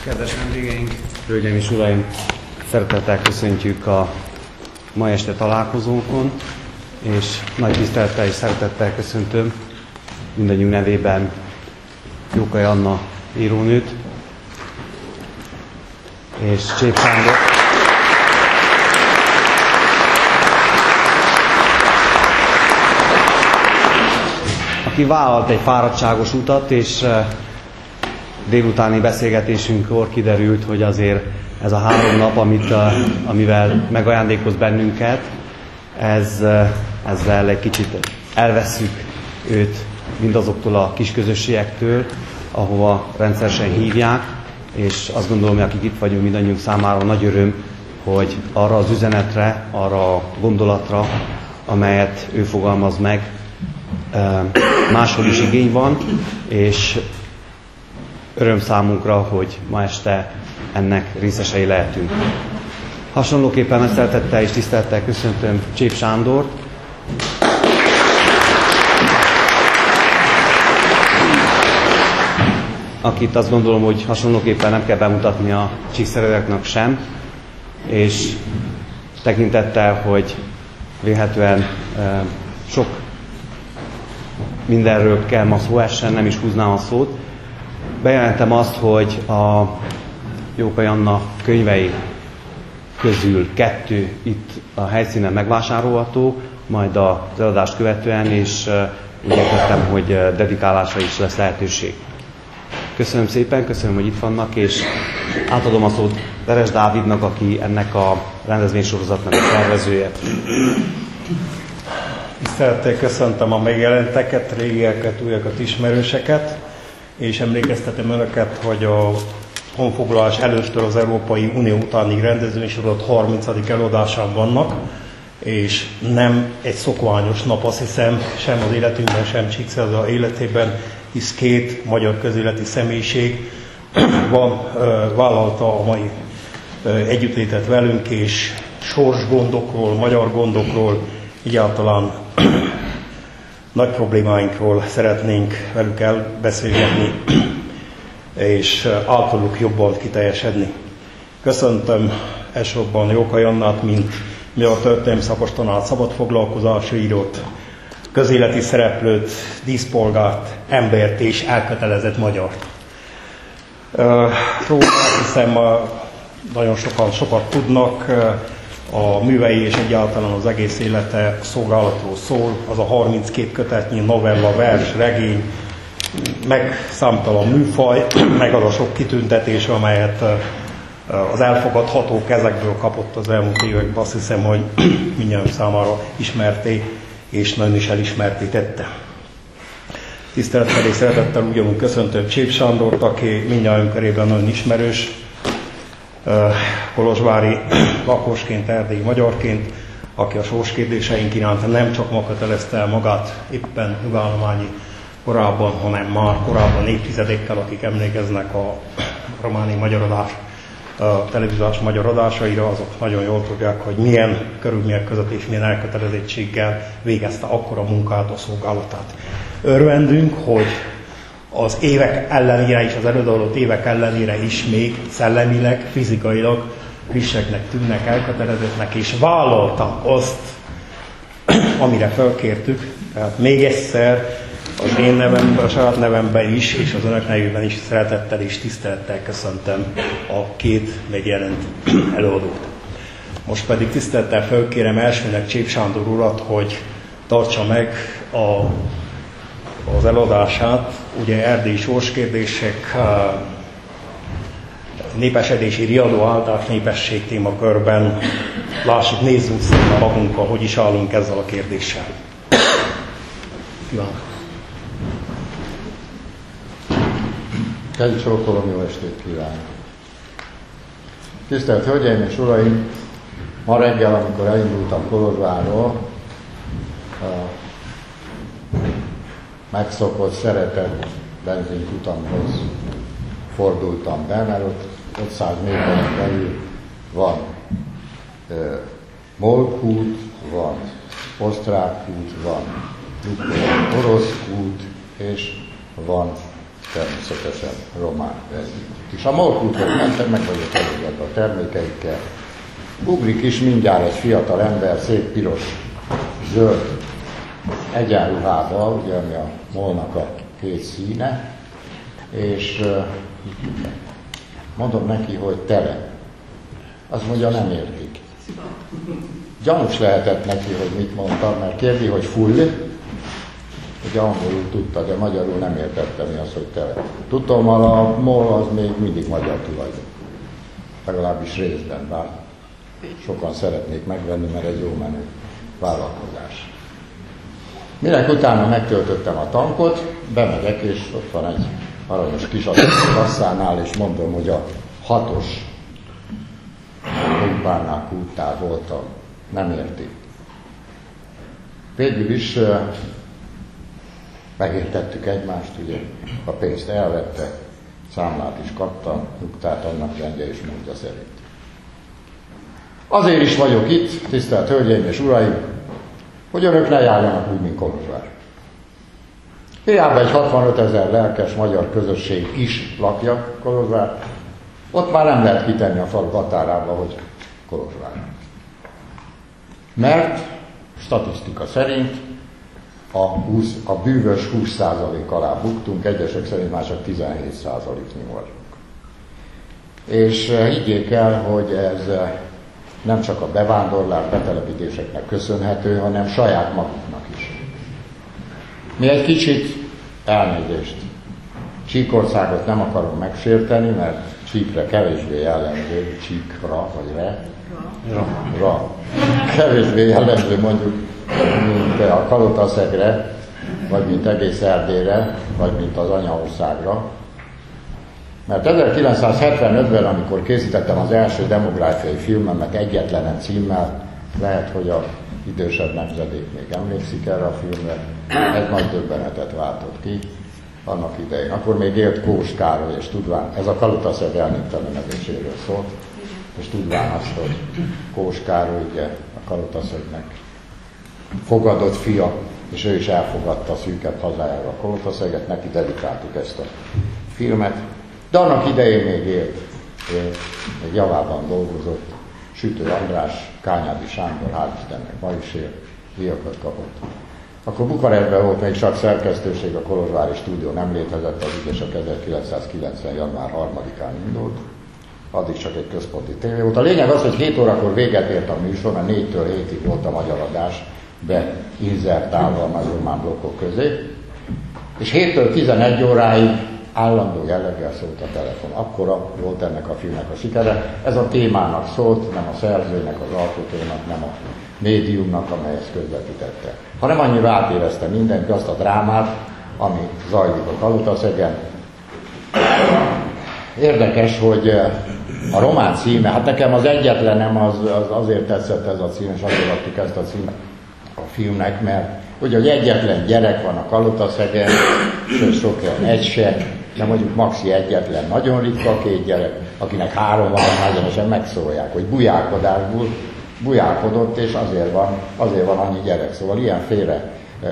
Kedves vendégeink, hölgyeim és uraim, szeretettel köszöntjük a ma este találkozónkon, és nagy tisztelettel és szeretettel köszöntöm mindannyiunk nevében Jókai Anna írónőt, és Csép Sándor, aki vállalt egy fáradtságos utat, és délutáni beszélgetésünkkor kiderült, hogy azért ez a 3 nap, amivel megajándékoz bennünket, ezzel egy kicsit elvesszük őt mindazoktól a kis közösségektől, ahova rendszeresen hívják, és azt gondolom, hogy akik itt vagyunk, mindannyiunk számára nagy öröm, hogy arra az üzenetre, arra a gondolatra, amelyet ő fogalmaz meg, máshol is igény van, és öröm számunkra, hogy ma este ennek részesei lehetünk. Hasonlóképpen nagy szeretettel és tisztelettel köszöntöm Csép Sándort, akit azt gondolom, hogy hasonlóképpen nem kell bemutatni a csíkszeredeknek sem, és tekintettel, hogy vélhetően sok mindenről kell ma szó essen, nem is húznám a szót. Bejelentem azt, hogy a Jókai Anna könyvei közül 2 itt a helyszínen megvásárolható, majd az eladást követően, és úgy értettem, hogy dedikálásra is lesz lehetőség. Köszönöm szépen, köszönöm, hogy itt vannak, és átadom a szót Veres Dávidnak, aki ennek a rendezvénysorozatnak a szervezője. Tisztelettel köszöntöm a megjelenteket, régieket, újakat, ismerőseket, és emlékeztetem önöket, hogy a honfoglalás előttől az Európai Unió utáni rendezvénysorozat 30. eladásán vannak, és nem egy szokványos nap, azt hiszem, sem az életünkben, sem Csíkszereda életében, hisz 2 magyar közéleti személyiség vállalta a mai együttlétet velünk, és sorsgondokról, magyar gondokról, egyáltalán nagy problémáinkról szeretnénk velük elbeszélgetni, és általuk jobban kiteljesedni. Köszöntöm elsősorban Jókai Annát, mint magyar történelmi szakos tanár, szabadfoglalkozású írót, közéleti szereplőt, díszpolgárt, embert és elkötelezett magyart. Róla hiszem nagyon sokat tudnak, a művei és egyáltalán az egész élete szolgálatról szól, az a 32 kötetnyi novella, vers, regény, meg számtalan műfaj, meg az a sok kitüntetés, amelyet az elfogadható kezekből kapott az elmúlt években, azt hiszem, hogy mindjárt számára ismerté, és nagyon is elismerté tette. Tisztelettel és szeretettel ugyanúgy köszöntöm Csép Sándort, aki mindjárt körében nagyon ismerős, kolozsvári lakosként, erdélyi magyarként, aki a sorskérdéseink iránt nem csak ma kötelezte el magát éppen nyugállományi korábban, hanem már korábban évtizedekkel, akik emlékeznek a románi magyaradás, a televíziós magyar adásaira, azok nagyon jól tudják, hogy milyen körülmények között és milyen elkötelezettséggel végezte akkora munkát, a szolgálatát. Örvendünk, hogy az évek ellenére is, az előadott évek ellenére is még szellemileg, fizikailag frisseknek tűnnek, elkötelezettnek, és vállaltak azt, amire felkértük. Tehát még egyszer az én nevemben, a saját nevemben is, és az önök nevében is szeretettel és tisztelettel köszöntöm a 2 megjelent előadót. Most pedig tisztelettel felkérem elsőnek Csép Sándor urat, hogy tartsa meg az eladását, ugye erdélyi sorskérdések, népesedési riadó áldás népesség témakörben. Lássuk, nézzünk szépen magunkkal, hogy is állunk ezzel a kérdéssel. Kívánok! Kedves Csókolom, jó estét kívánok! Tisztelt Hölgyeim és Uraim! Ma reggel, amikor elindultam Kolozsvárról, megszokott, szeretett benzinkutamhoz fordultam be, mert ott 500 méteren belül van MOL kút, van osztrák kút, van orosz kút, és van természetesen román vezények is. A Molkúthoz mentem, meg vagyok elégedve a termékeikkel. Ugrik is mindjárt egy fiatal ember, szép piros, zöld egyenruhával, ugye ami a molnak a két színe, és mondom neki, hogy tele. Azt mondja, nem értik. Gyanús lehetett neki, hogy mit mondtam, mert kérdi, hogy full, ugye angolul tudta, de magyarul nem értette mi az, hogy tele. Tudom, a MOL az még mindig magyar tulajdon. Legalábbis részben, bár sokan szeretnék megvenni, mert egy jó menő vállalkozás. Minek utána megtöltöttem a tankot, bemegyek, és ott van egy aranyos kis kasszánál, és mondom, hogy a 6-os Kumpárnál úttál voltam. Nem érti. Végül is megértettük egymást, ugye a pénzt elvette, számlát is kaptam, nyugtát annak rendje és módja szerint. Azért is vagyok itt, tisztelt hölgyeim és uraim, hogy önök ne járjanak úgy, mint Kolozsvár. Hiába egy 65 000 lelkes magyar közösség is lakja Kolozsvár, ott már nem lehet kitenni a falu határába, hogy Kolozsvár. Mert statisztika szerint a bűvös 20% alá buktunk, egyesek szerint már csak 17%-nyi vagyunk. És higgyék el, hogy ez nem csak a bevándorlás, betelepítéseknek köszönhető, hanem saját maguknak is. Mi egy kicsit elnézést. Csíkországot nem akarom megsérteni, mert Csíkre kevésbé jellemző, Csíkra vagy Ra. Kevésbé jellemző mondjuk, mint a Kalotaszegre, vagy mint egész Erdélyre, vagy mint az anyaországra. Mert 1975-ben, amikor készítettem az első demográfiai filmemet egyetlen címmel, lehet, hogy az idősebb nemzedék még emlékszik erre a filmre, ez nagy döbbenetet váltott ki annak idején. Akkor még élt Kós Károly, és tudván, ez a Kalotaszeg elnéptelenedéséről szólt, és tudván azt, hogy Kós Károly ugye a Kalotaszegnek fogadott fia, és ő is elfogadta a szűkebb hazájára a Kalotaszeget, neki dedikáltuk ezt a filmet. De annak idején még élt, még javában dolgozott, Sütő András, Kányádi Sándor, hál' Istennek ma is él, díjakat kapott. Akkor Bukarestben volt még csak szerkesztőség, a Kolozsvári Stúdió nem létezett, az ügyesek 1990. január 3-án indult, addig csak egy központi tévé volt. A lényeg az, hogy 7 órakor véget ért a műsor, mert 4-től 7-ig volt a magyar adás, beinzertálva a nagy román blokkok közé, és 7-től 11 óráig állandó jelleggel szólt a telefon. Akkora volt ennek a filmnek a sikere. Ez a témának szólt, nem a szerzőnek, az alkotónak, nem a médiumnak, amely ezt közvetítette. Hanem annyira átérezte mindenki azt a drámát, ami zajlik a Kalotaszegen. Érdekes, hogy a román címe, hát nekem az egyetlenem azért tetszett ez a cím, és azért adtuk ezt a címet a filmnek, mert ugye, hogy egyetlen gyerek van a Kalotaszegen, sőt sok egy se, de mondjuk maxi egyetlen, nagyon ritka 2 gyerek, akinek 3 van, egyenesen megszólják, hogy bujálkodásból bujálkodott, és azért van annyi gyerek. Szóval ilyen félre,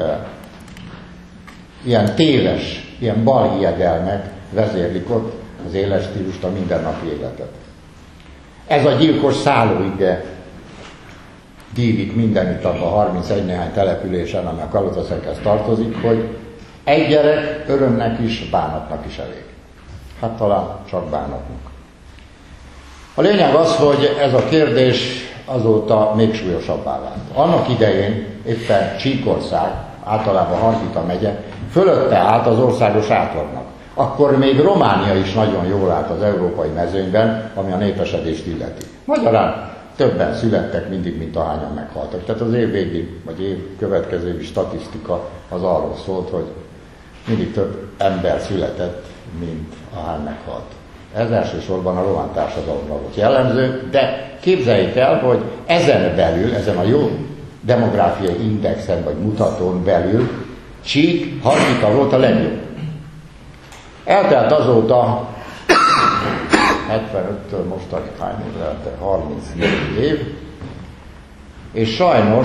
ilyen téves, ilyen balhiedelmek vezérlik ott az életstílust, a mindennapi életet. Ez a gyilkos szállóige dívik mindenütt abban a 31 néhány településen, ami a Kalotaszeghez tartozik, hogy egy gyerek örömnek is, bánatnak is elég. Hát talán csak bánatnak. A lényeg az, hogy ez a kérdés azóta még súlyosabbá vált. Annak idején éppen Csíkország, általában Hargita megye, fölötte állt az országos átlagnak. Akkor még Románia is nagyon jól állt az európai mezőnyben, ami a népesedést illeti. Magyarán többen születtek mindig, mint ahányan meghaltak. Tehát az évvégi, vagy év következő évi statisztika az arról szólt, hogy mindig több ember született, mint ahány meghalt. Ez elsősorban a román társadalomra volt jellemző, de képzeljék el, hogy ezen belül, ezen a jó demográfiai indexen, vagy mutatón belül Csík, Hargita volt a legjobb. Eltelt azóta 75-től mostanig hány év lehetett? 34 év, és sajnos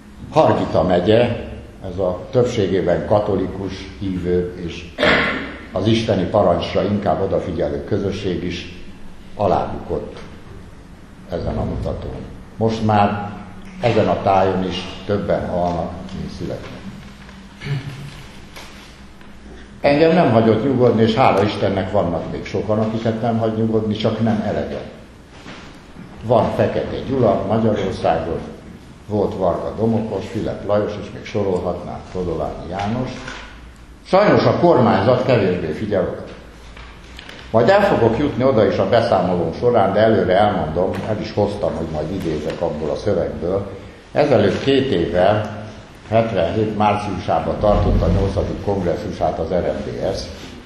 Hargita megye, ez a többségében katolikus, hívő és az isteni parancsra inkább odafigyelő közösség is alábukott ezen a mutatón. Most már ezen a tájon is többen halnak, mint születnek. Engem nem hagyott nyugodni, és hála Istennek vannak még sokan, akiket nem hagy nyugodni, csak nem elegen. Van Fekete Gyula Magyarországon, volt Varga Domokos, Fülep Lajos, és még sorolhatnánk Todolányi János. Sajnos a kormányzat kevésbé figyel oda. Majd el fogok jutni oda is a beszámolóm során, de előre elmondom, el is hoztam, hogy majd idézek abból a szövegből. Ezelőtt 2 évvel, 77 márciusában tartott a 8. kongresszusát az RMDS.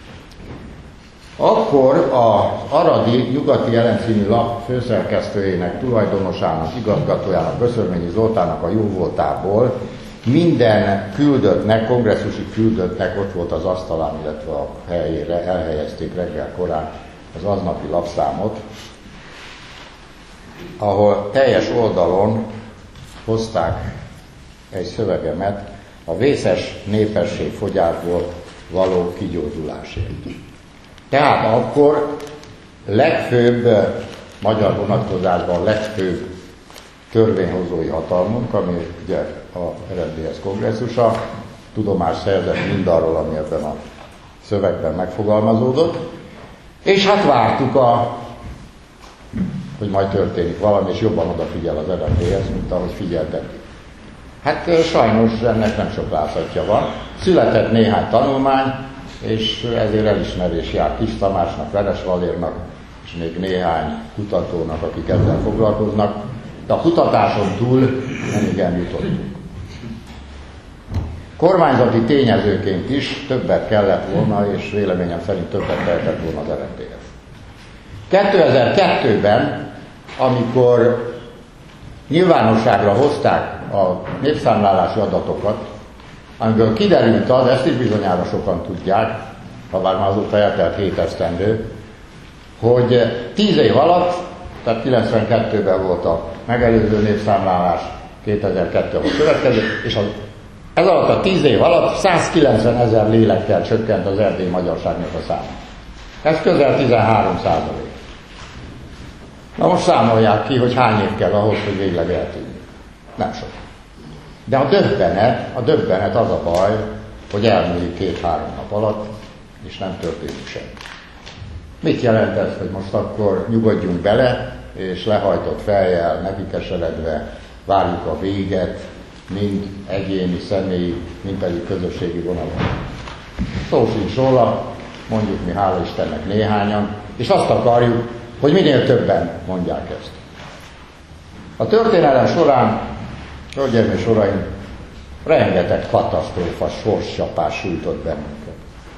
Akkor az Aradi Nyugati Jelen című lap főszerkesztőjének, tulajdonosának, igazgatójának, Böszörményi Zoltánnak a jóvoltából minden küldöttnek, kongresszusi küldöttnek ott volt az asztalán, illetve a helyére elhelyezték reggel korán az aznapi lapszámot, ahol teljes oldalon hozták egy szövegemet a vészes népességfogyásból való kigyógyulásért. Tehát akkor legfőbb, magyar vonatkozásban legfőbb törvényhozói hatalmunk, ami ugye a RMDS kongresszusa, tudomást szerzett mindarról, ami ebben a szövegben megfogalmazódott, és hát vártuk, hogy majd történik valami, és jobban odafigyel az RMDS, mint ahogy figyeltek. Hát sajnos ennek nem sok látszatja van. Született néhány tanulmány, és ezért elismerés jár Kis Tamásnak, Veres Valérnak, és még néhány kutatónak, akik ezzel foglalkoznak, de a kutatáson túl nem igen jutottunk. Kormányzati tényezőként is többet kellett volna, és véleményem szerint többet tehetett volna az RMDS. 2002-ben, amikor nyilvánosságra hozták a népszámlálási adatokat, amiből kiderült az, ezt is bizonyára sokan tudják, ha bár már azóta eltelt 7 esztendő, hogy 10 év alatt, tehát 92-ben volt a megelőző népszámlálás, 2002 volt következő, és ez alatt a 10 év alatt 190 000 lélekkel csökkent az erdélyi magyarságnak a száma. Ez közel 13%. Na most számolják ki, hogy hány év kell ahhoz, hogy végleg eltűnjük. Nem sok. De a döbbenet az a baj, hogy elmúlik 2-3 nap alatt, és nem történik semmi. Mit jelent ez, hogy most akkor nyugodjunk bele, és lehajtott fejjel, nekikeseredve várjuk a véget, mind egyéni, személyi, mind pedig közösségi vonalon. Szó sincs róla, mondjuk mi hála Istennek néhányan, és azt akarjuk, hogy minél többen mondják ezt. A történelem során, hölgyeim és uraim, rengeteg katasztrófa, sorscsapás sújtott bennünket.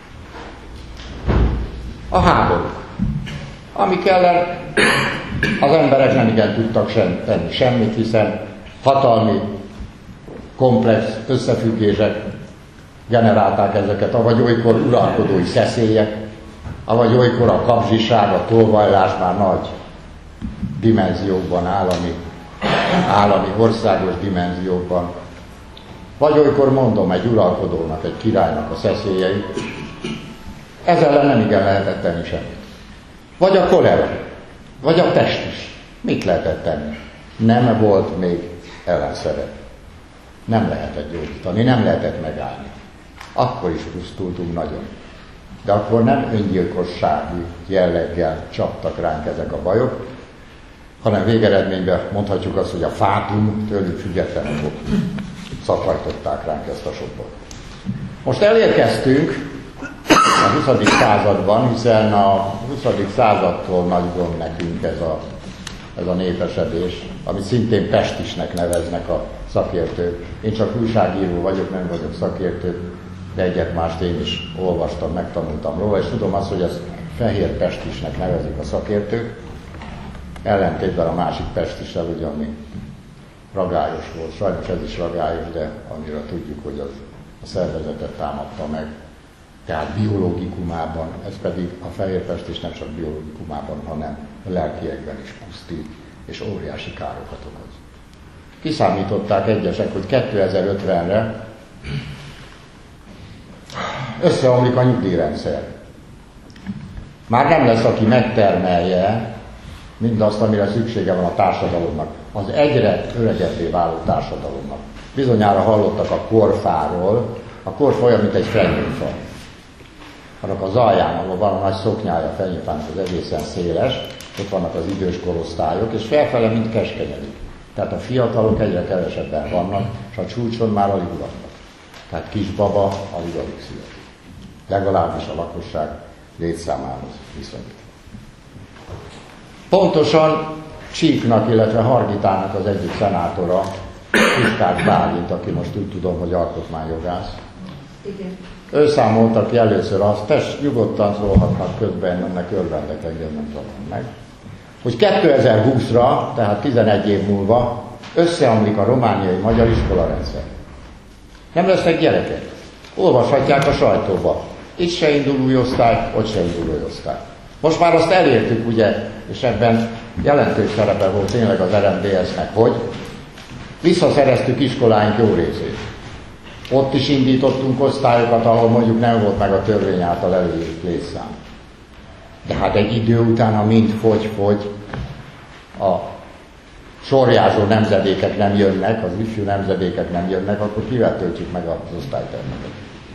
A háborúk, amik ellen az emberek nem igen tudtak tenni semmit, hiszen hatalmi, komplex összefüggések generálták ezeket, avagy olykor uralkodói szeszélyek, avagy olykor a kapzsiság, a tolvajlás már nagy dimenziókban, állami országos dimenziókban, vagy olykor mondom egy uralkodónak, egy királynak a szeszélyei, ezzel ellen nem igen lehetett tenni semmit. Vagy a kolera, vagy a pest is. Mit lehetett tenni? Nem volt még ellenszere. Nem lehetett gyógyítani, nem lehetett megállni. Akkor is pusztultunk nagyon. De akkor nem öngyilkossági jelleggel csaptak ránk ezek a bajok, hanem végeredményben mondhatjuk azt, hogy a fátum tőlük függetlenül szakajtották ránk ezt a sokot. Most elérkeztünk a 20. században, hiszen a 20. századtól nagy gond nekünk ez a népesedés, amit szintén pestisnek neveznek a szakértők. Én csak újságíró vagyok, nem vagyok szakértő, de egyet-mást én is olvastam, megtanultam róla, és tudom azt, hogy ezt fehér pestisnek nevezik a szakértők, ellentétben a másik pestissel, ugye, ami ragályos volt. Sajnos ez is ragályos, de amire tudjuk, hogy az a szervezetet támadta meg, tehát biológikumában, ez pedig a fehér pestis nem csak biológikumában, hanem a lelkiekben is pusztít, és óriási károkat okoz. Kiszámították egyesek, hogy 2050-re összeomlik a nyugdíjrendszer. Már nem lesz, aki megtermelje mindazt, amire szüksége van a társadalomnak. Az egyre öregebbé váló társadalomnak. Bizonyára hallottak a korfáról. A korfa olyan, mint egy fenyőfa. Annak az alján, ahol van a nagy szoknyája a fenyőfának, az egészen széles, ott vannak az idős korosztályok, és felfele mind keskenyedik. Tehát a fiatalok egyre kevesebben vannak, és a csúcson már alig vannak. Tehát kisbaba alig születik. Legalábbis a lakosság létszámához viszonyít. Pontosan Csíknak, illetve Hargitának az egyik szenátora, Puskás Bálint, aki most úgy tudom, hogy alkotmányjogász. Igen. Ő számolta ki először azt, tess, nyugodtan szólhatnak közben, ennek örvendek, engem nem zavar meg, hogy 2020-ra, tehát 11 év múlva összeomlik a romániai magyar iskolarendszer. Nem lesznek gyerekek. Olvashatják a sajtóba. Itt se indul új osztály, ott se indul új osztály. Most már azt elértük, ugye, és ebben jelentős szerepe volt tényleg az RMDS-nek, hogy visszaszereztük iskoláink jó részét. Ott is indítottunk osztályokat, ahol mondjuk nem volt meg a törvény által előírt létszám. De hát egy idő után, ha mind fogy, a sorjázó nemzedékek nem jönnek, az ifjú nemzedékek nem jönnek, akkor kivel töltjük meg az osztálytermeket.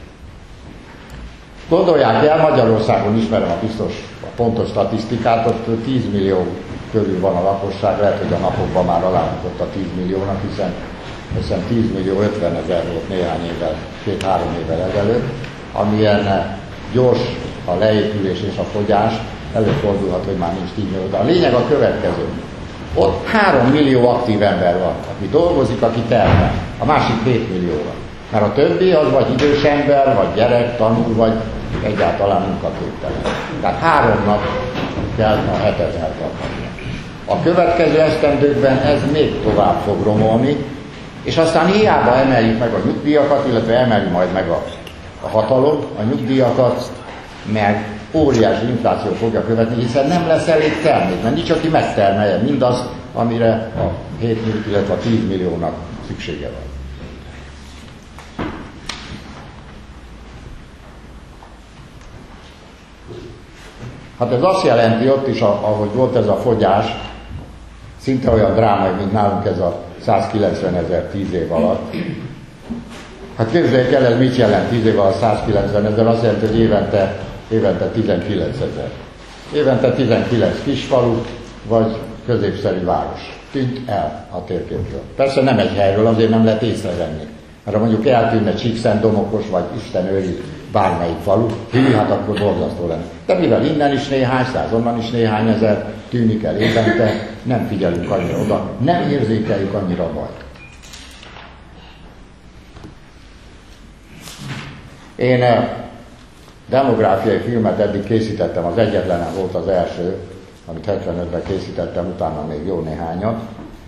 Gondolják el, Magyarországon ismerem a pontos statisztikát, ott 10 millió körül van a lakosság, lehet, hogy a napokban már alájutott a 10 milliónak, hiszen 10 millió 50 000 volt néhány évvel, 2-3 évvel ezelőtt, amilyen gyors a leépülés és a fogyás, előfordulhat, hogy már nincs 10 millió. De a lényeg a következő. Ott 3 millió aktív ember van, aki dolgozik, aki termel. A másik 7 millióra. Mert a többi az vagy idős ember, vagy gyerek, tanul, vagy egyáltalán munkaképtelen. Tehát 3-nak kell a hetet eltartani. A következő esztendőkben ez még tovább fog romolni, és aztán hiába emeljük meg a nyugdíjakat, illetve emeli majd meg a hatalom a nyugdíjakat, meg óriási infláció fogja követni, hiszen nem lesz elég termék, mert nincs, aki megtermelje mindaz, amire a 7 millió, illetve a 10 milliónak szüksége van. Hát ez azt jelenti ott is, ahogy volt ez a fogyás, szinte olyan drámai, mint nálunk ez a 190 000 10 év alatt. Hát képzeljék el, ez mit jelent 10 év alatt 190 000, azt jelenti, hogy évente 19 000. Évente 19 kisfalu, vagy középszerű város. Tűnt el a térképről. Persze nem egy helyről, azért nem lehet észrevenni. Mert ha mondjuk eltűnne Csíkszentdomokos, vagy Isten őri bármelyik falu, hát akkor borzasztó lenne. De mivel innen is néhány száz, onnan is néhány ezer tűnik el évente, nem figyelünk annyira oda, nem érzékeljük annyira a bajt. Én demográfiai filmet eddig készítettem, az egyetlenem volt az első, amit 75-ben készítettem, utána még jó néhányat.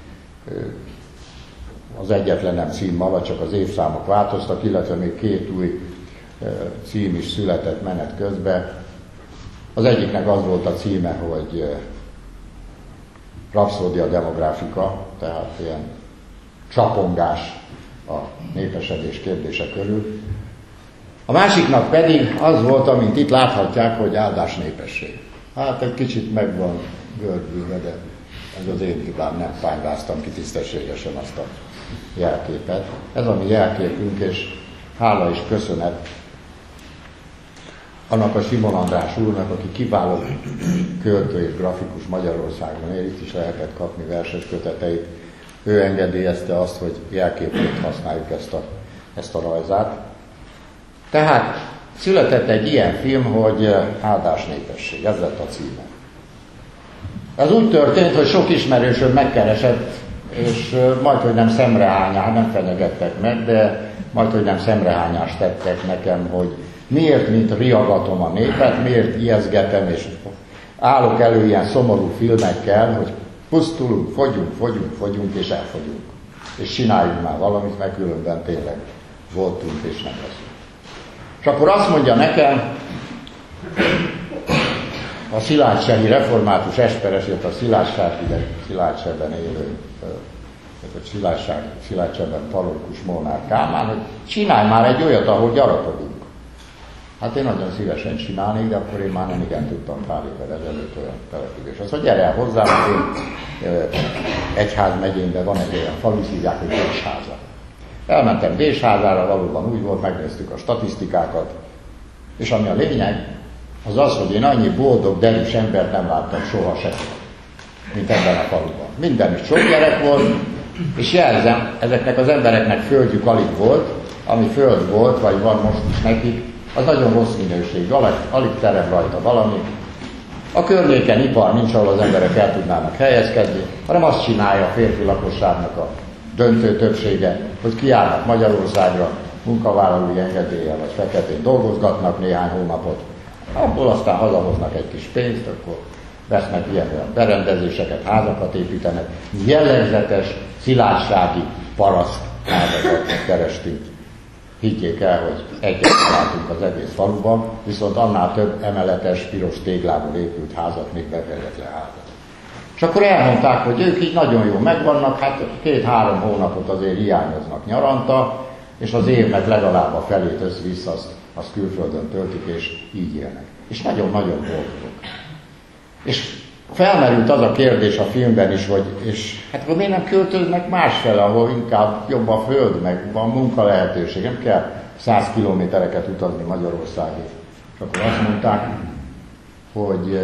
Az egyetlenem cím alatt csak az évszámok változtak, illetve még 2 új cím is született menet közben. Az egyiknek az volt a címe, hogy Rapszódia demográfika, tehát ilyen csapongás a népesedés kérdése körül. A másiknak pedig az volt, amint itt láthatják, hogy áldás népesség. Hát egy kicsit meg van görbülve, de ez az én hibám, nem pányváztam ki tisztességesen azt a jelképet. Ez a mi jelképünk, és hála és köszönet annak a Simon András úrnak, aki kiváló költő és grafikus Magyarországon él, itt is lehetett kapni verses köteteit. Ő engedélyezte azt, hogy jelképként használjuk ezt a rajzát. Tehát született egy ilyen film, hogy Áldás népesség, ez lett a címe. Ez úgy történt, hogy sok ismerősöm megkeresett, és majdhogy nem szemrehányást, nem fenyegettek meg, de majdhogy nem szemrehányást tettek nekem, hogy miért, mint riagatom a népet, miért ijeszgetem, és állok elő ilyen szomorú filmekkel, hogy pusztulunk, fogyunk, és elfogyunk. És csináljuk már valamit, mert különben tényleg voltunk, és nem leszünk. És akkor azt mondja nekem a szilágysági református esperesért, a Szilágyságban élő, Szilágyságban parolikus Molnár Kálmán, hogy csinálj már egy olyat, ahol gyarapodunk. Hát én nagyon szívesen csinálnék, de akkor én már nem igen tudtam pár évvel ezelőtt olyan település. Azt mondja, gyere el hozzám, én Egyházmegyénben van egy olyan falu, hívják, hogy Désháza. Elmentem Désházára, valóban úgy volt, megnéztük a statisztikákat, és ami a lényeg, az az, hogy én annyi boldog, derűs embert nem láttam soha se, mint ebben a faluban. Minden is sok gyerek volt, és jelzem, ezeknek az embereknek földjük alig volt, ami föld volt, vagy van most is nekik, az nagyon rossz minőség, alig terem rajta valami. A környéken ipar nincs, ahol az emberek el tudnának helyezkedni, hanem azt csinálja a férfi lakosságnak a döntő többsége, hogy kiállnak Magyarországra, munkavállalói engedéllyel vagy feketén dolgozgatnak néhány hónapot, abból aztán hazahoznak egy kis pénzt, akkor vesznek ilyen berendezéseket, házakat építenek. Jellegzetes, szilárdsági paraszt házakat kerestünk. Higgyék el, hogy egyet találtunk az egész faluban, viszont annál több emeletes, piros téglából épült házat, még befejezetlen házat. És akkor elmondták, hogy ők így nagyon jól megvannak, hát 2-3 hónapot azért hiányoznak nyaranta, és az évnek legalább a felét össze-vissza azt külföldön töltik, és így élnek. És nagyon-nagyon boldogok. És felmerült az a kérdés a filmben is, hogy és hát akkor miért nem költöznek másfele, ahol inkább jobb a föld, meg van munka lehetőség, nem kell 100 kilométereket utazni Magyarországig. És akkor azt mondták, hogy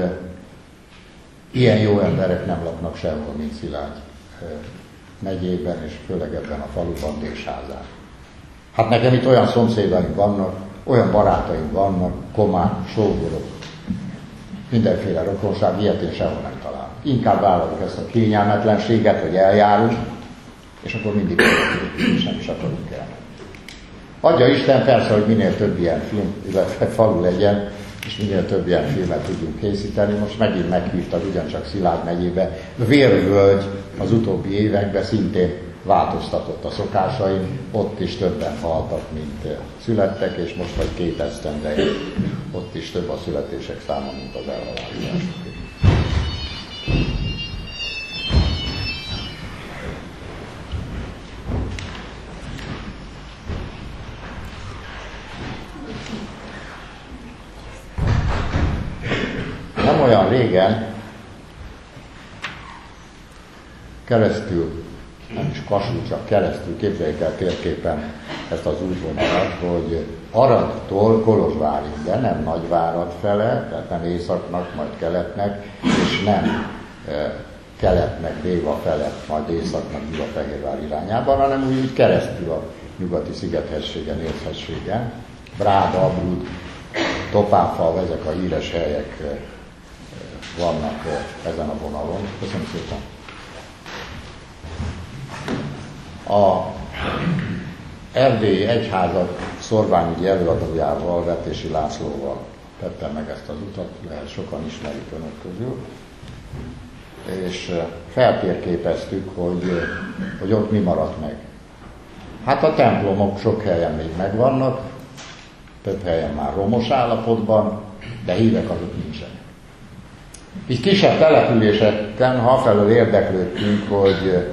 ilyen jó emberek nem laknak sehol, mint Szilágy megyében, és főleg ebben a faluban, Désházán. Hát nekem itt olyan szomszédaink vannak, olyan barátaink vannak, komák, sógorok, mindenféle rokonság, ilyet én sehol nem találok. Inkább vállaljuk ezt a kényelmetlenséget, hogy eljárunk, és akkor mindig és nem is akarunk elmenni. Adja Isten persze, hogy minél több ilyen film, illetve falu legyen, és minél több ilyen filmet tudjunk készíteni. Most megint meghívtak ugyancsak Szilágy megyébe. Vérvölgy az utóbbi években szintén változtatott a szokásain, ott is többen haltak, mint születtek, és most vagy 2 esztendeje ott is több a születések száma, mint az elhalálozások. Nem olyan régen keresztül, nem is Kassú, csak keresztül, képzeljék el térképen ezt az útvonalat, hogy Aradtól Kolozsvárig, de nem Nagyvárad fele, tehát nem északnak, majd keletnek, és nem keletnek, Déva fele, majd északnak, Gyulafehérvár irányában, hanem úgy keresztül a nyugati Szigethegységen, Észhegységen. Bráda, Abrud, Topáfal, ezek a híres helyek vannak ezen a vonalon. Köszönöm szépen! A Erdélyi Egyházak szorványügyi előadójával, Vetési Lászlóval tettem meg ezt az utat, lehet sokan ismerik önök közül, és feltérképeztük, hogy ott mi maradt meg. Hát a templomok sok helyen még megvannak, több helyen már romos állapotban, de hívek azok nincsenek. Így kisebb településeken, ha afelől érdeklődtünk, hogy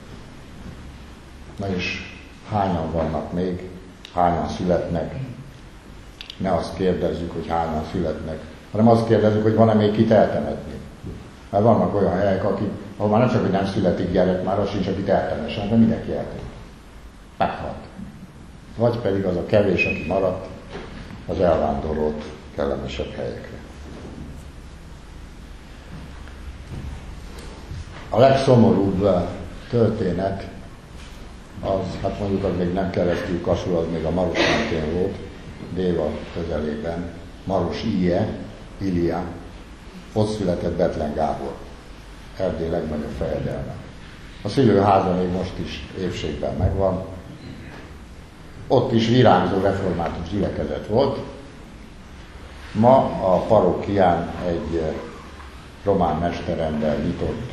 na és hányan vannak még, hányan születnek, ne azt kérdezzük, hogy hányan születnek, hanem azt kérdezzük, hogy van-e még kit eltemetni. Mert vannak olyan helyek, ahol már nem csak, hogy nem születik gyerek, már az sincs, akit eltemessen, de mindenki eltemet. Meghalt. Vagy pedig az a kevés, aki maradt, az elvándorolt kellemesebb helyekre. A legszomorúbb történet az, hát mondjuk az még nem keresztül Kassú, az még a Maros mentén volt, Déva közelében, Maros Ilia, ott született Bethlen Gábor, Erdély legnagyobb fejedelme. A szülőháza még most is épségben megvan. Ott is virágzó református gyülekezet volt. Ma a parókián egy román mesterrendel nyitott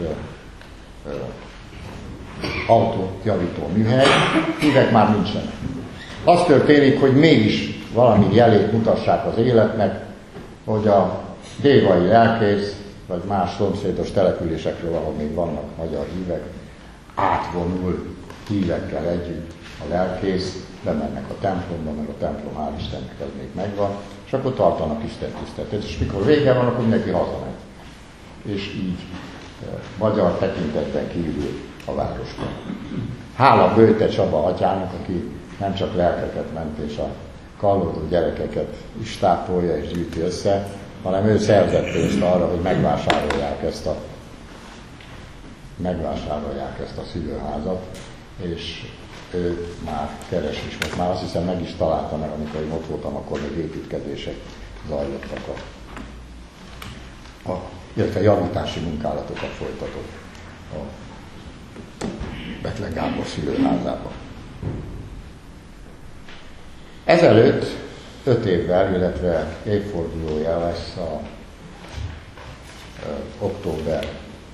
autójavító műhely, hívek már nincsenek. Az történik, hogy mégis valami jelét mutassák az életnek, hogy a dévai lelkész, vagy más szomszédos településekről, ahol még vannak magyar hívek, átvonul hívekkel együtt a lelkész, bemennek a templomba, mert a templom hál' Istennek ez még megvan, és akkor tartanak Isten tiszteletet, és mikor vége van, akkor mindenki hazamegy. És így magyar tekintetben kívül a városban. Hála Böjte Csaba atyának, aki nem csak lelkeket ment, és a kallódó gyerekeket is tápolja és gyűjti össze, hanem ő szerzett pénzt arra, hogy megvásárolják ezt a szülőházat, és ő már keres is, most már azt hiszem meg is találta, mert amikor én ott voltam, akkor még építkezések zajlottak, illetve javítási munkálatokat folytatott a Bethlen Gábor szülőházában. Ezelőtt 5 évvel, évfordulója lesz október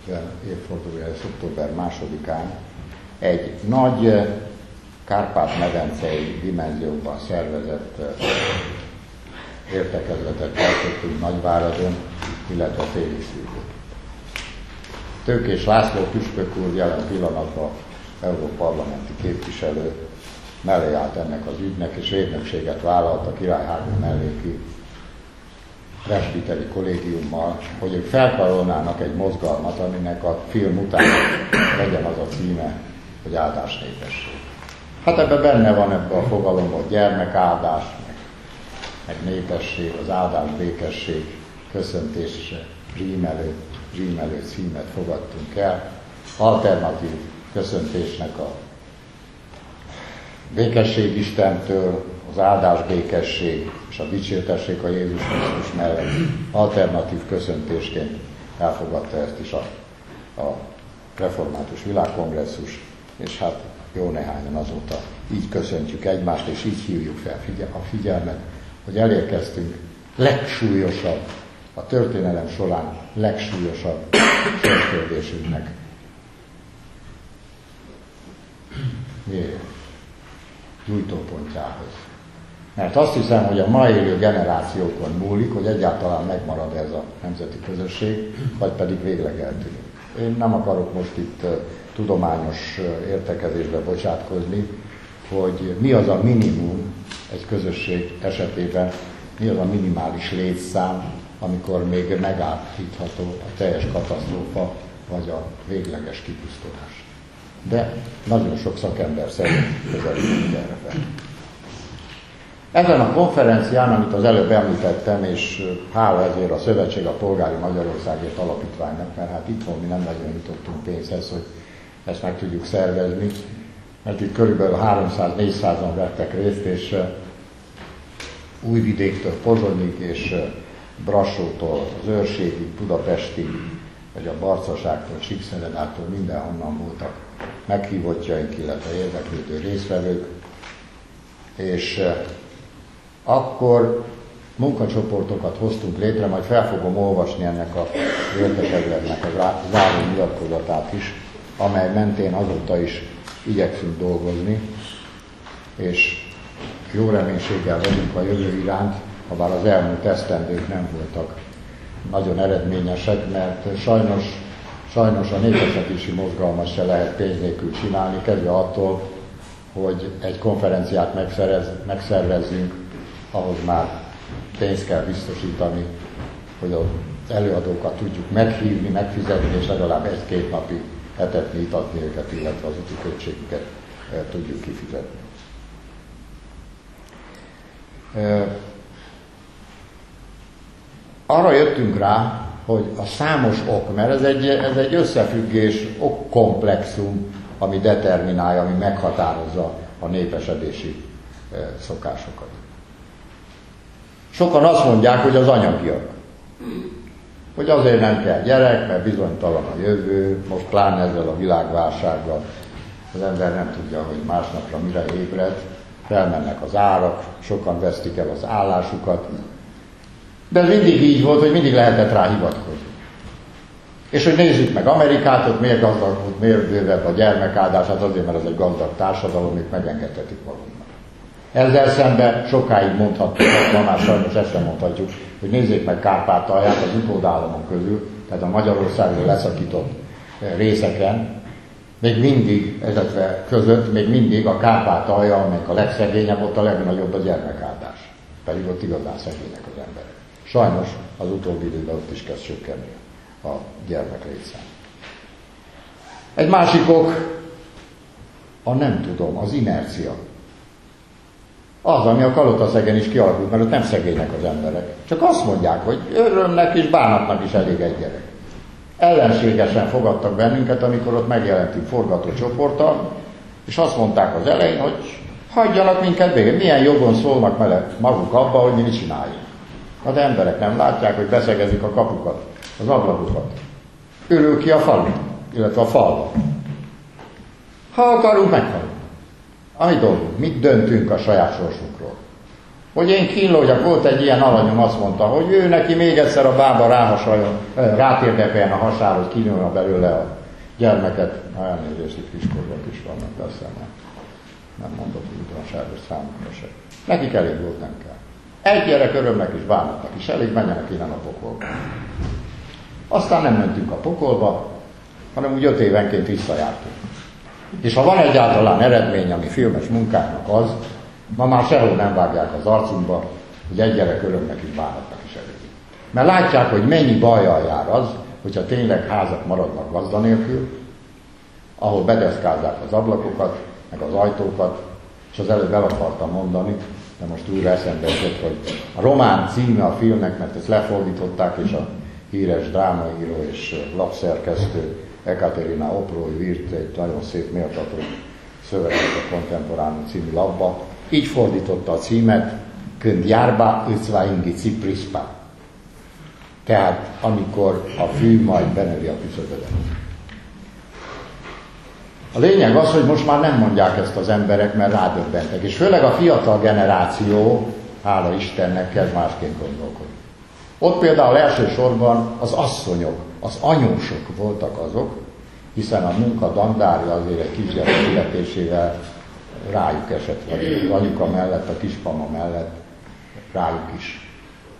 2-án egy nagy Kárpát-medencei dimenzióban szervezett értekezletet tartottunk Nagyváradon, illetve Téliszűrben. Tőkés László püspök úr jelen pillanatban európarlamenti képviselő mellé állt ennek az ügynek, és védnökséget vállalt a Királyhágó melléki presbiteri kollégiummal, hogy ők felkarolnának egy mozgalmat, aminek a film után legyen az a címe, hogy áldás népesség. Hát ebben benne van ebben a fogalom, hogy gyermekáldás, meg népesség, az áldás, békesség, köszöntésre, rímelő címet fogadtunk el. Alternatív köszöntésnek a békesség Istentől, az áldás, békesség és a dicsértesség a Jézus Krisztus mellett alternatív köszöntésként elfogadta ezt is a Református Világkongresszus, és hát jó néhányan azóta így köszöntjük egymást, és így hívjuk fel a figyelmet, hogy elérkeztünk legsúlyosabb, a történelem során legsúlyosabb sorskérdésünknek. Gyújtópontjához. Mert azt hiszem, hogy a ma élő generációkon múlik, hogy egyáltalán megmarad ez a nemzeti közösség, vagy pedig végleg eltűnik. Én nem akarok most itt tudományos értekezésbe bocsátkozni, hogy mi az a minimum egy közösség esetében, mi az a minimális létszám, amikor még megállítható a teljes katasztrófa, vagy a végleges kipusztulás. De nagyon sok szakember szerint közelítünk erre fel. Ezen a konferencián, amit az előbb említettem, és hála ezért a Szövetség a Polgári Magyarországért Alapítványnak, mert hát itthon mi nem nagyon jutottunk pénzhez, hogy ezt meg tudjuk szervezni, mert itt körülbelül 300-400-an vettek részt, és Újvidéktől Pozsonyig, és Brassótól az Őrségig, Budapestig, vagy a Barcaságtól, Csíkszeredától mindenhonnan voltak meghívottjaink, illetve érdeklődő résztvevők, és akkor munkacsoportokat hoztunk létre, majd fel fogom olvasni ennek a értekezletnek a záró nyilatkozatát is, amely mentén azóta is igyekszünk dolgozni, és jó reménységgel vagyunk a jövő iránt, habár az elmúlt esztendők nem voltak nagyon eredményesek, mert sajnos a népvezetési mozgalmat se lehet pénz nélkül csinálni, kezdve attól, hogy egy konferenciát megszervezzünk, ahhoz már pénzt kell biztosítani, hogy az előadókat tudjuk meghívni, megfizetni, és legalább 1-2 napi hetetni, itatni őket, illetve az úti költségüket tudjuk kifizetni. Arra jöttünk rá, hogy a számos ok, mert ez egy összefüggés, okkomplexum, ami determinálja, ami meghatározza a népesedési szokásokat. Sokan azt mondják, hogy az anyagiak. Hogy azért nem kell gyerek, mert bizonytalan a jövő, most pláne ezzel a világválsággal az ember nem tudja, hogy másnapra mire ébred, felmennek az árak, sokan vesztik el az állásukat. De ez mindig így volt, hogy mindig lehetett rá hivatkozni. És hogy nézzük meg Amerikát, ott miért gazdag, ott miért bővebb a gyermekáldás, hát azért, mert ez egy gazdag társadalom, ők megengedhetik magunknak. Ezzel szemben sokáig mondhatjuk, ma már sajnos ezt sem mondhatjuk, hogy nézzék meg Kárpátalját az utódállamok közül, tehát a Magyarországról leszakított részeken, még mindig, illetve között még mindig a Kárpátalja, amelyik a legszegényebb, ott a legnagyobb a gyermekáldás. pedig ott igazán szegények az emberek. Sajnos az utóbbi időben ott is kezd csökkenni a gyermek létszám. Egy másik ok, nem tudom, az inercia. Az, ami a Kalotaszegen is kialakult, mert ott nem szegények az emberek. Csak azt mondják, hogy örömnek és bánatnak is elég egy gyerek. Ellenségesen fogadtak bennünket, amikor ott megjelentünk forgatócsoporttal, és azt mondták az elején, hogy hagyjanak minket végre. Milyen jogon szólnak maguk abba, hogy mi mit csináljunk. Az emberek nem látják, hogy beszegezik a kapukat, az ablakokat. Ülül ki a falu, illetve a falba. Ha akarunk, meghalunk. A mi dolgunk, mit döntünk a saját sorsunkról. Hogy én kínlódjak, volt egy ilyen alanyom, azt mondta, hogy ő neki még egyszer a bába rátérdepeljen a hasához, kínálna belőle a gyermeket. Elnézést, itt kiskorban is vannak, de aztán nem mondott újdonságos számukra se. Nekik elég volt, nem kell. Egy gyerek örömnek is, bánatnak is elég, menjenek innen a pokolba. Aztán nem mentünk a pokolba, hanem úgy 5 évenként visszajártunk. És ha van egyáltalán eredmény, ami filmes munkáknak az, ma már sehol nem vágják az arcunkba, hogy egy gyerek örömnek is, bánatnak is elég. Mert látják, hogy mennyi bajjal jár az, hogyha tényleg házak maradnak gazda nélkül, ahol bedeszkázzák az ablakokat, meg az ajtókat, és az előbb el akartam mondani, de most újra eszembe jutott, hogy a román címe a filmnek, mert ezt lefordították, és a híres drámaíró és lapszerkesztő Ekaterina Oproi írt egy nagyon szép méltató szöveget a Contemporanum című lapba. Így fordította a címet, Când iarba îți va înghiți prispa. Tehát, amikor a fű majd benövi a küszöbödet. A lényeg az, hogy most már nem mondják ezt az emberek, mert rádöbbentek. És főleg a fiatal generáció, hála Istennek, kezd másként gondolkodni. Ott például elsősorban az asszonyok, az anyósok voltak azok, hiszen a munka dandárja azért egy kisgyerek születésével rájuk esett, vagy az anyuka mellett, a kismama mellett rájuk is.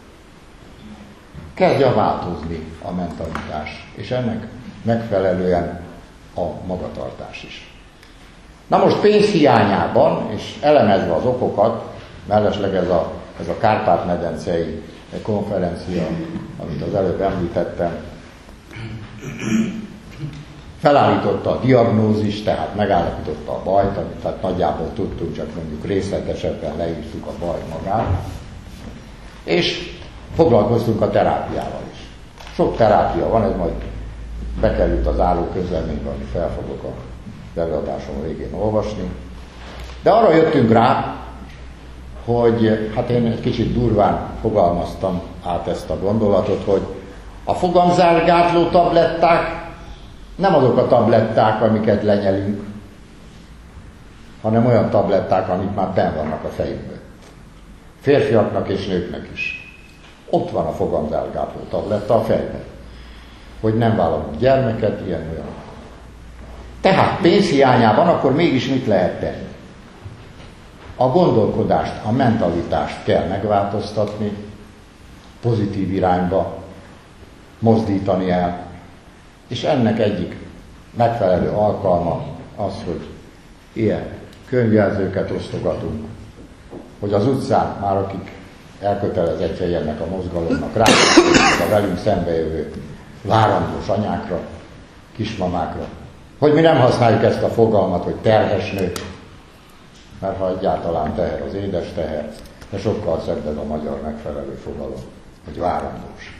Kezdje változni a mentalitás, és ennek megfelelően a magatartás is. Na most pénz hiányában, és elemezve az okokat, mellesleg ez a Kárpát-medencei konferencia, amit az előbb említettem, felállította a diagnózist, tehát megállapította a bajt, amit tehát nagyjából tudtunk, csak mondjuk részletesebben leírtuk a baj magát, és foglalkoztunk a terápiával is. Sok terápia van, ez majd bekerült az állóközleménybe, amit fel fogok a előadásom végén olvasni. De arra jöttünk rá, hogy hát én egy kicsit durván fogalmaztam át ezt a gondolatot, hogy a fogamzásgátló tabletták nem azok a tabletták, amiket lenyelünk, hanem olyan tabletták, amik már benn vannak a fejünkben. Férfiaknak és nőknek is. Ott van a fogamzásgátló tabletta a fejben. Hogy nem vállalunk gyermeket, ilyen-olyan. Tehát pénzhiányában akkor mégis mit lehet tenni? A gondolkodást, a mentalitást kell megváltoztatni, pozitív irányba mozdítani el, és ennek egyik megfelelő alkalma az, hogy ilyen könyvjelzőket osztogatunk, hogy az utcán már akik elkötelezettjei ennek a mozgalomnak rákötelezik a velünk szembejövő várandós anyákra, kismamákra, hogy mi nem használjuk ezt a fogalmat, hogy terhes nő, mert ha egyáltalán teher az édes teher, de sokkal szebb ez a magyar megfelelő fogalom, hogy várandós.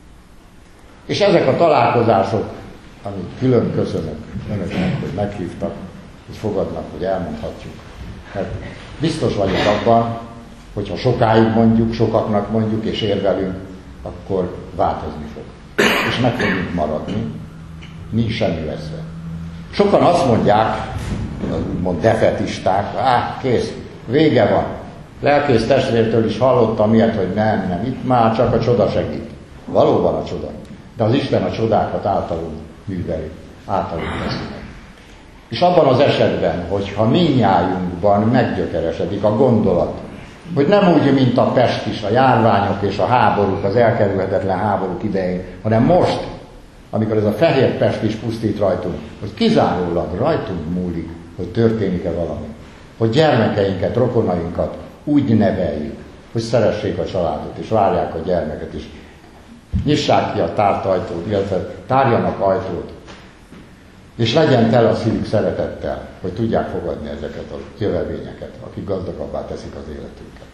És ezek a találkozások, amit külön köszönök önöknek, hogy meghívtak, hogy fogadnak, hogy elmondhatjuk. Mert biztos vagyok abban, hogyha sokáig mondjuk, sokaknak mondjuk és érvelünk, akkor változni fog. És meg fogunk maradni, nincs semmi veszve. Sokan azt mondják, úgymond defetisták, kész, vége van. Lelkész testvértől is hallottam ilyet, hogy nem, itt már csak a csoda segít. Valóban a csoda. De az Isten a csodákat általunk műveli, általunk teszi meg. És abban az esetben, hogyha mindnyájunkban meggyökeresedik a gondolat, hogy nem úgy, mint a Pest is, a járványok és a háborúk, az elkerülhetetlen háborúk idején, hanem most, amikor ez a fehér Pest is pusztít rajtunk, hogy kizárólag rajtunk múlik, hogy történik-e valami. Hogy gyermekeinket, rokonainkat úgy neveljük, hogy szeressék a családot, és várják a gyermeket is. Nyissák ki a tárt ajtót, illetve tárjanak ajtót, és legyen tele a szívük szeretettel, hogy tudják fogadni ezeket a jövevényeket, akik gazdagabbá teszik az életünket.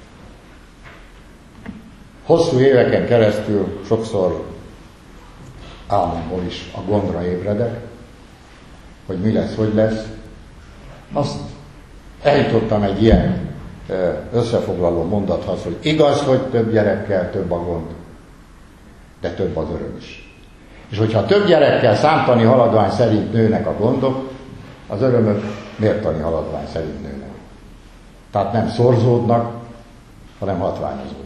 Hosszú éveken keresztül sokszor álmomból is a gondra ébredek, hogy mi lesz, hogy lesz. Azt eljutottam egy ilyen összefoglaló mondathoz, hogy igaz, hogy több gyerekkel több a gond, de több az öröm is. És hogyha több gyerekkel számtani haladvány szerint nőnek a gondok, az örömök mértani haladvány szerint nőnek. Tehát nem szorzódnak, hanem hatványozódnak.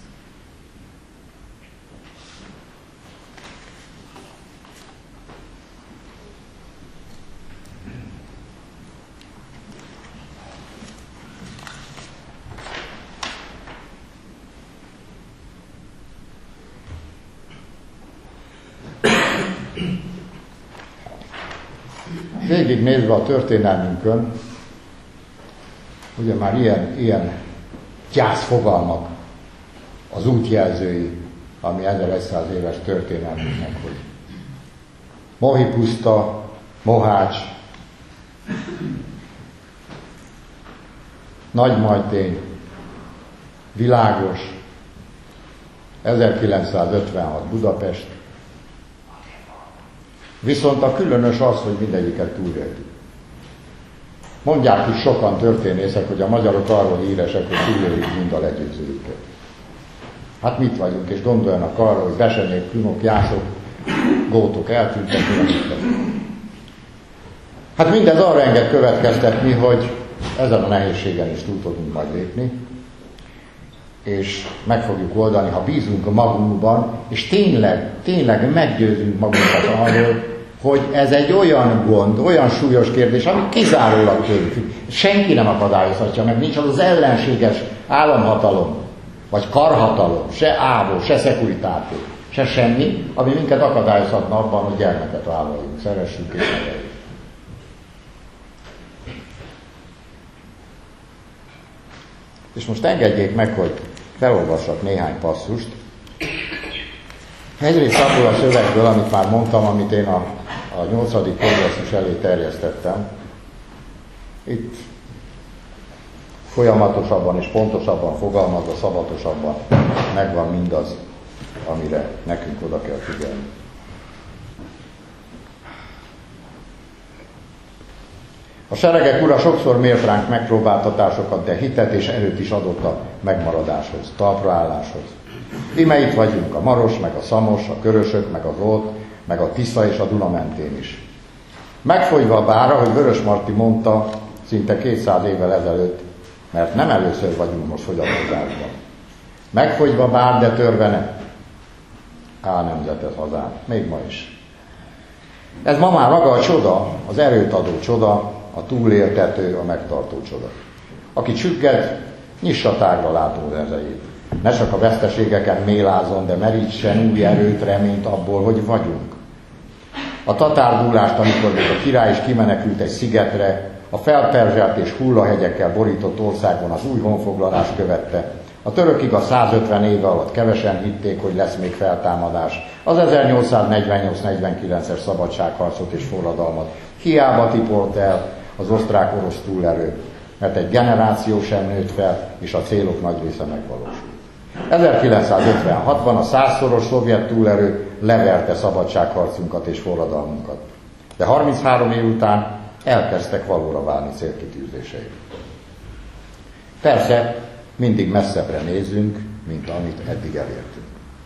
Végignézve a történelmünkön, ugye már ilyen gyászfogalmak az útjelzői, ami 1100 éves történelmünknek, hogy Mohi puszta, Mohács, Nagymajtény, Világos, 1956 Budapest. Viszont a különös az, hogy mindegyiket túléltük. Mondják is sokan történészek, hogy a magyarok arról híresek, hogy túlélik mind a legyőzőjüket. Hát mit vagyunk, és gondoljanak arra, hogy besenyék, künok, jászok, gótok eltűntek, hát mindez arra enged következtetni, hogy ezen a nehézségen is túl tudunk majd lépni, és meg fogjuk oldani, ha bízunk a magunkban, és tényleg meggyőzünk magunkat arról, hogy ez egy olyan gond, olyan súlyos kérdés, ami kizárólag tőlük függ. Senki nem akadályozhatja meg, nincs az ellenséges államhatalom, vagy karhatalom, se ávó, se szekuritáté, se semmi, ami minket akadályozhatna abban, hogy gyermeket vállaljunk, szeressünk és neveljük. És most engedjék meg, hogy felolvassak néhány passzust. Egyrészt abból a szövegből, amit már mondtam, amit én a 8. kongresszus elé terjesztettem. Itt folyamatosabban és pontosabban fogalmazva, szabatosabban megvan mindaz, amire nekünk oda kell figyelni. A seregek ura sokszor mért ránk megpróbáltatásokat, de hitet és erőt is adott a megmaradáshoz, talpraálláshoz. Íme itt vagyunk, a Maros, meg a Szamos, a Körösök, meg az Olt, meg a Tisza és a Duna mentén is. Megfogyva bár, ahogy Vörösmarty mondta szinte 200 évvel ezelőtt, mert nem először vagyunk most fogyatékosságban. Megfogyva bár, de törve ne. Á, nemzetet hazám, még ma is. Ez ma már maga a csoda, az erőt adó csoda, a túléltető, a megtartó csoda. Aki csügged, nyissa tárva látó erejét. Ne csak a veszteségeken mélázon, de merítsen új erőt, reményt abból, hogy vagyunk. A tatárdúlást, amikor még a király is kimenekült egy szigetre, a felperzselt és hullahegyekkel borított országban az új honfoglalást követte. A törökig a 150 éve alatt kevesen hitték, hogy lesz még feltámadás. Az 1848-49-es szabadságharcot és forradalmat hiába tipolt el az osztrák-orosz túlerő, mert egy generáció sem nőtt fel, és a célok nagy része megvalósult. 1956-ban a 100-szoros szovjet túlerő leverte szabadságharcunkat és forradalmunkat. De 33 év után elkezdtek valóra válni célkitűzéseik. Persze, mindig messzebbre nézzünk, mint amit eddig elértünk.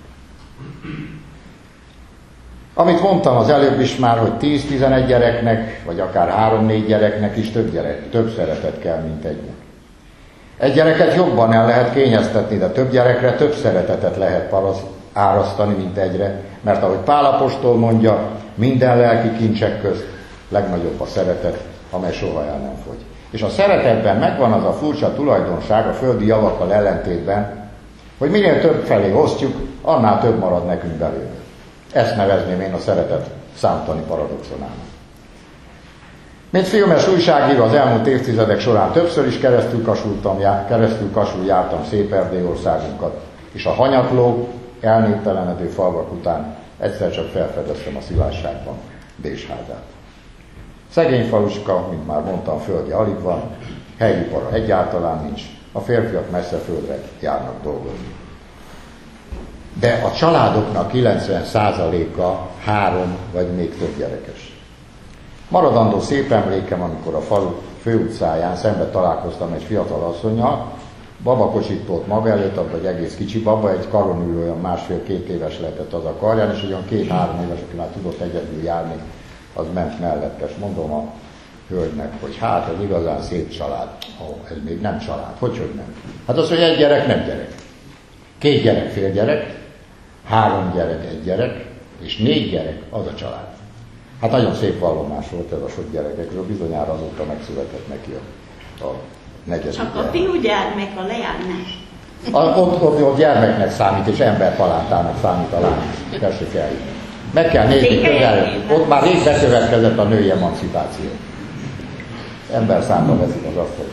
Amit mondtam az előbb is már, hogy 10-11 gyereknek, vagy akár 3-4 gyereknek is több szeretet kell, mint egynek. Egy gyereket jobban el lehet kényeztetni, de több gyerekre több szeretetet lehet árasztani, mint egyre, mert ahogy Pál apostol mondja, minden lelki kincsek közt legnagyobb a szeretet, amely soha el nem fogy. És a szeretetben megvan az a furcsa tulajdonság a földi javakkal ellentétben, hogy minél több felé osztjuk, annál több marad nekünk belőle. Ezt nevezném én a szeretet számtani paradoxonának. Mint filmes újságíró az elmúlt évtizedek során többször is keresztül jártam szép Erdélyországunkat, és a hanyatló, elnéptelenedő falvak után egyszer csak felfedeztem a Szilágyságban Désházát. Szegény faluska, mint már mondtam, földje alig van, helyipara egyáltalán nincs, a férfiak messze földre járnak dolgozni. De a családoknak 90%-a 3 vagy még több gyerekes. Maradandó szép emlékem, amikor a falu főutcáján szembe találkoztam egy fiatal asszonnyal, babakocsit tolt maga előtt, abban egy egész kicsi baba, egy karon ülő, olyan 1,5-2 éves lehetett az a karján, és olyan 2-3 éves, aki már tudott egyedül járni, az ment mellette, és mondom a hölgynek, hogy hát ez igazán szép család. Ez még nem család. Hogy nem? Hát az, hogy egy gyerek, nem gyerek. 2 gyerek, fél gyerek, 3 gyerek, 1 gyerek, és 4 gyerek, az a család. Hát nagyon szép vallomás volt ez a sok gyerekekről, bizonyára azóta megszületett neki a negyedik csak gyermek. a fiúgyermek, a leánynak. Ott gyermeknek számít, és emberpalántának számít a lány. Tessék el. Meg kell nézni közel, ott már rég bekövetkezett a női emancipáció. Ember számba veszik az asztalt.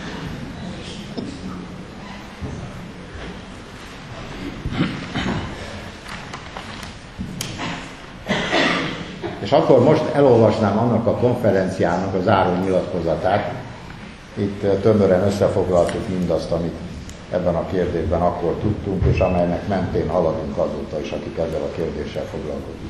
És akkor most elolvasnám annak a konferenciának a záró nyilatkozatát. Itt tömören összefoglaltuk mindazt, amit ebben a kérdésben akkor tudtunk, és amelynek mentén haladunk azóta is, akik ezzel a kérdéssel foglalkozunk.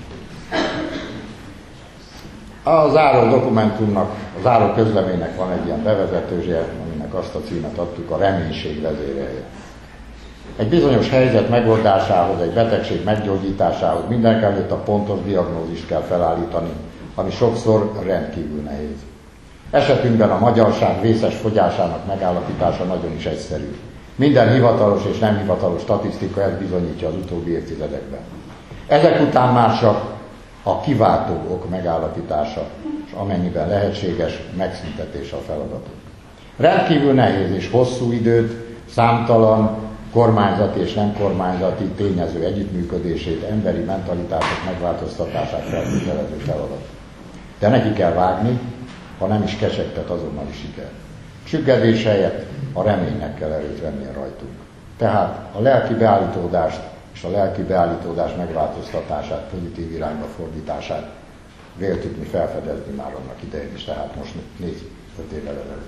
A záró dokumentumnak, a záró közleménynek van egy ilyen bevezetője, aminek azt a címet adtuk, a reménység vezérelje. Egy bizonyos helyzet megoldásához, egy betegség meggyógyításához mindenekelőtt a pontos diagnózist kell felállítani, ami sokszor rendkívül nehéz. Esetünkben a magyarság vészes fogyásának megállapítása nagyon is egyszerű. Minden hivatalos és nem hivatalos statisztika ezt bizonyítja az utóbbi évtizedekben. Ezek után már csak a kiváltó ok megállapítása, és amennyiben lehetséges, megszüntetése a feladatok. Rendkívül nehéz és hosszú időt, számtalan kormányzati és nem kormányzati tényező együttműködését, emberi mentalitások megváltoztatását feltételező feladat. De neki kell vágni, ha nem is kecsegtet azonnali siker. Csüggedés helyett a reménynek kell erőt vennie rajtunk. Tehát a lelki beállítódást és a lelki beállítódás megváltoztatását, pozitív irányba fordítását véltük mi felfedezni már annak idején is, tehát most 4-5 évvel ezelőtt.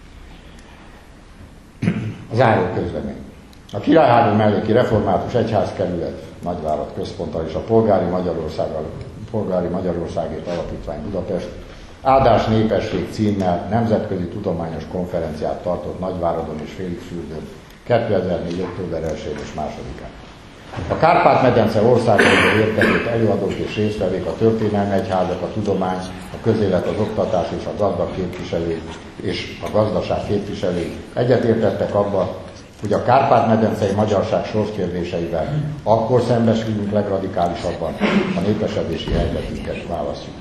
A záró közlemény. A Királyhágó melléki református egyházkerület Nagyvárad központtal és a Polgári Magyarországért Alapítvány Budapest Áldás népesség címmel nemzetközi tudományos konferenciát tartott Nagyváradon és Félixfürdőn 2004. október 1-én és 2-án. A Kárpát-medence országaiból érkezett előadók és résztvevők, a történelmi egyházak, a tudomány, a közélet, az oktatás és a gazdaság képviselői egyetértettek abban, hogy a Kárpát-medencei magyarság sorskérdéseivel akkor szembesülünk legradikálisabban, a népesedési helyzetünket választjuk.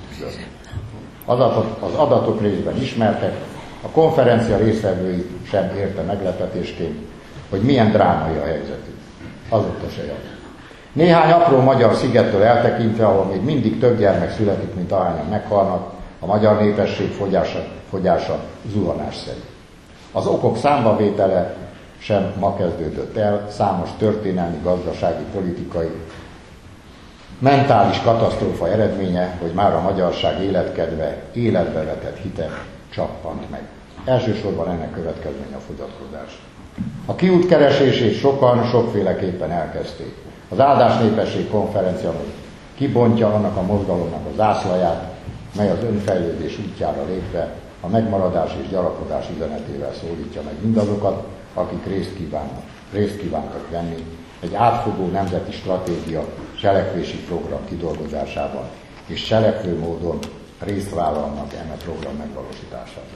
Az adatok részben ismertek, a konferencia résztvevői sem érte meglepetésként, hogy milyen drámai a helyzetük. Azóta se jön. Néhány apró magyar szigettől eltekintve, ahol még mindig több gyermek születik, mint ahányan meghalnak, a magyar népesség fogyása zuhanásszerű. Az okok számbavétele sem ma kezdődött el, számos történelmi, gazdasági, politikai, mentális katasztrófa eredménye, hogy már a magyarság életkedve, életbe vetett hite csappant meg. Elsősorban ennek következménye a fogyatkozás. A kiútkeresését sokan sokféleképpen elkezdték. Az Áldás népesség konferencia kibontja annak a mozgalomnak a zászlaját, mely az önfejlődés útjára lépve a megmaradás és gyarapodás üzenetével szólítja meg mindazokat, akik részt kívántak venni egy átfogó nemzeti stratégia cselekvési program kidolgozásában, és cselekvő módon részt vállalnak eme program megvalósításában.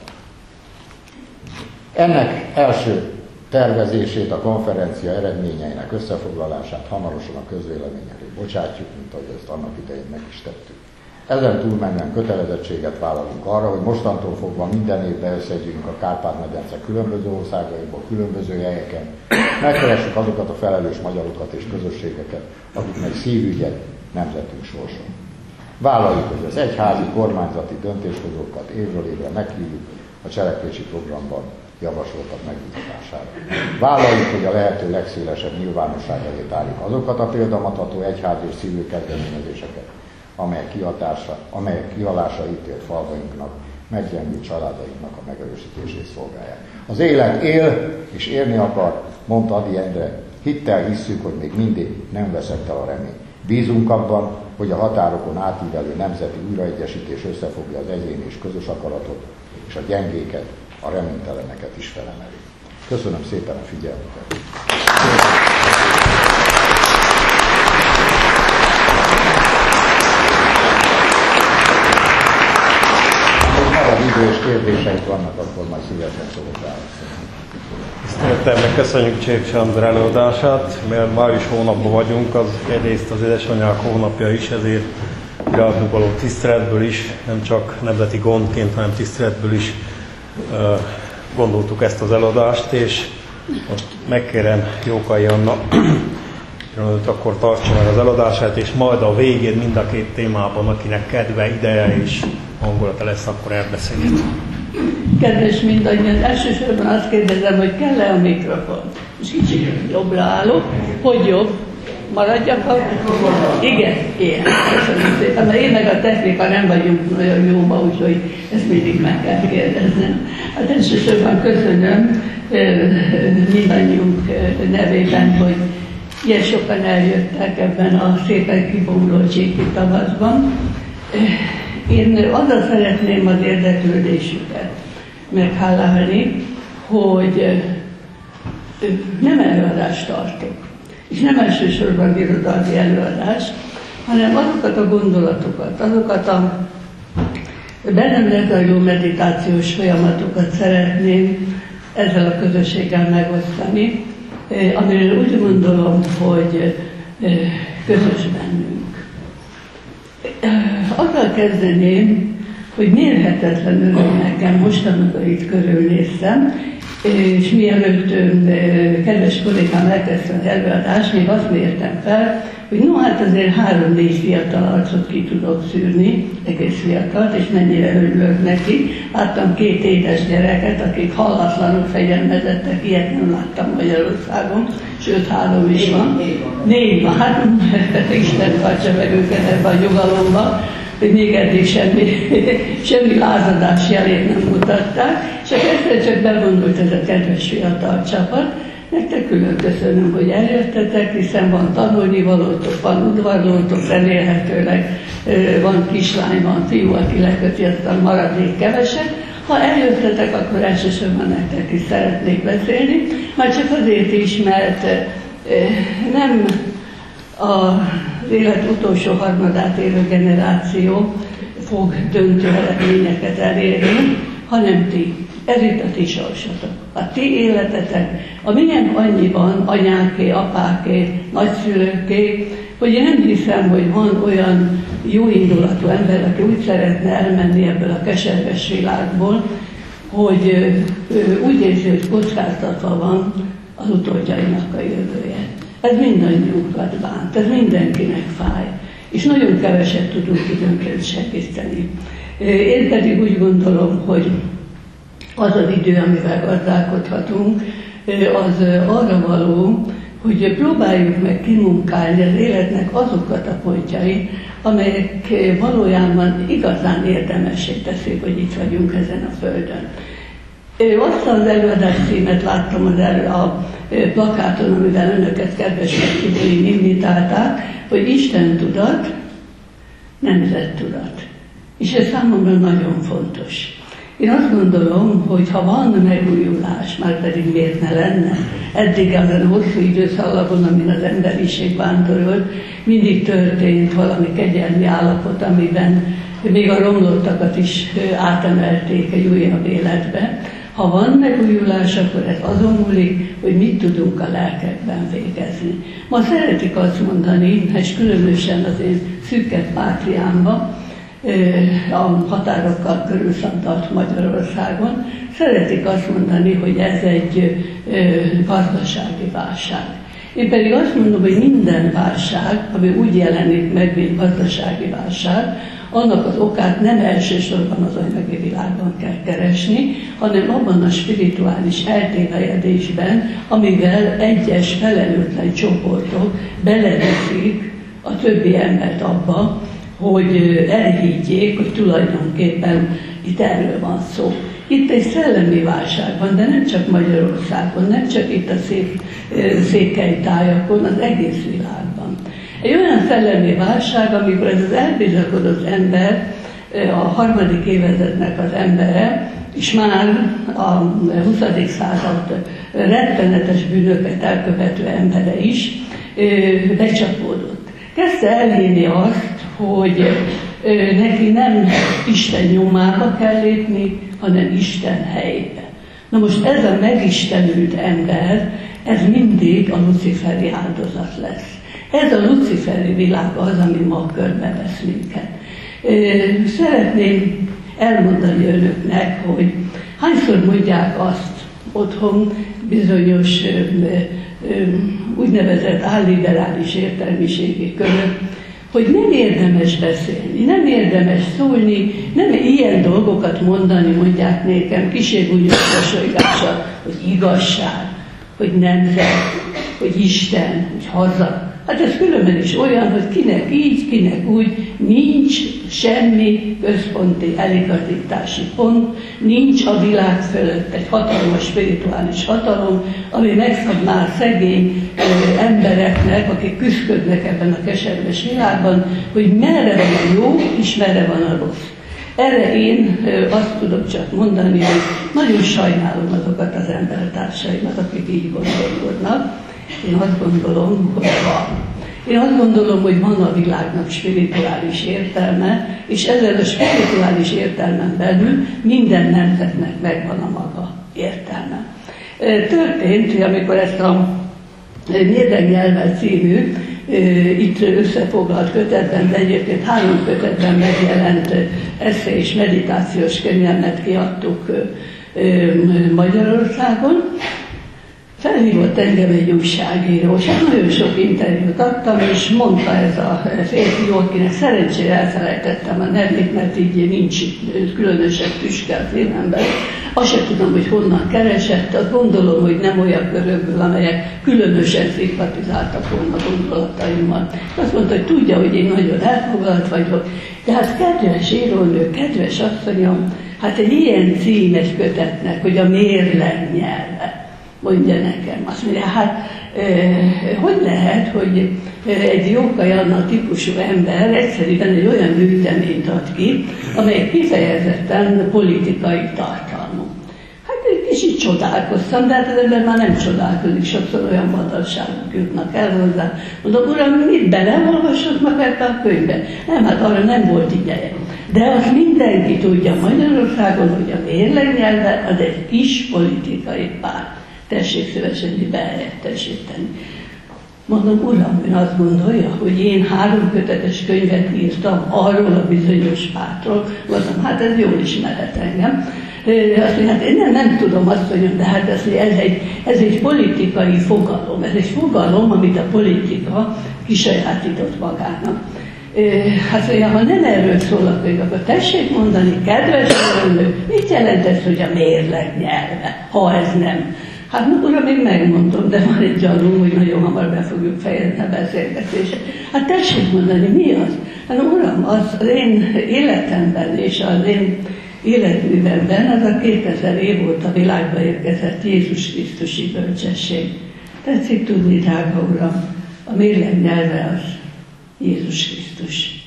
Ennek első tervezését, a konferencia eredményeinek összefoglalását hamarosan a közvélemény elé bocsátjuk, mint ahogy ezt annak idején meg is tettük. Ezen túlmenően kötelezettséget vállalunk arra, hogy mostantól fogva minden évben összegyűjünk a Kárpát-medence különböző országaiból, különböző helyeken, megkeressük azokat a felelős magyarokat és közösségeket, akiknek szívügye nemzetünk sorsa. Vállaljuk, hogy az egyházi kormányzati döntéshozókat évről évre meghívjuk a cselekvési programban javasoltak megvitatására. Vállaljuk, hogy a lehető legszélesebb nyilvánosság elé tárjuk azokat a példamutató egyházi és civil kezdeményezéseket, amelyek kihalása ítélt falvainknak, meggyengült családainknak a megerősítését szolgálják. Az élet él és élni akar, mondta Ady Endre, hittel hisszük, hogy még mindig nem veszett el a remény. Bízunk abban, hogy a határokon átívelő nemzeti újraegyesítés összefogja az egyéni és közös akaratot, és a gyengéket, a reményteleneket is felemeli. Köszönöm szépen a figyelmüket! És kérdéseik vannak, akkor majd szívesen fogok válaszolni. Tisztelettel köszönjük Csépcs Andor előadását, mert május hónapban vagyunk, az egyrészt az édesanyák hónapja is, ezért ráadunk való tiszteletből is, nem csak nemzeti gondként, hanem tiszteletből is gondoltuk ezt az előadást, és most megkérem Jókai Anna, akkor tartsa meg az előadását, és majd a végén mind a két témában, akinek kedve, ideje és hangulata lesz, akkor elbeszéljük. Kedves mindannyian, elsősorban azt kérdezem, hogy kell-e a mikrofon? És kicsit jobbra állok. Hogy jobb? Maradjak a... Igen, ilyen. Köszönöm szépen. Mert én meg a technika nem vagyunk nagyon jóba, úgyhogy ezt mindig meg kell kérdeznem. Hát elsősorban köszönöm mindannyiunk nevében, hogy ilyen sokan eljöttek ebben a szépen kibomló cséki tavaszban. Én azzal szeretném az érdeklődésüket meghálálni, hogy nem előadást tartok, és nem elsősorban irodalmi előadást, hanem azokat a gondolatokat, azokat a bennem lezajló meditációs folyamatokat szeretném ezzel a közösséggel megosztani, amiről úgy gondolom, hogy közös bennünk. Azzal kezdeném, hogy mérhetetlen öröm nekem mostanában itt körülnéztem, és mielőtt kedves kollégám elkezdte az előadást, még azt mértem fel, hogy no hát azért 3-4 fiatal arcot ki tudok szűrni, egész fiatalt, és mennyire örülök neki. Láttam 2 édes gyereket, akik hallatlanul fegyelmezettek, ilyet nem láttam Magyarországon, sőt 3 is van. 4 van, hát Isten tartsa meg őket ebben a nyugalomban, hogy még eddig semmi lázadás jelét nem mutatták, és egyszer csak bevonult ez a kedves fiatal csapat. Nektek külön köszönöm, hogy eljöttetek, hiszen van tanulnivalótok, van udvarlótok, remélhetőleg van kislány, van fiú, aki leköti azt a maradék keveset. Ha eljöttetek, akkor elsősorban nektek is szeretnék beszélni, már csak azért is, mert nem az élet utolsó harmadát élő generáció fog döntő eredményeket elérni, hanem ti. Ez itt a ti sorsotok. A ti életetek, a milyen annyiban anyáké, apáké, nagyszülőké, hogy én nem hiszem, hogy van olyan jó indulatú ember, aki úgy szeretne elmenni ebből a keserves világból, hogy úgy érzi, hogy kockáztatva van az utódjainak a jövője. Ez mindannyiunkat bánt, ez mindenkinek fáj, és nagyon keveset tudunk időnként segíteni. Én pedig úgy gondolom, hogy az az idő, amivel gazdálkodhatunk, az arra való, hogy próbáljuk meg kimunkálni az életnek azokat a pontjait, amelyek valójában igazán érdemessé teszik, hogy itt vagyunk ezen a földön. Azt az előadás címet láttam a plakáton, amivel önöket kedves meghívóim invitálták, hogy Isten tudat, nemzettudat. És ez számomra nagyon fontos. Én azt gondolom, hogy ha van megújulás, már pedig miért ne lenne, eddig azon a hosszú időszakon, amin az emberiség vándorolt, mindig történt valami kegyelmi állapot, amiben még a romlottakat is átemelték egy újabb életbe. Ha van megújulás, akkor ez azon múlik, hogy mit tudunk a lelkekben végezni. Ma szeretik azt mondani, és különösen az én szűkebb pátriámban, a határokkal körülszabdalt Magyarországon, szeretik azt mondani, hogy ez egy gazdasági válság. Én pedig azt mondom, hogy minden válság, ami úgy jelenik meg, mint gazdasági válság, annak az okát nem elsősorban az anyagi világban kell keresni, hanem abban a spirituális eltévejedésben, amivel egyes felelőtlen csoportok beleviszik a többi embert abba, hogy elhiggyék, hogy tulajdonképpen itt erről van szó. Itt egy szellemi válság van, de nem csak Magyarországon, nem csak itt a székely tájakon, az egész világban. Egy olyan szellemi válság, amikor ez az elbizakodott ember, a harmadik évezrednek az embere, és már a 20. század rettenetes bűnöket elkövető embere is becsapódott. Kezdte elhinni azt, hogy neki nem Isten nyomába kell lépni, hanem Isten helyébe. Na most ez a megistenült ember, ez mindig a luciferi áldozat lesz. Ez a luciferi világ az, ami ma körbevesz minket. Szeretném elmondani önöknek, hogy hányszor mondják azt otthon bizonyos úgynevezett álliberális értelmiségi körök, hogy nem érdemes beszélni, nem érdemes szólni, nem ilyen dolgokat mondani, mondják nékem kísérgúnyos mosolygással, hogy igazság, hogy nemzet, hogy Isten, hogy haza. Hát ez különben is olyan, hogy kinek így, kinek úgy, nincs semmi központi eligazítási pont, nincs a világ fölött egy hatalmas spirituális hatalom, ami megszabná szegény embereknek, akik küszködnek ebben a keserves világban, hogy merre van a jó, és merre van a rossz. Erre én azt tudok csak mondani, hogy nagyon sajnálom azokat az embertársaimat, akik így gondolkodnak. Én azt gondolom, hogy van. Én azt gondolom, hogy van a világnak spirituális értelme, és ezzel a spirituális értelmen belül minden nemzetnek megvan a maga értelme. Történt, hogy amikor ezt a Mérleg nyelve című, itt összefoglalt kötetben, de egyébként 3 kötetben megjelent esze és meditációs könyvemet kiadtuk Magyarországon, felhívott engem egy újságíró, és nagyon sok interjút adtam, és mondta ez a férfi, akinek szerencsére elfelejtettem a nevét, mert így nincs különösebb tüske a filmemben. Azt sem tudom, hogy honnan keresett, azt gondolom, hogy nem olyan körökből, amelyek különösen szimpatizáltak volna gondolataimmal. Azt mondta, hogy tudja, hogy én nagyon elfoglalt vagyok, de hát kedves írónő, kedves asszonyom, hát egy ilyen címes kötetnek, hogy a mérleg nyelve. Mondja nekem. Azt mondja, hát hogy lehet, hogy egy Jókai Anna típusú ember egyszerűen egy olyan gyűjteményt ad ki, amely kifejezetten politikai tartalmú. Hát egy kicsit csodálkoztam, de hát az ember már nem csodálkozik, sokszor olyan vadalságok jutnak el hozzá. Mondom, uram, mit beleolvasott meg ebbe a könyvbe? Nem, hát arra nem volt ideje. De azt mindenki tudja Magyarországon, hogy a mérleg nyelve az egy kis politikai párt. Tessék szívesen behelyettesíteni. Mondom, uram, ön azt gondolja, hogy én 3 kötetes könyvet írtam arról a bizonyos pártról. Mondom, hát ez jól ismerhet engem. Azt mondja, hát én nem tudom azt mondjam, de hát ez egy politikai fogalom. Ez egy fogalom, amit a politika kisajátított magának. Hát mondja, ha nem erről szól a könyv, akkor tessék mondani, kedves önök, mit jelent ez, hogy a mérleg nyelve, ha ez nem? Hát uram, én megmondom, de van egy gyanúm, hogy nagyon hamar be fogjuk fejezni a beszélgetést. Hát tessék mondani, mi az? Hát uram, az én életemben és az én életművemben az a 2000 év óta világba érkezett Jézus Krisztusi bölcsesség. Tetszik tudni, drága uram, a mérleg nyelve az Jézus Krisztus.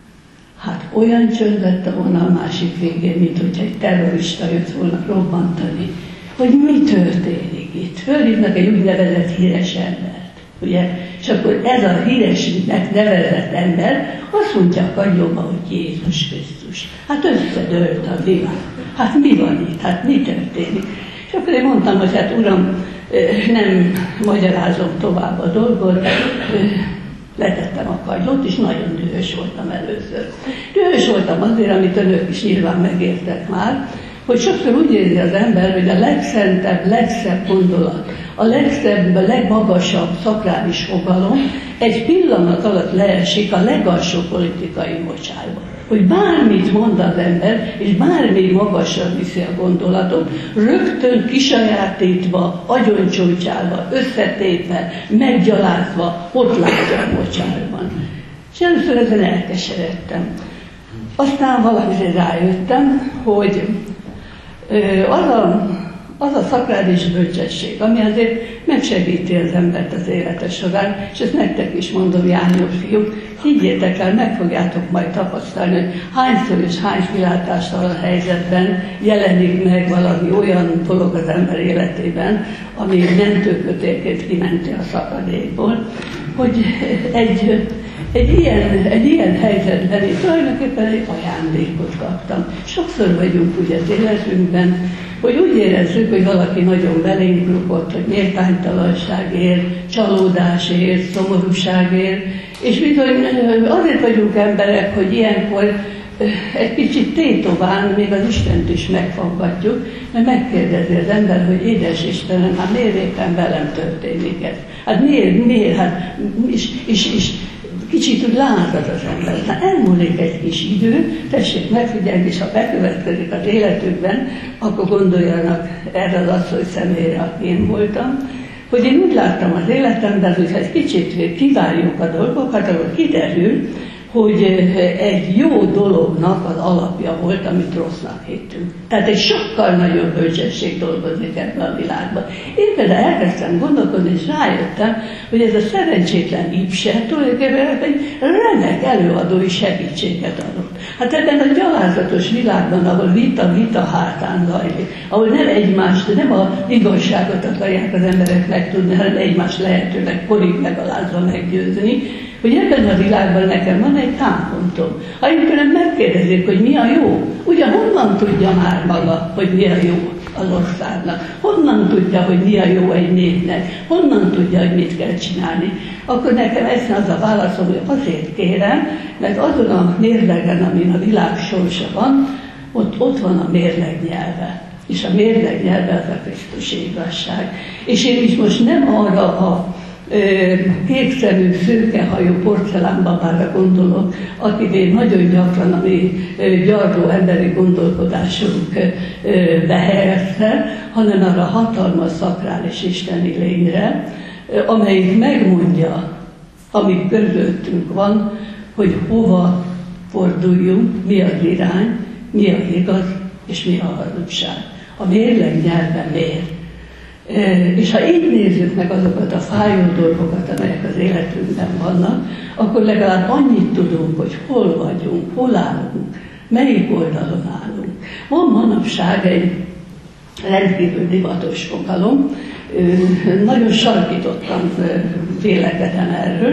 Hát olyan csönd lett volna a másik végén, mint hogyha egy terrorista jött volna robbantani, hogy mi történik itt. Fölhívnak egy úgynevezett híres embert, ugye? És akkor ez a híresnek nevezett ember azt mondja a kagylóba, hogy Jézus Krisztus. Hát összedőlt a világ. Hát mi van itt? Hát mi történik? És akkor én mondtam, hogy hát uram, nem magyarázom tovább a dolgot, letettem a kagylót, és nagyon dühös voltam először. Dühös voltam azért, amit önök is nyilván megértek már, hogy sokszor úgy érzi az ember, hogy a legszentebb, legszebb gondolat, a legszebb, a legmagasabb szakrális fogalom egy pillanat alatt leesik a legalsó politikai mocsárba. Hogy bármit mond az ember, és bármi magasra viszi a gondolatot, rögtön kisajátítva, agyoncsúcsálva, összetépve, meggyalázva, ott látja a mocsárban. És először ezen elkeseredtem. Aztán valamire rájöttem, hogy az a szakrális bölcsesség, ami azért megsegíti az embert az élete során, és ezt nektek is mondom, Jányos fiúk, higgyétek el, meg fogjátok majd tapasztalni, hogy hányszor és hány kilátástalan helyzetben jelenik meg valami olyan dolog az ember életében, ami mentőkötélként kimenti a szakadékból, hogy egy ilyen helyzetben én tulajdonképpen egy ajándékot kaptam. Sokszor vagyunk úgy az életünkben, hogy úgy érezzük, hogy valaki nagyon belénk rúgott, hogy méltánytalanságért, csalódásért, szomorúságért, és bizony azért vagyunk emberek, hogy ilyenkor egy kicsit tétován még az Istent is megfaggatjuk, mert megkérdezi az ember, hogy édes Istenem, hát miért éppen velem történik ez? Hát miért? Hát, és kicsit úgy lázad az ember. Hát elmúlik egy kis idő, tessék megfigyelni, és ha bekövetkezik az életükben, akkor gondoljanak erre az asszony személyre, aki én voltam, hogy én úgy láttam az életemben, hogy ha egy kicsit kivárjuk a dolgokat, akkor kiderül, hogy egy jó dolognak az alapja volt, amit rossznak hittünk. Tehát egy sokkal nagyobb bölcsesség dolgozik ebben a világban. Én például elkezdtem gondolkodni, és rájöttem, hogy ez a szerencsétlen Ibse tulajdonképpen egy remek előadói segítséget adott. Hát ebben a gyalázatos világban, ahol vita hátán zajlik, ahol nem a igazságot akarják az emberek megtudni, hanem egymást lehetőleg porig megalázva meggyőzni, hogy ebben a világban nekem van egy támpontom. Ha én tőlem megkérdezik, hogy mi a jó, ugye honnan tudja már maga, hogy mi a jó az országnak? Honnan tudja, hogy mi a jó egy népnek? Honnan tudja, hogy mit kell csinálni? Akkor nekem ez az a válaszom, hogy azért kérem, mert azon a mérlegen, amin a világ sorsa van, ott van a mérleg nyelve. És a mérleg nyelve az a Krisztusi igazság. És én is most nem arra a kékszemű, szőkehajú porcelánbabára gondolok, akinél nagyon gyakran a mi gyarló emberi gondolkodásunk behelyezte, hanem arra hatalmas szakrális isteni lényre, amelyik megmondja, ami közöttünk van, hogy hova forduljunk, mi az irány, mi az igaz, és mi a hazugság. A mérleg nyelve mér. És ha így nézzük meg azokat a fájó dolgokat, amelyek az életünkben vannak, akkor legalább annyit tudunk, hogy hol vagyunk, hol állunk, melyik oldalon állunk. Van manapság egy rendkívül divatos fogalom, nagyon sarkítottan vélekedem erről.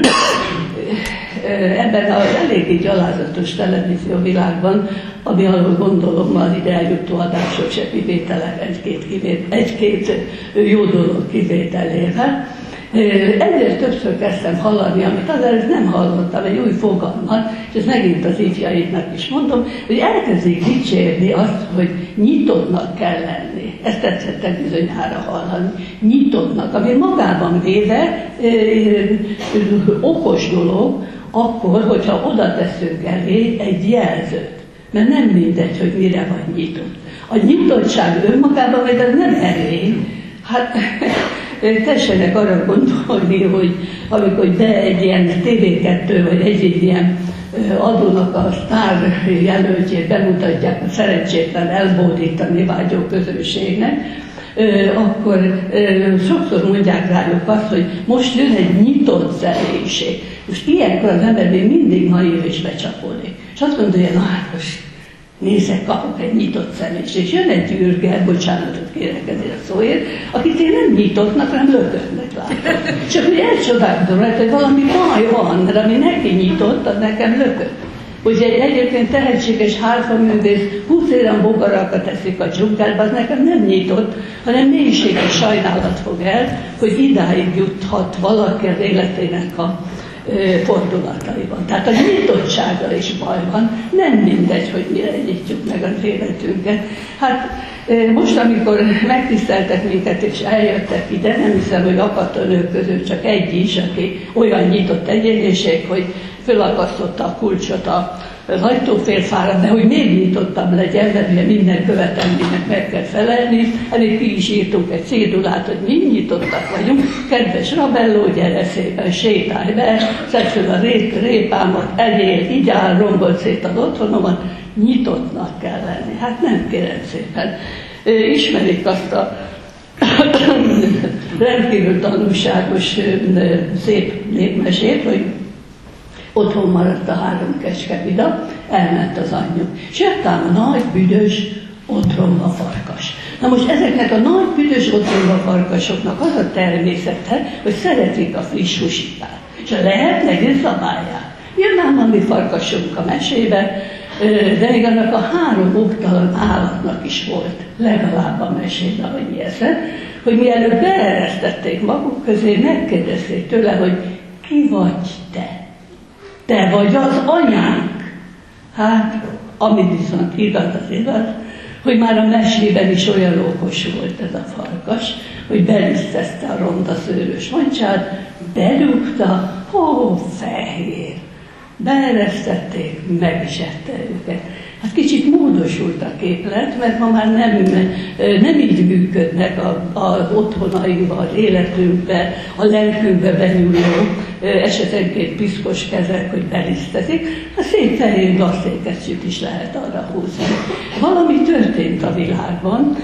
Ebben az eléggé gyalázatos televízióvilágban, ami alól gondolom az ide eljutó adások se kivételek, egy-két jó dolog kivételével. Ezért többször kezdtem hallani, amit azért nem hallottam, egy új fogalmat, és ezt megint az ifjaiknak is mondom, hogy elkezdik dicsérni azt, hogy nyitottnak kell lenni. Ezt tetszettek bizonyára hallani. Nyitottnak, ami magában véve okos dolog, akkor, hogyha oda teszünk elé egy jelzőt. Mert nem mindegy, hogy mire vagy nyitott. A nyitottság önmagában, vagy az nem erény. Hát tessenek arra gondolni, hogy amikor be egy ilyen TV2 vagy egy ilyen adónak a sztár jelöltjét bemutatják a szerencsétlen elbódítani vágyó közönségnek, akkor sokszor mondják rájuk azt, hogy most jön egy nyitott személyiség. Most ilyenkor az ember még mindig naív és becsapódik. És azt gondolja, na hát most nézek, kapok egy nyitott személyiség. És jön egy ürge, bocsánatot kérek ezért a szóért, akit én nem nyitottnak, hanem lökötnek látom. Csak hogy elcsodálkozom rajta, hogy valami baj van, mert ami neki nyitott, az nekem lökött. Hogy egy egyébként tehetséges hárfaművész 20 éven bogarakat teszik a dzsungelbe, az nekem nem nyitott, hanem mélységes sajnálat fog el, hogy idáig juthat valaki az életének a fordulataiban. Tehát a nyitottsággal is baj van, nem mindegy, hogy mire nyitjuk meg az életünket. Hát most, amikor megtiszteltek minket és eljöttek ide, nem hiszem, hogy akadt önök közül csak egy is, aki olyan nyitott egyéniség, hogy fölakasztotta a kulcsot az ajtófélfára, de hogy még nyitottabb legyen, mert ugye minden követelménynek meg kell felelni. Elég ki is írtunk egy cédulát, hogy mi nyitottak vagyunk. Kedves Rabelló, gyere szépen, sétálj be, szedd fel a répámat, eljél, igyál, rombolt szét az otthonomat, nyitottnak kell lenni. Hát nem, kérem szépen. Ismerik azt a rendkívül tanulságos, szép népmesét, hogy otthon maradt a 3 kecskevida, elment az anyjuk. És jöttem a nagy, büdös, otromba farkas. Na most ezeknek a nagy, büdös, otromba farkasoknak az a természete, hogy szeretik a friss húsitát. És ha lehet, meg is zabálják. Jön ám a mi farkasunk a mesébe, de még annak a 3 oktalan állatnak is volt, legalább a mesében, hogy mi esze, hogy mielőtt beeresztették maguk közé, megkérdezték tőle, hogy ki vagy te? Te vagy az anyánk. Hát, ami viszont igaz, az igaz, hogy már a mesében is olyan okos volt ez a farkas, hogy belisztezte a ronda szőrös mancsát, bedugta, fehér. Beeresztették, meg is ette őket. Hát kicsit módosult a képlet, mert ma már nem így működnek az otthonaimba, az életünkbe, a lelkünkbe benyúló, esetenként piszkos kezek, hogy belisztezik, a szép fehér gaztékesztyűt is lehet arra húzni. Valami történt a világban,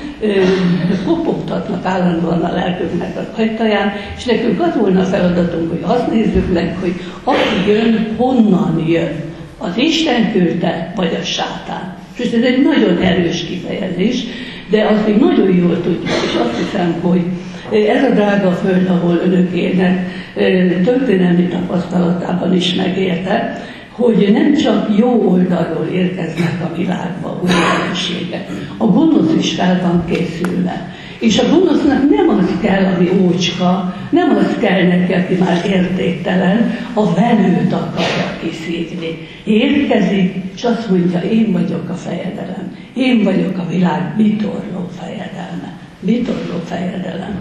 kopogtatnak állandóan a lelkünknek a ajtaján, és nekünk az volna a feladatunk, hogy azt nézzük meg, hogy aki jön, honnan jön. Az Isten küldte, vagy a sátán. És ez egy nagyon erős kifejezés, de azt még nagyon jól tudjuk, és azt hiszem, hogy ez a drága föld, ahol önök élnek, történelmi tapasztalatában is megérte, hogy nem csak jó oldalról érkeznek a világba új jelenségek. A gonosz is fel van készülve. És a gonosznak nem az kell, ami ócska, nem az kell neki, aki már értéktelen, a velőt akarja kiszívni. Érkezik, és azt mondja, én vagyok a fejedelem, én vagyok a világ vitorló fejedelme. Vitorló fejedelem.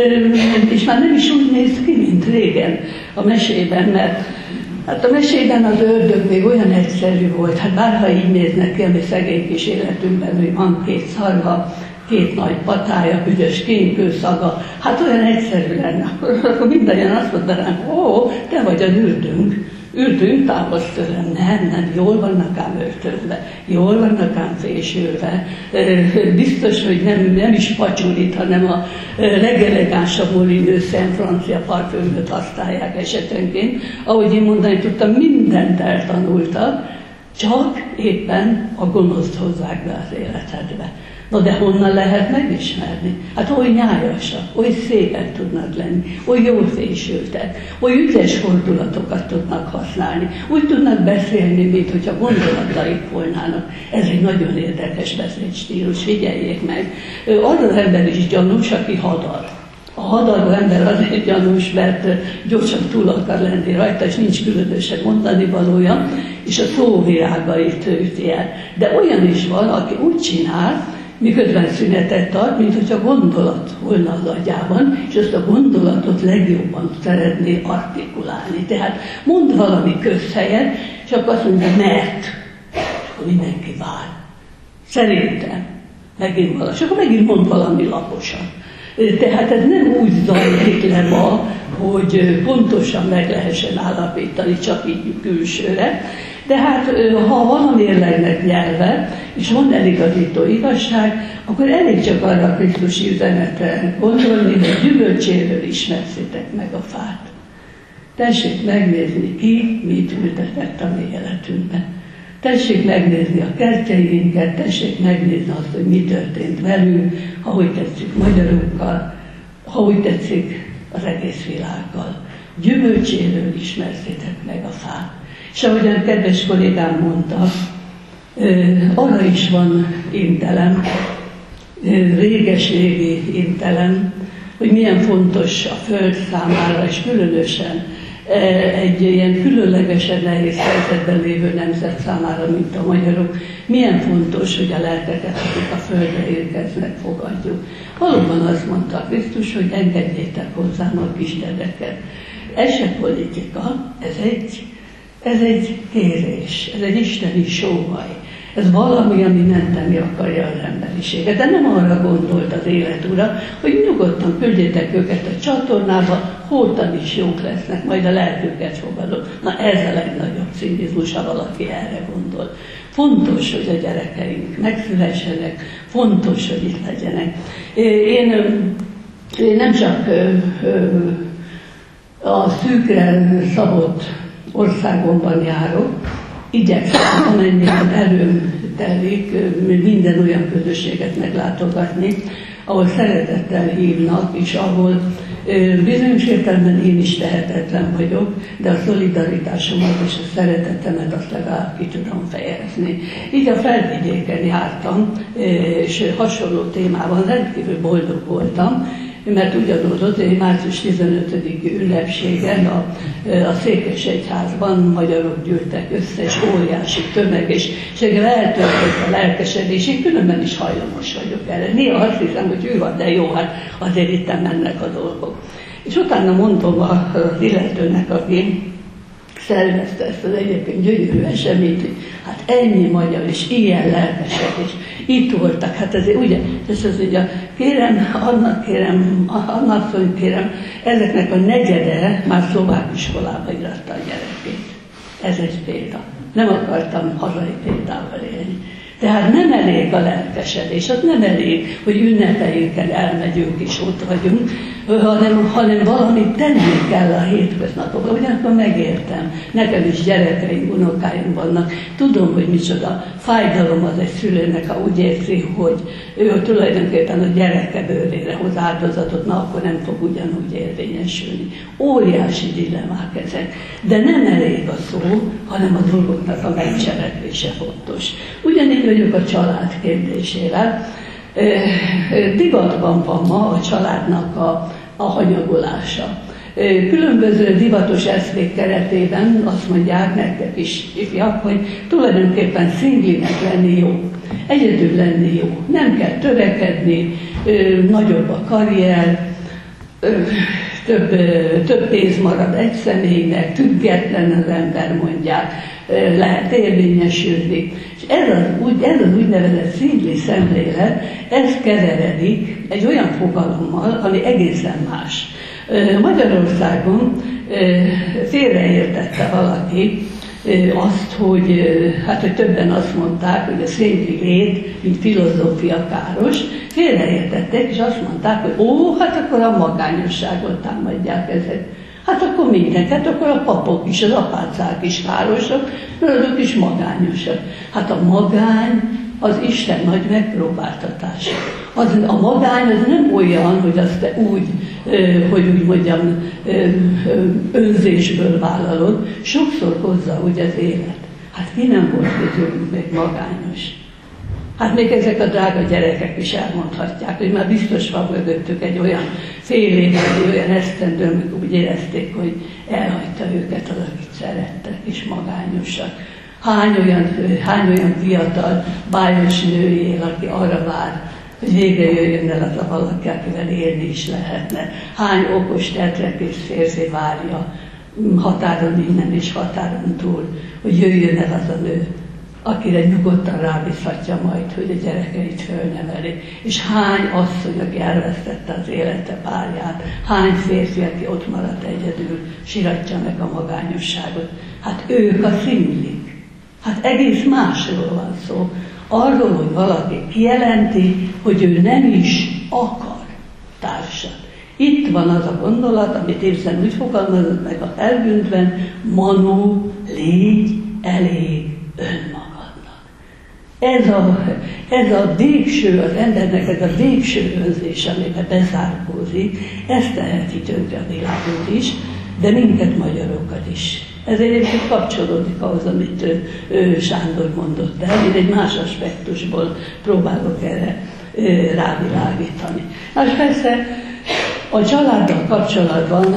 És már nem is úgy néz ki, mint régen a mesében, mert hát a mesében az ördög még olyan egyszerű volt, hát bárha így néznek ki a mi szegény kis életünkben, hogy van 2 szarva, 2 nagy patája, büdös kénkő szaga, hát olyan egyszerű lenne, akkor mindannyian azt mondanánk, te vagy az ürdünk, távozz tőlem. Nem, jól vannak ám öltözve, jól vannak ám fésülve, biztos, hogy nem is pacsulit, hanem a legelegánsabb olínő szent francia parfümöt használják esetenként. Ahogy én mondani tudtam, mindent eltanultak, csak éppen a gonoszt hozzák be az életedbe. Na de honnan lehet megismerni? Hát oly nyájasak, oly szépen tudnak lenni, oly jól fésültek, oly ügyes fordulatokat tudnak használni, úgy tudnak beszélni, mint hogyha gondolataik volnának. Ez egy nagyon érdekes beszédstílus, figyeljék meg. Az az ember is gyanús, aki hadar. A hadaró ember azért gyanús, mert gyorsan túl akar lenni rajta, és nincs különösen mondani valója, és a szóvirágait üti el. De olyan is van, aki úgy csinál, miközben szünetet tart, mint hogyha gondolat volna az agyában, és azt a gondolatot legjobban szeretné artikulálni. Tehát mond valami közhelyet, és akkor azt mondja, mert akkor mindenki vár. Szerintem megint valami, és akkor megint mond valami laposan. Tehát ez nem úgy zajlik le ma, hogy pontosan meg lehessen állapítani csak így külsőre, de hát ha van a mérlegnek nyelve, és van eligazító igazság, akkor elég csak arra a Krisztusi üzenetre gondolni, hogy gyümölcséről ismerszétek meg a fát. Tessék megnézni ki, mit ültetett a mi életünkben. Tessék megnézni a kertjeinket, tessék megnézni azt, hogy mi történt velünk, ha úgy tetszik magyarokkal, ha úgy tetszik az egész világgal. Gyümölcséről ismerszétek meg a fát. És ahogyan kedves kollégám mondta, arra is van intelem, réges-régi intelem, hogy milyen fontos a Föld számára, és különösen egy ilyen különlegesen nehéz helyzetben lévő nemzet számára, mint a magyarok, milyen fontos, hogy a lelkeket, akik a földre érkeznek, fogadjuk. Valóban azt mondta Krisztus, hogy engedjétek hozzám a kisgyereket. Ez se politika, ez egy kérés, ez egy isteni sóhaj. Ez valami, ami menteni akarja az emberiséget. De nem arra gondolt az élet ura, hogy nyugodtan küldjétek őket a csatornába, hótan is jók lesznek, majd a lelküket fogadom. Na ez a legnagyobb cinizmus, ha valaki erre gondol. Fontos, hogy a gyerekeink megszülessenek, fontos, hogy itt legyenek. Én nem csak a szűkre szabott országomban járok, igyekszem, amennyiben erőm telik, minden olyan közösséget meglátogatni, ahol szeretettel hívnak, és ahol bizonyos értelemben én is tehetetlen vagyok, de a szolidaritásomat és a szeretetemet azt legalább ki tudom fejezni. Így a Felvidéken jártam, és hasonló témában rendkívül boldog voltam, mert úgy adódott, hogy március 15-i ünnepségen a Székesegyházban magyarok gyűltek össze, és óriási tömeg, és engem eltöltött a lelkesedés, én különben is hajlamos vagyok erre. Néha azt hiszem, hogy ő van, de jó, hát azért itt mennek a dolgok. És utána mondom az illetőnek, aki szervezte ezt az egyébként gyönyörű eseményt, hogy hát ennyi magyar, és ilyen lelkesek, és itt voltak, hát azért ugye, és az ugye, annak kérem, ezeknek a negyede már szlovák iskolába iratta a gyerekét. Ez egy példa. Nem akartam hazai példával élni. Tehát nem elég a lelkesedés, az nem elég, hogy ünnepeinken elmegyünk és ott vagyunk, hanem valamit tenni kell a hétköznapokban. Ugyanakkor megértem, nekem is gyerekeim, unokáim vannak, tudom, hogy micsoda fájdalom az egy szülőnek, ha úgy érzi, hogy ő tulajdonképpen a gyereke bőrére hoz áldozatot, na akkor nem fog ugyanúgy érvényesülni. Óriási dilemmák ezek, de nem elég a szó, hanem a dolgoknak a megcselekvése fontos. Ugyanígy vagyok a család kérdésével. Divatban van ma a családnak a hanyagolása. Különböző divatos eszmék keretében azt mondják nektek is, ifjak, hogy tulajdonképpen szinglinek lenni jó, egyedül lenni jó, nem kell törekedni, nagyobb a karrier, több pénz marad egy személynek, független az ember, mondják, lehet érvényesülni. És ez az úgynevezett szingli szemlélet, ez keveredik egy olyan fogalommal, ami egészen más. Magyarországon félreértette valaki azt, hogy többen azt mondták, hogy a szingli lét, mint filozófia káros, félreértették, és azt mondták, hogy hát akkor a magányosságot támadják ezek. Hát akkor mindenket, akkor a papok is, az apácák is károsak, mert azok is magányosak. Hát a magány az Isten nagy megpróbáltatása. A magány az nem olyan, hogy azt te úgy, hogy úgy mondjam, önzésből vállalod, sokszor hozza úgy az élet. Hát ki nem volt közülünk még magányos? Hát még ezek a drága gyerekek is elmondhatják, hogy már biztos van mögöttük egy olyan fél év, egy olyan esztendő, amikor úgy érezték, hogy elhagyta őket az, akit szerettek, és magányosak. Hány olyan fiatal, bájos nő él, aki arra vár, hogy végre jöjjön el az a valaki, akivel élni is lehetne. Hány okos, tetrekész férfi várja határon innen és határon túl, hogy jöjjön el az a nő, akire nyugodtan rábízhatja majd, hogy a gyerekeit fölneveli. És hány asszony, aki elvesztette az élete párját, hány férfi, aki ott maradt egyedül, siratja meg a magányosságot. Hát ők a szinglik. Hát egész másról van szó. Arról, hogy valaki kijelenti, hogy ő nem is akar társat. Itt van az a gondolat, amit Ibsen úgy fogalmazott meg a Felbűntben, Manó, légy elég önmagadnak. Ez a végső, az embernek ez a végső önzés, amiben bezárkózik, ez teheti tönkre a világot is, de minket magyarokat is. Ez egyébként kapcsolódik ahhoz, amit Sándor mondott el, én egy más aspektusból próbálok erre rávilágítani. Hát persze A családdal kapcsolatban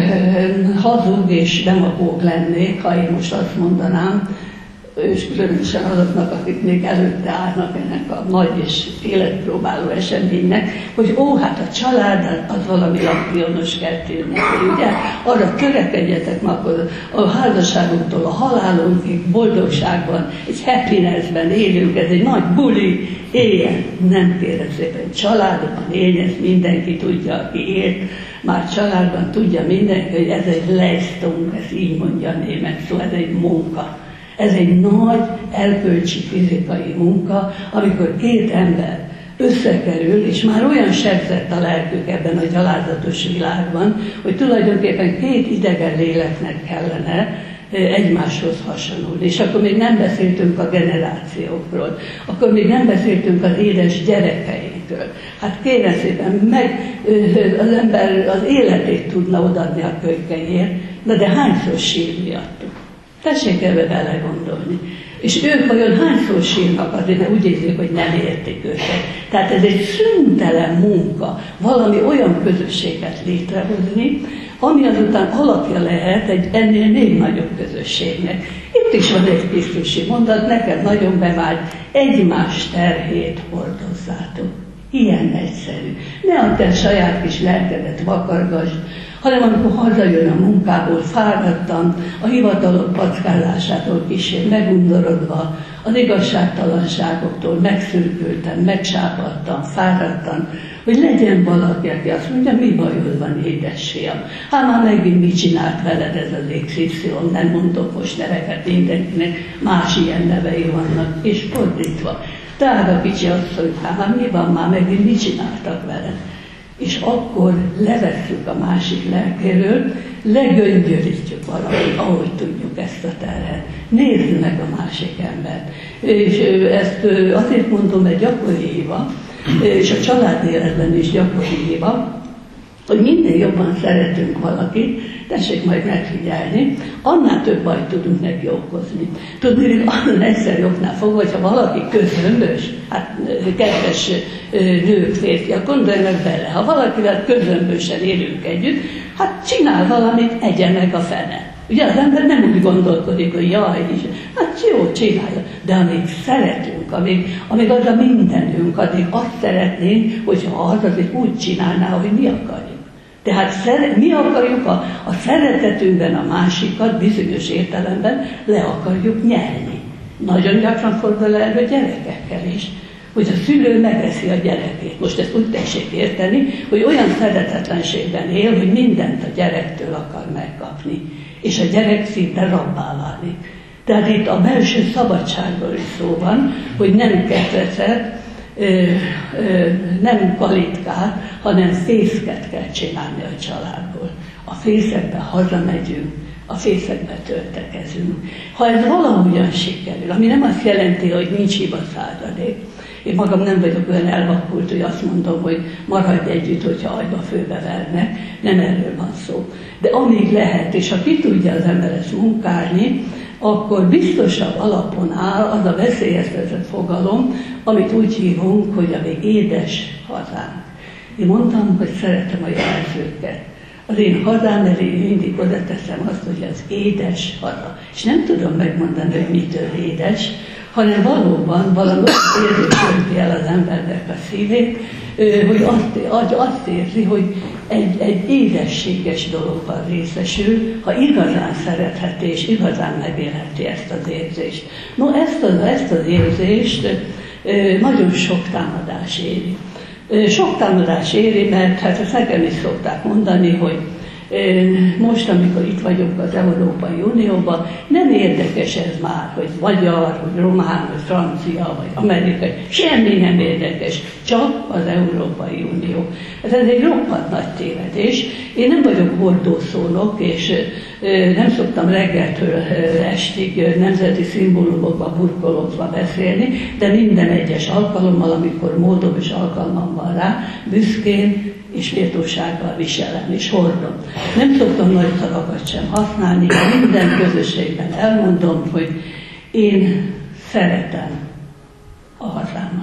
hazug és demagóg lennék, ha én most azt mondanám, és különösen azoknak, akik még előtte állnak ennek a nagy és életpróbáló eseménynek, hogy hát a család az valami lampionos kertélnek, ugye? Arra törekedjetek akkor a házasságunktól a halálunkig boldogságban, egy happinessben élünk, ez egy nagy buli, éljen. Nem kérem szépen, családban éljen, ezt mindenki tudja, aki élt, már családban tudja mindenki, hogy ez egy Leistung, ez így mondja a német szó, ez egy munka. Ez egy nagy erkölcsi fizikai munka, amikor két ember összekerül, és már olyan sebzett a lelkük ebben a gyalázatos világban, hogy tulajdonképpen két idegen léleknek kellene egymáshoz hasonlulni. És akkor még nem beszéltünk a generációkról, akkor még nem beszéltünk az édes gyerekeinkről. Hát kérem szépen, az ember az életét tudna odaadni a kölykeiért, de hányszor sír miattuk? Tessék ebbe belegondolni. És ők vajon hányszor sírnak azért, mert úgy érzik, hogy nem értik őket. Tehát ez egy szüntelen munka, valami olyan közösséget létrehozni, ami azután alapja lehet egy ennél még nagyobb közösségnek. Itt is van egy Krisztusi mondat, nekem nagyon bevált, egymás terhét hordozzátok. Ilyen egyszerű. Ne a te saját kis lelkedet vakargasd, hanem amikor hazajön a munkából fáradtan, a hivatalok packálásától kicsit megundorodva, az igazságtalanságoktól megszürkültem, megsápadtam, fáradtan, hogy legyen valaki, aki azt mondja, mi bajod van, édesfiam? Hát már megint mit csinált veled ez az XY, nem mondok most neveket mindenkinek, más ilyen nevei vannak, és fordítva. Drága kicsi asszonykám, hát mi van már, megint mit csináltak veled? És akkor levesszük a másik lelkéről, legöngyölítjük valahogy, ahogy tudjuk ezt a terhet. Nézd meg a másik embert. És ezt azért mondom, mert gyakori hiba, és a családéletben is gyakori hiba, hogy minél jobban szeretünk valakit, tessék majd megfigyelni, annál több bajt tudunk neki okozni. Tudni, hogy annál egyszerű oknál fogva, hogyha valaki közömbös, hát kedves nők, férfiak, gondolj meg bele, ha valakivel közömbösen élünk együtt, hát csinál valamit, egye meg a fene. Ugye az ember nem úgy gondolkodik, hogy jaj, hát jó, csinálja, de amíg szeretünk, amíg az a mindenünk, addig azt szeretnénk, hogyha az azért úgy csinálná, hogy mi akarjuk. Tehát mi akarjuk a szeretetünkben a másikat bizonyos értelemben le akarjuk nyelni. Nagyon gyakran fordul elő a gyerekekkel is, hogy a szülő megeszi a gyerekét. Most ezt úgy tessék érteni, hogy olyan szeretetlenségben él, hogy mindent a gyerektől akar megkapni. És a gyerek szinte rabbá válik. Tehát itt a belső szabadságról is szó van, hogy nem ketrecet, nem kalitkát, hanem fészket kell csinálni a családból. A fészekbe hazamegyünk, a fészekbe töltekezünk. Ha ez valahogyan sikerül, ami nem azt jelenti, hogy nincs hiba százalék. Én magam nem vagyok olyan elvakult, hogy azt mondom, hogy maradj együtt, hogyha agyba főbe vernek. Nem erről van szó. De amíg lehet, és ha ki tudja az ember ezt munkálni, akkor biztosabb alapon áll az a veszélyeztetett fogalom, amit úgy hívunk, hogy a még édes hazánk. Én mondtam, hogy szeretem a jelzőket. Az én hazám elé mindig oda teszem azt, hogy az édes haza. És nem tudom megmondani, hogy mitől édes, hanem valóban valami érzés önti el az embernek a szívét, hogy azt érzi, hogy egy édességes dologban részesül, ha igazán szeretheti és igazán megélheti ezt az érzést. No, ezt az érzést nagyon sok támadás éri. Sok támadás éri, mert hát ezt nekem is szokták mondani, hogy most, amikor itt vagyunk az Európai Unióban, nem érdekes ez már, hogy magyar, hogy román, vagy francia, vagy amerikai, semmi nem érdekes, csak az Európai Unió. Ez egy roppant nagy tévedés. Én nem vagyok hordószónok, és nem szoktam reggeltől estig nemzeti szimbólumokba burkolózva beszélni, de minden egyes alkalommal, amikor módom és alkalmam van rá, büszkén és méltósággal viselem és hordom. Nem szoktam nagy szavakat sem használni, minden közösségben elmondom, hogy én szeretem a hazámat.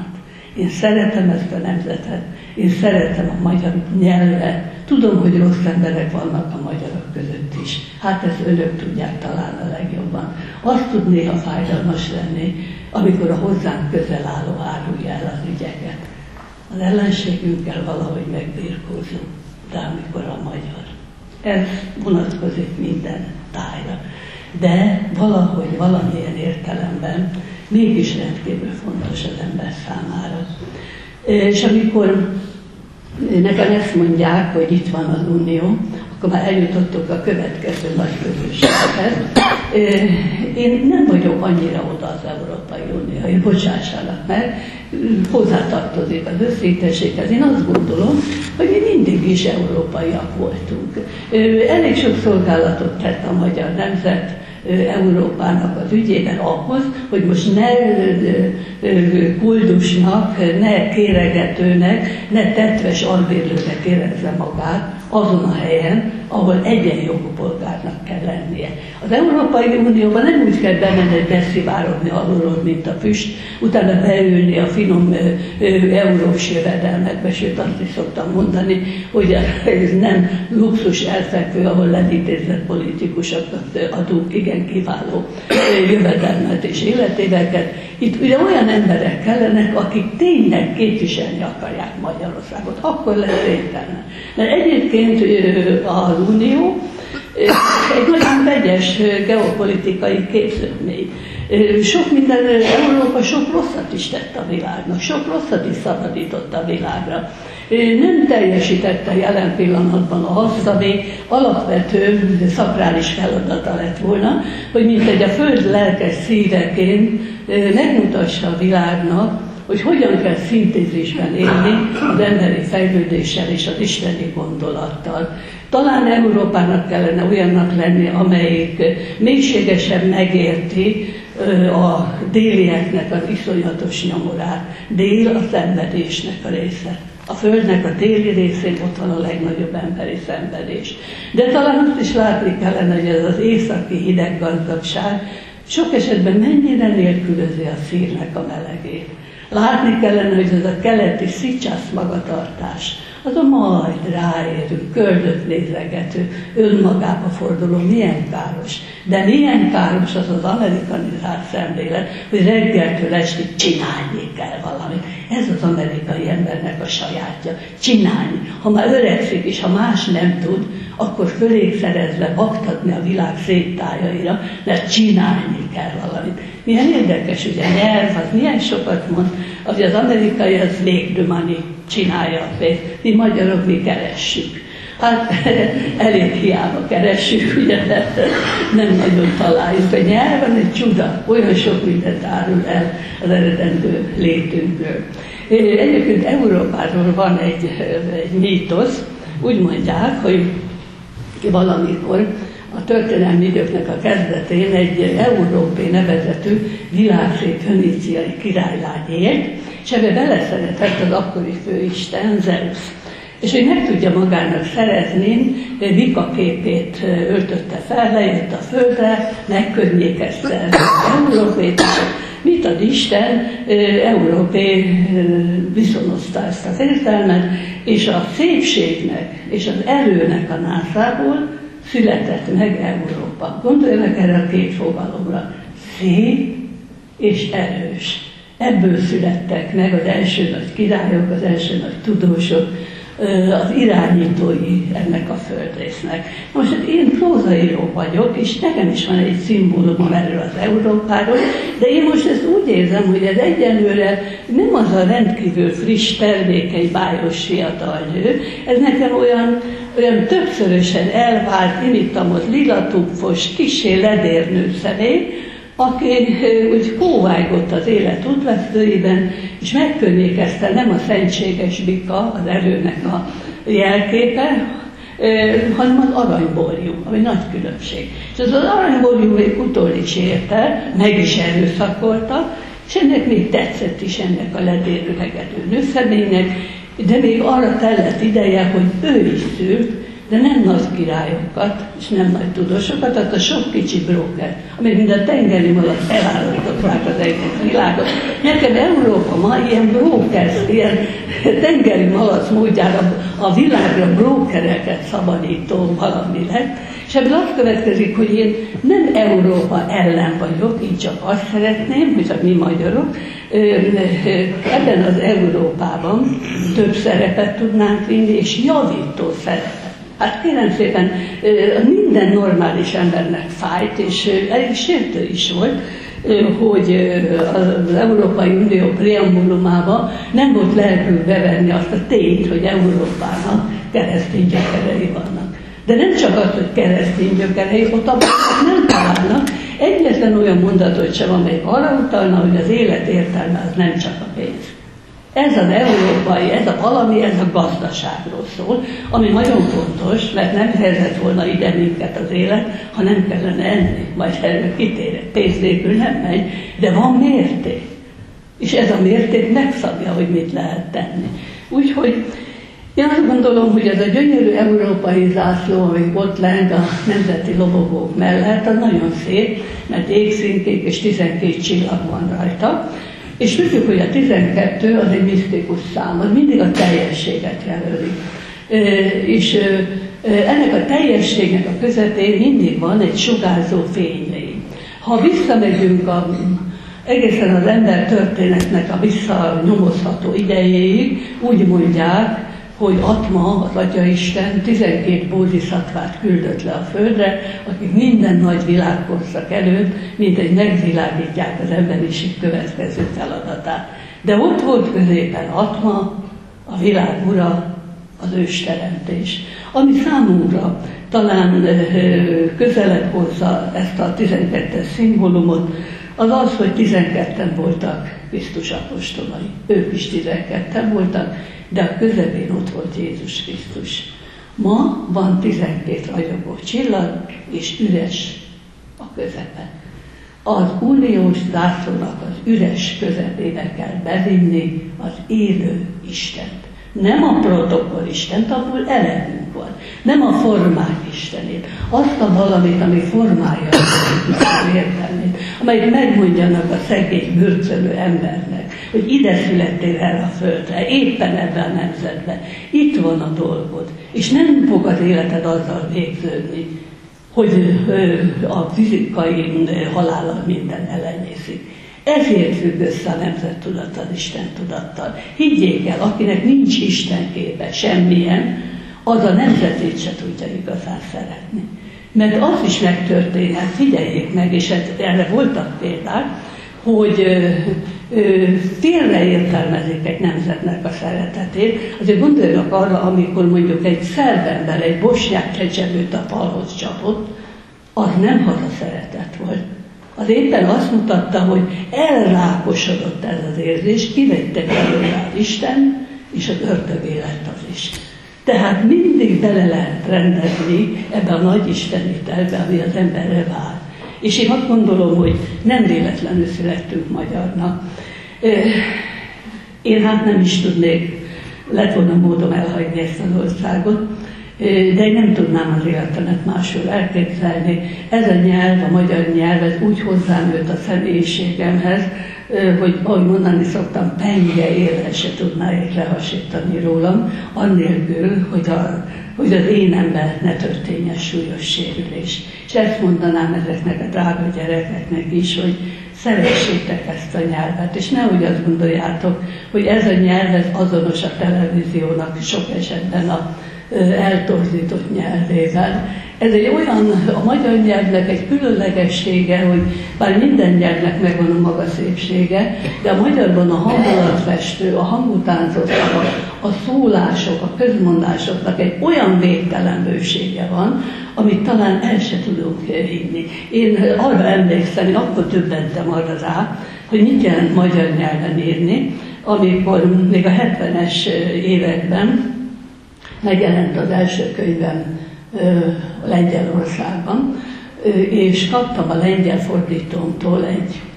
Én szeretem ezt a nemzetet, én szeretem a magyar nyelvet. Tudom, hogy rossz emberek vannak a magyarok között is. Hát ezt önök tudják talán a legjobban. Azt tud néha fájdalmas lenni, amikor a hozzánk közel álló árulja el az ügyeket. Az ellenségünkkel valahogy megbirkózunk, de amikor a magyar. Ez vonatkozik minden tájra. De valahogy, valamilyen értelemben mégis rendkívül fontos az ember számára. És amikor nekem ezt mondják, hogy itt van az Unió, akkor már eljutottuk a következő nagy közösséghez. Én nem vagyok annyira oda az Európai Unió, bocsássanak meg, hozzátartozik az őszintességhez. Én azt gondolom, hogy mi mindig is európaiak voltunk. Elég sok szolgálatot tett a magyar nemzet Európának az ügyében ahhoz, hogy most ne kuldusnak, ne kéregetőnek, ne tetves albérlőnek érezze magát azon a helyen, ahol egyenjogú polgárnak kell lennie. Az Európai Unióban nem úgy kell bemenni, beszivárogni alulról, mint a füst, utána beülni a finom eurós jövedelmekbe, sőt azt is szoktam mondani, hogy ez nem luxus elfekvő, ahol levitézett politikusoknak adunk igen kiváló jövedelmet és életéveket. Itt ugye olyan emberek kellenek, akik tényleg képviselni akarják Magyarországot. Akkor lesz értelme. Mert egyébként az Unió egy nagyon vegyes geopolitikai képződmény. Sok minden, Európa sok rosszat is tett a világnak, sok rosszat is szabadított a világra. Nem teljesítette jelen pillanatban azt, ami alapvető szakrális feladata lett volna, hogy mintegy a föld lelkes szíveként megmutassa a világnak, hogy hogyan kell szintézisben élni az emberi fejlődéssel és az isteni gondolattal. Talán Európának kellene olyannak lenni, amelyik mélységesen megérti a délieknek az iszonyatos nyomorát. Dél a szenvedésnek a része. A Földnek a déli részén ott van a legnagyobb emberi szenvedés. De talán azt is látni kellene, hogy ez az északi hideg gazdagság sok esetben mennyire nélkülözi a szívnek a melegét. Látni kellene, hogy ez a keleti szicsász magatartás, az a majd ráérő, köldöt nézegető, önmagába forduló, milyen káros. De milyen káros az az amerikanizált szemlélet, hogy reggeltől estig csinálni kell valamit. Ez az amerikai embernek a sajátja. Csinálni. Ha már öregszik és ha más nem tud, akkor fölékszerezve baktatni a világ szép tájaira, mert csinálni kell valamit. Milyen érdekes, ugye nyelv, az milyen sokat mond, hogy az amerikai az make the money, csinálja a pénzt. Mi magyarok, mi keressük. Hát elég hiába keressük, ugye, nem nagyon találjuk. A nyelven egy csuda, olyan sok mindent árul el az eredendő létünkről. Egyébként Európáról van egy mítosz, úgy mondják, hogy valamikor a történelmi időknek a kezdetén egy Európé nevezetű világszép föníciai királylány élt, és ebbe beleszeretett az akkori főisten, Zeus. És hogy meg tudja magának szerezni, Vika képét öltötte fel, lejött a földre, megkörnyékezte Európét. Mit ad Isten? Európé viszonozta ezt az értelmet, és a szépségnek és az erőnek a nászából született meg Európa. Gondoljanak erre a két fogalomra. Szép és erős. Ebből születtek meg az első nagy királyok, az első nagy tudósok, az irányítói ennek a földrésznek. Most én prózaíró vagyok, és nekem is van egy szimbólumom erről az Európáról, de én most ezt úgy érzem, hogy ez egyenlőre nem az a rendkívül friss, termékeny, bájos fiatal nő, ez nekem olyan többszörösen elvált, imitamot, lilatúpfos, kissé ledérnő személy, aki úgy kóvájgott az élet útvesztőiben, és megkörnyékezte nem a szentséges bika, az erőnek a jelképe, hanem az aranyborjú, ami nagy különbség. És az aranyborjúék utól is érte, meg is erőszakolta, és ennek még tetszett is ennek a ledérülegető nőszeménynek, de még arra tellett ideje, hogy ő is szült de nem nagy királyokat, és nem nagy tudósokat, tehát a sok kicsi bróker, amelyek mind a tengeri malac elárultatták az egész világot. Nekem Európa ma ilyen bróker, ilyen tengeri malac módjára a világra brókereket szabadító valami lett, és ebből azt következik, hogy én nem Európa ellen vagyok, így csak azt szeretném, hogy mi magyarok, ebben az Európában több szerepet tudnánk vinni, és javító szerepet. Hát kérem szépen, minden normális embernek fájt, és elég sértő is volt, hogy az Európai Unió preambulumában nem volt lehető bevenni azt a tényt, hogy Európának keresztény gyökerei vannak. De nem csak az, hogy keresztény gyökerei, ott abban nem találnak egyetlen olyan mondatot sem, amely arra utalna, hogy az élet értelme az nem csak a pénz. Ez az európai, ez a valami, ez a gazdaságról szól, ami nagyon fontos, mert nem helyezett volna ide minket az élet, ha nem kellene enni, majd erről kitérek, pénz nélkül nem megy, de van mérték. És ez a mérték megszabja, hogy mit lehet tenni. Úgyhogy én azt gondolom, hogy ez a gyönyörű európai zászló, ami ott leng a nemzeti lobogók mellett, az nagyon szép, mert égszínkék és 12 csillag van rajta. És tudjuk, hogy a 12 az egy misztikus szám, az mindig a teljességet jelöli. És ennek a teljességnek a közepén mindig van egy sugárzó fénylény. Ha visszamegyünk egészen az ember történetnek a visszanyomozható idejéig, úgy mondják, hogy Atma, az Atyaisten 12 bódhiszattvát küldött le a földre, akik minden nagy világkorszak előtt mintegy megvilágítják az emberiség következő feladatát. De ott volt középen Atma, a világ ura, az ősteremtés, ami számunkra talán közelebb hozza ezt a 12-es szimbólumot, az az, hogy 12-en voltak Krisztus apostolai. Ők is 12-en voltak, de a közepén ott volt Jézus Krisztus. Ma van 12 ragyogó csillag, és üres a közepe. Az uniós zászlónak az üres közepébe kell bevinni az élő Istent. Nem a protokoll Istent, abból elegünk van. Nem a formák Istenét. Azt a valamit, ami formálja az értelmét, amelyik megmondjanak a szegény, bőrcölő embernek, hogy ide születtél erre a földre, éppen ebben a nemzetben. Itt van a dolgod, és nem fog az életed azzal végződni, hogy a fizikai halállal minden elenyészik. Ezért függ össze a nemzettudat az Isten tudattal. Higgyék el, akinek nincs Isten képe, semmilyen, az a nemzetét se tudja igazán szeretni. Mert az is megtörténhet, figyeljék meg, és erre voltak példák, hogy félreértelmezik egy nemzetnek a szeretetét. Azért gondoljanak arra, amikor mondjuk egy szerb ember, egy bosnyák csecsemőt a falhoz csapott, az nem hazaszeretet volt. Az éppen azt mutatta, hogy elrákosodott ez az érzés, kivette belőle az Isten, és az ördögé lett az is. Tehát mindig bele lehet rendezni ebbe a nagy isteni tervbe, ami az emberre vár. És én azt gondolom, hogy nem véletlenül születtünk magyarnak. Én hát nem is tudnék, lett volna módom elhagyni ezt az országot, de én nem tudnám az életemet máshol elképzelni. Ez a nyelv, a magyar nyelv, ez úgy hozzánőtt a személyiségemhez, hogy ahogy mondani szoktam, penge élre se tudnáék lehasítani rólam, annélkül, hogy az énemben ne történjen súlyos sérülés. És ezt mondanám ezeknek a drága gyerekeknek is, hogy szeressétek ezt a nyelvet, és nehogy azt gondoljátok, hogy ez a nyelv ez azonos a televíziónak sok esetben a eltorzított nyelvével. Ez egy olyan, a magyar nyelvnek egy különlegessége, hogy bár minden nyelvnek megvan a maga szépsége, de a magyarban a hangulatfestő, a hangutáncos szavak, a szólások, a közmondásoknak egy olyan végtelen bősége van, amit talán el se tudunk hinni. Én arra emlékszem, én akkor többentem arra rá, hogy mit jelent magyar nyelven írni, amikor még a 70-es években megjelent az első könyvem Lengyelországban, és kaptam a lengyel fordítómtól egy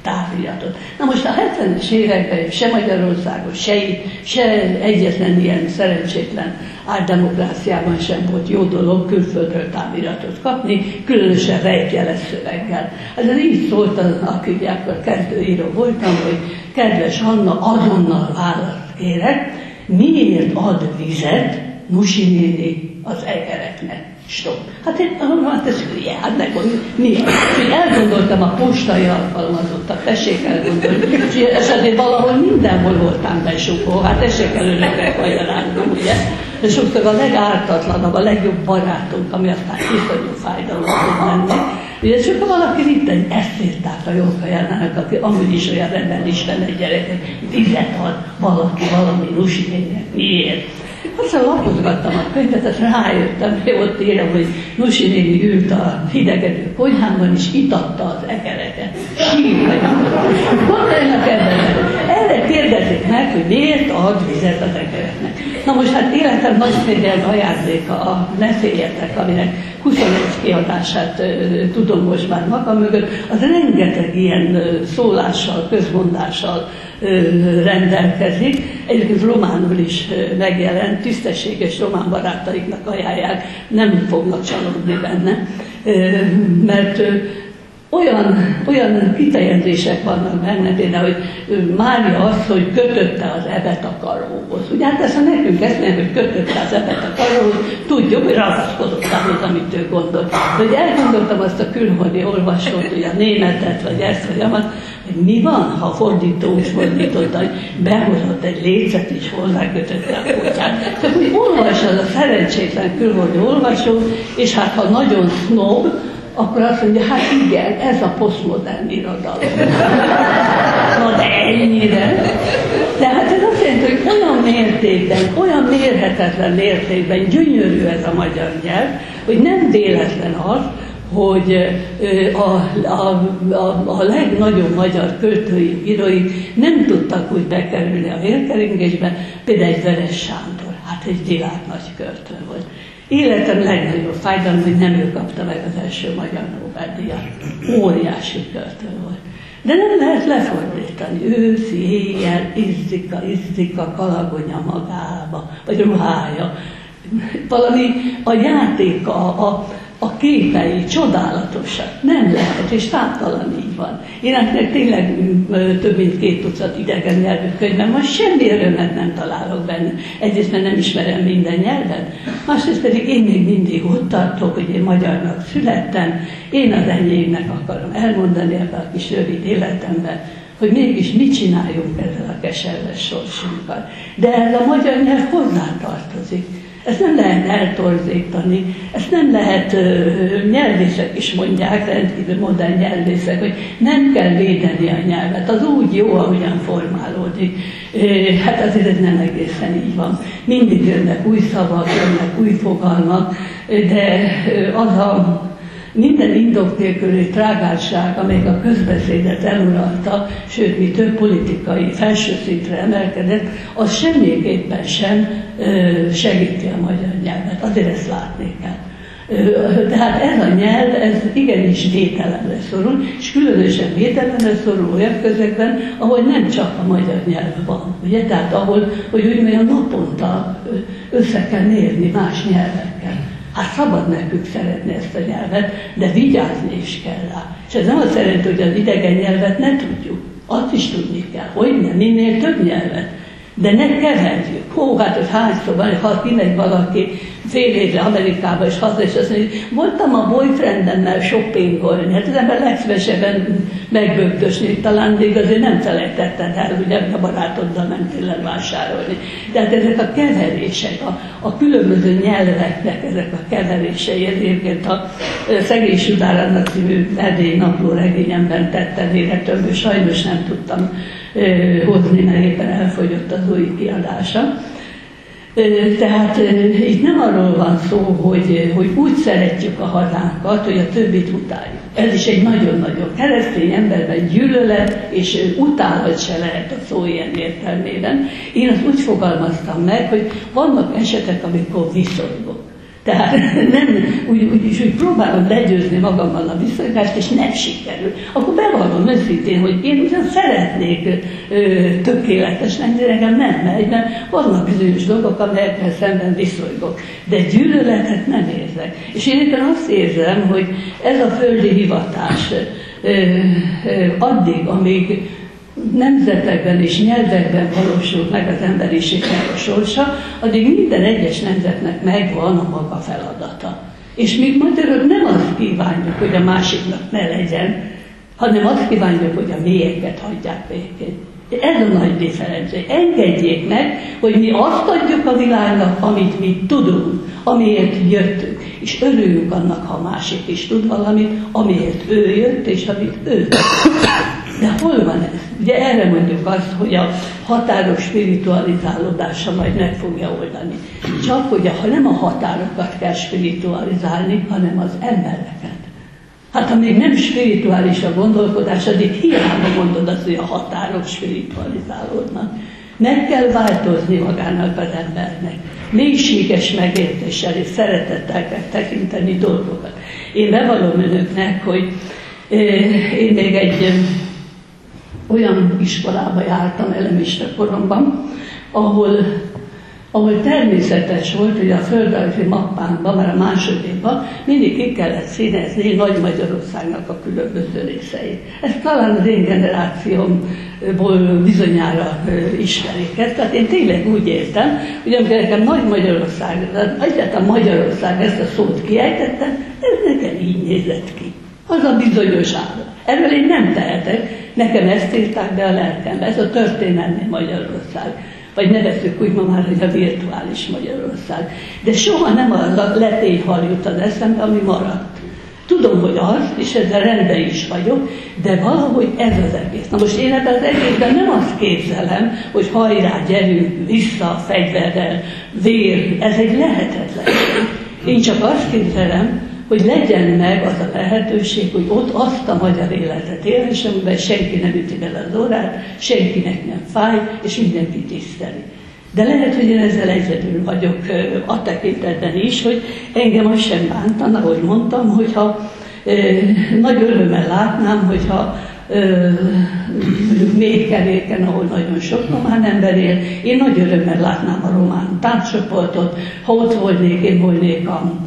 táviratot. Na most a 70-es években se Magyarországon, se egyetlen ilyen szerencsétlen álldemokráciában sem volt jó dolog külföldről táviratot kapni, különösen rejtjeles szöveggel. Ez így szólt, akkor kezdőíró voltam, hogy kedves Anna, azonnal választ kérek, miért ad vizet Nusi néni az egereknek? Stop. Hát ez hülye, hát miért? Úgyhogy elgondoltam a postai alkalmazottak, tessék elgondolni. És azért valahol mindenhol voltam besukó, hát tessék előre magyarázni, ugye? De sokszor a legártatlanabb, a legjobb barátunk, ami aztán iszonyú fájdalom tud lenni. Ugye csak valaki itt egy eszírták a Jókajánának, aki amúgy is olyan rebelisten egy gyerek, vizet ad valaki valami Nusinének. Miért? Aztán lapozgattam a könyvet, azt rájöttem, hogy ott írom, hogy Nusi néni ült a hidegedő konyhában, és itatta az egereket. Gondoljanak ebben. Erre kérdezik meg, hogy miért ad vizet az egereknek. Na most hát életem nagy szégyen ajándéka a Ne féljetek, aminek 21 kiadását tudom most már magam mögött, az rengeteg ilyen szólással, közmondással rendelkezik. Egyébként románul is megjelent, tisztességes román barátaiknak ajánlják, nem fognak csalódni benne, mert olyan kifejezések vannak benne, például, hogy Mária azt, hogy kötötte az ebet a karóhoz. Ugye hát ezt, ha nekünk ezt mondják, hogy kötötte az ebet a karóhoz, tudjuk, hogy ragaszkodott ahhoz, amit ő gondolt. De hogy elgondoltam azt a külhoni olvasót, hogy a németet, vagy ezt, vagy amat, hogy mi van, ha a fordító úgy fordította, hogy behozott egy lécet és hozzákötötte a kutyát. Tehát úgy olvas az a szerencsétlen külhoni olvasó, és hát ha nagyon sznob, akkor azt mondja, hát igen, ez a posztmodern irodalom. Na de ennyire. Tehát ez azt jelenti, hogy olyan mértékben, olyan mérhetetlen mértékben gyönyörű ez a magyar nyelv, hogy nem véletlen az, hogy a legnagyobb magyar költői, írói nem tudtak úgy bekerülni a vérkeringésbe, például egy Veres Sándor, hát egy világ nagy költő volt. Életem legnagyobb fájdalom, hogy nem ő kapta meg az első magyar Nobel-díjat. Óriási költő volt. De nem lehet lefordítani. Őszi, éjjel, izzika, kalagonya magába, vagy ruhája. Valami a játéka, a képei csodálatosak. Nem lehet, és számtalan így van. Én ennek tényleg több mint 2 tucat idegen nyelvű könyvben, most semmi örömet nem találok benne. Egyrészt, mert nem ismerem minden nyelvet, másrészt pedig én még mindig ott tartok, hogy én magyarnak születtem, én az enyémnek akarom elmondani ebben a kis rövid életemben, hogy mégis mit csináljunk ezzel a keserves sorsunkkal. De ez a magyar nyelv hozzátartozik. Ezt nem lehet eltorzítani, ezt nem lehet, nyelvészek is mondják, rendkívül modern nyelvészek, hogy nem kell védeni a nyelvet, az úgy jó, ahogyan formálódik. Hát azért ez nem egészen így van. Mindig jönnek új szavak, jönnek új fogalmak, de az a minden indok nélküli trágárság, amelyik a közbeszédet eluralta, sőt, mi több politikai felső szintre emelkedett, az semmiképpen sem segíti a magyar nyelvet. Azért ezt látni kell. Tehát ez a nyelv, ez igenis védelemre szorul, és különösen védelemre szorul olyan közegben, ahol nem csak a magyar nyelv van. Ugye? Tehát ahol, hogy úgy mondjam, naponta össze kell mérni más nyelvekkel. Hát szabad nekünk szeretni ezt a nyelvet, de vigyázni is kell rá. És ez nem azt jelenti, hogy az idegen nyelvet ne tudjuk. Azt is tudni kell, hogy nem, minél több nyelvet. De ne keverjük. Hát ez hányszor van, ha kimegy valaki fél évre Amerikába és haza, és azt mondja, hogy voltam a boyfriendemmel shoppingolni. Hát az ember legszívesebben megbögdösni, talán még azért nem felejtetted el, hogy a barátoddal mentél le vásárolni. Tehát ezek a keverések, a különböző nyelveknek ezek a keverései, egyébként a Szegény Sudár Anna című erdélyi napló regényemben tettem életömből, sajnos nem tudtam hozni, mert éppen elfogyott az új kiadása. Tehát itt nem arról van szó, hogy úgy szeretjük a hazánkat, hogy a többit utáljuk. Ez is egy nagyon-nagyon keresztény emberben gyűlölet és utálat se lehet a szó ilyen értelmében. Én azt úgy fogalmaztam meg, hogy vannak esetek, amikor viszonyok. Tehát nem úgy próbálom legyőzni magammal a viszonylást, és nem sikerül. Akkor bevallom őszintén, hogy én ugyan szeretnék tökéletes lenni, nekem nem megy, mert vannak bizonyos dolgok, amelyekkel szemben viszolygok. De gyűlöletet nem érzek. És én éppen azt érzem, hogy ez a földi hivatás addig, amíg nemzetekben és nyelvekben valósul meg az emberiségnek a sorsa, addig minden egyes nemzetnek megvan a maga feladata. És mi magyarok nem azt kívánjuk, hogy a másiknak ne legyen, hanem azt kívánjuk, hogy a miénket hagyják békén. Ez a nagy differencia. Engedjék meg, hogy mi azt adjuk a világnak, amit mi tudunk, amiért jöttünk. És örüljünk annak, ha a másik is tud valamit, amiért ő jött, és amit ő tud. De hol van ez? Ugye erre mondjuk azt, hogy a határok spiritualizálódása majd meg fogja oldani. Csak hogy ha nem a határokat kell spiritualizálni, hanem az embereket. Hát ha még nem spirituális a gondolkodás, addig hiába mondod azt, hogy a határok spiritualizálódnak. Meg kell változni magának az embernek. Mélységes megértéssel és szeretettel kell tekinteni dolgokat. Én bevallom önöknek, hogy én még egy olyan iskolába jártam elemista koromban, ahol természetes volt, hogy a földrajzi mappánkban, már a másodikban mindig ki kellett színezni Nagy-Magyarországnak a különböző részeit. Ezt talán az én generációmból bizonyára ismerik ezt. Tehát én tényleg úgy értem, hogy amikor nekem Nagy-Magyarország, egyáltalán Magyarország ezt a szót kiejtettem, ez nekem így nézett ki. Az a bizonyos állam. Erről én nem tehetek, nekem ezt írták be a lelkembe, ez a történelmi Magyarország. Vagy nevezzük úgy ma már, hogy a virtuális Magyarország. De soha nem az a letényhal jut az eszembe, ami maradt. Tudom, hogy az, és ezzel rendben is vagyok, de valahogy ez az egész. Na most én ebben az egészben nem azt képzelem, hogy hajrá, gyerünk vissza a fegyverrel, vér, ez egy lehetetlenség. Én csak azt képzelem, hogy legyen meg az a lehetőség, hogy ott azt a magyar életet élhessem, amiben senki nem üti bele az órát, senkinek nem fáj, és mindenki tiszteli. De lehet, hogy én ezzel egyedül vagyok a tekintetben is, hogy engem az sem bántana, ahogy mondtam, hogyha nagy örömmel látnám, hogyha mondjuk Médkeréken, ahol nagyon sok román ember él, én nagy örömmel látnám a román tánccsoportot, ha ott volnék, én volnék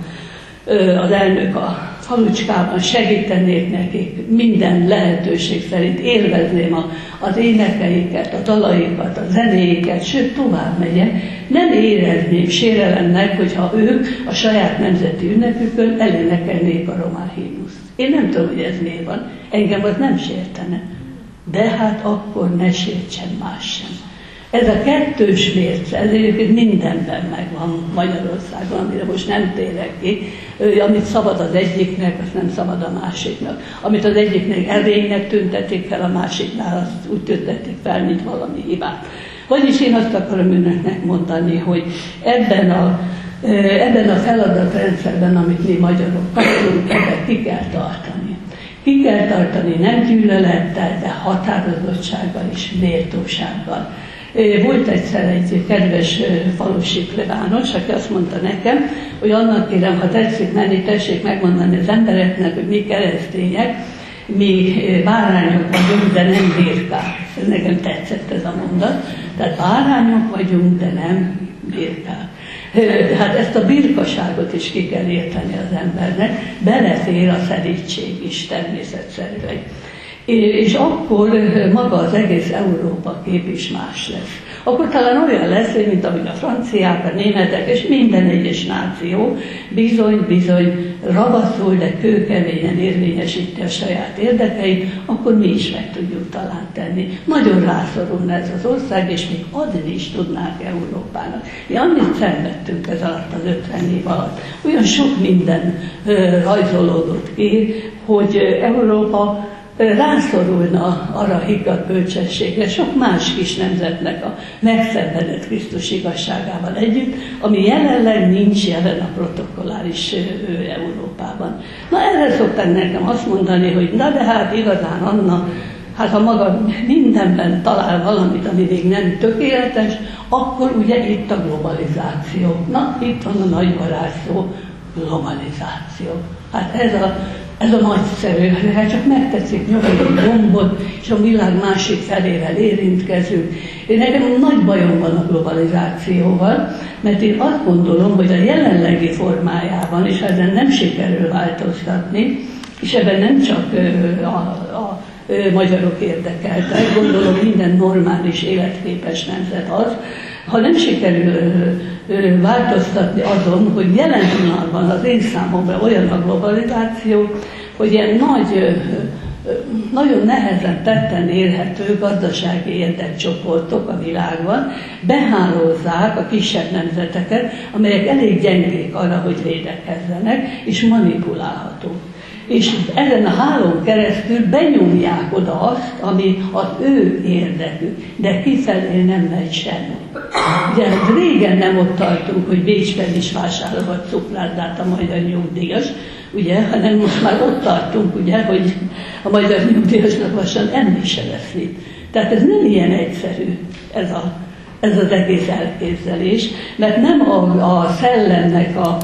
az elnök a falucskában, segítenék nekik minden lehetőség szerint, élvezném az énekeiket, a dalaikat, a zenéiket, sőt tovább megyek, nem érezném sérelemnek, hogyha ők a saját nemzeti ünnepükön elénekelnék a román himnuszt. Én nem tudom, hogy ez miért van, engem az nem sértene, de hát akkor ne sértsen más sem. Ez a kettős mérce, ez egyébként mindenben megvan Magyarországon, amire most nem térek ki. Amit szabad az egyiknek, azt nem szabad a másiknak. Amit az egyiknek erénynek tüntetik fel, a másiknál azt úgy tüntetik fel, mint valami hibát. Vagyis én azt akarom önöknek mondani, hogy ebben a feladatrendszerben, amit mi magyarok kaptunk, ebben ki kell tartani. Ki kell tartani nem gyűlölettel, de határozottsággal és méltósággal. Volt egyszer egy kedves falusi plebános, aki azt mondta nekem, hogy annak kérem, ha tetszik menni, tessék megmondani az embereknek, hogy mi keresztények, mi bárányok vagyunk, de nem birkák. Ez nekem tetszett ez a mondat. Tehát bárányok vagyunk, de nem birkák. Hát ezt a birkaságot is ki kell érteni az embernek, belefér a szerítség is természetszerűen. És akkor maga az egész Európa kép is más lesz. Akkor talán olyan lesz, mint ahogy a franciák, a németek és minden egyes náció bizony ravaszul, de kőkeményen érvényesíti a saját érdekeit, akkor mi is meg tudjuk talán tenni. Nagyon rászorulna ez az ország, és még adni is tudnánk Európának. Mi annyit szenvedtünk ez alatt az 50 év alatt. Olyan sok minden rajzolódott ki, hogy Európa rászorulna arra a higgadt bölcsességre, sok más kis nemzetnek a megszenvedett Krisztus igazságával együtt, ami jelenleg nincs jelen a protokolláris Európában. Na erre szokták nekem azt mondani, hogy na de hát igazán Anna, hát ha maga mindenben talál valamit, ami még nem tökéletes, akkor akkor ugye itt a globalizáció. Na, itt van a nagy varázsló, globalizáció. Hát ez a nagyszerű, hát csak megtetszik nyomni a gombot, és a világ másik felével érintkezünk. Nekem nagy bajom van a globalizációval, mert én azt gondolom, hogy a jelenlegi formájában, és ezen nem sikerül változtatni, és ebben nem csak a magyarok érdekeltek, gondolom minden normális, életképes nemzet az, ha nem sikerül változtatni azon, hogy jelen pillanatban az én számomra olyan a globalizáció, hogy ilyen nagyon nehezen tetten érhető gazdasági érdekcsoportok a világban behálózzák a kisebb nemzeteket, amelyek elég gyengék arra, hogy védekezzenek, és manipulálhatók. És ezen a hálón keresztül benyomják oda azt, ami az ő érdekük, de kifelé nem megy semmi. Ugye régen nem ott tartunk, hogy Bécsben is vásárolhat cukrárdát a magyar nyugdíjas, ugye, hanem most már ott tartunk, ugye, hogy a magyar nyugdíjasnak lassan enni se lesz mit. Tehát ez nem ilyen egyszerű, ez az egész elképzelés, mert nem a szellemnek a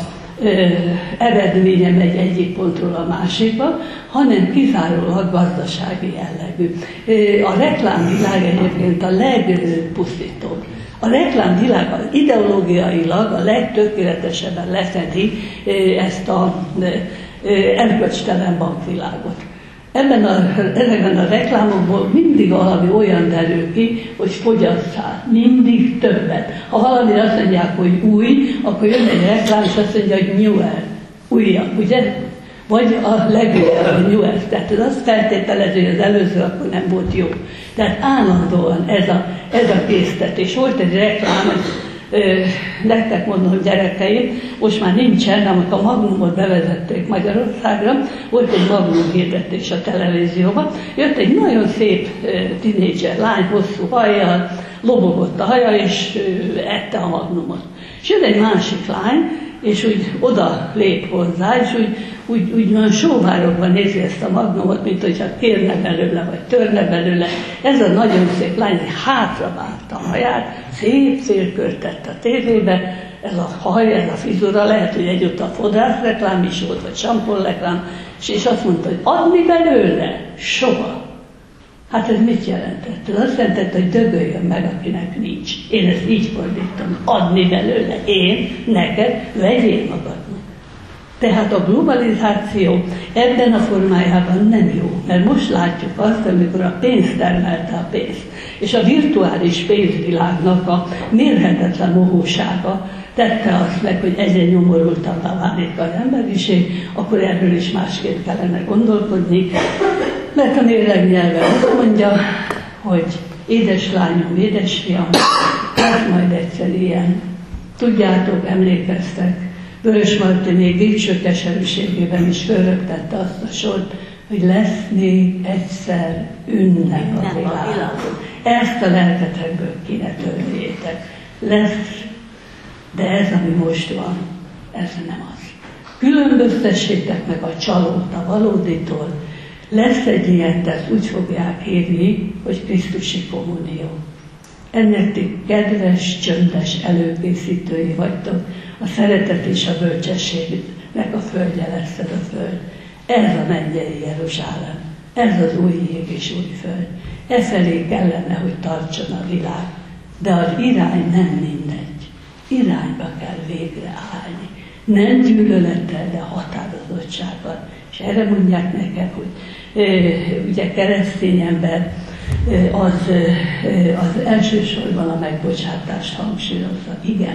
eredménye megy egyik pontról a másikba, hanem kizárólag gazdasági jellegű. A reklámvilág egyébként a legpusztítóbb. A reklámvilág ideológiailag a legtökéletesebben lefedi ezt a erkölcstelen bankvilágot. Ezekben a reklámokból mindig valami olyan derül ki, hogy fogyasszál, mindig többet. Ha valami azt mondják, hogy új, akkor jön egy reklám, és azt mondja, hogy newer, újabb, ugye? Vagy a legújabb, a newer. Tehát ez azt feltételező, hogy az előző akkor nem volt jó. Tehát állandóan ez a késztetés. Volt egy reklám, nektek mondom, gyerekeim, most már nincsen, amikor a Magnumot bevezették Magyarországra, volt egy Magnum hirdetés a televízióban, jött egy nagyon szép tinédzser lány, hosszú hajjal, lobogott a haja, és ette a Magnumot. És jött egy másik lány, és úgy oda lép hozzá, és úgy olyan sóvárogva nézi ezt a Magnumot, mint hogyha kérne belőle, vagy törne belőle. Ez a nagyon szép lány hátravágta a haját, szép félkört tett a tévébe, ez a haj, ez a frizura, lehet, hogy egyúttal fodrászreklám is volt, vagy samponreklám, és azt mondta, hogy adni belőle? Soha. Hát ez mit jelentett? Ez azt jelentett, hogy dögöljön meg, akinek nincs. Én ezt így fordítom, adni belőle, én, neked, vegyél magadnak. Tehát a globalizáció ebben a formájában nem jó, mert most látjuk azt, amikor a pénz termelte a pénzt, és a virtuális pénzvilágnak a mérhetetlen mohósága tette azt meg, hogy egyre nyomorultabbá válik az emberiség, akkor erről is másképp kellene gondolkodni, mert a mérlegnyelve azt mondja, hogy édeslányom, édesfiam, lesz majd egyszer ilyen. Tudjátok, emlékeztek, Vörös Marti még dicső keserűségében is fölrögtette azt a sort, hogy lesz még egyszer ünnep a világon. Ezt a lelketekből kéne törjétek. Lesz, de ez, ami most van, ez nem az. Különböztessétek meg a csalót a valóditól. Lesz egy ilyen, ezt úgy fogják hívni, hogy Krisztusi kommunió. Ennek ti kedves, csöndes előkészítői vagytok, a szeretet és a bölcsességnek a földje lesz ez a föld. Ez a mennyei Jeruzsálem, ez az új ég és új föld. Efelé kellene, hogy tartson a világ, de az irány nem mindegy. Irányba kell végre állni. Nem gyűlölettel, de határozottsággal. És erre mondják nekem, hogy ugye keresztény ember az elsősorban a megbocsátást hangsúlyozza. Igen.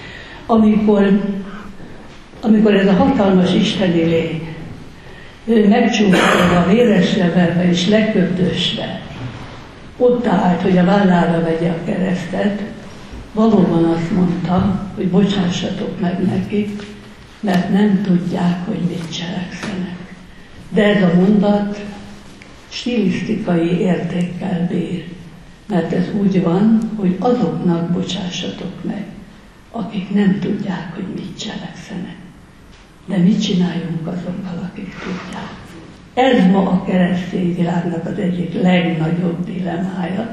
Amikor ez a hatalmas isteni lény megcsúszva, véresre verve és leköpdösve ott állt, hogy a vállára vegye a keresztet, valóban azt mondta, hogy bocsássatok meg nekik, mert nem tudják, hogy mit cselekszenek. De ez a mondat stilisztikai értékkel bír, mert ez úgy van, hogy azoknak bocsássatok meg, akik nem tudják, hogy mit cselekszenek. De mit csináljunk azokkal, akik tudják? Ez ma a keresztény világnak az egyik legnagyobb dilemmája,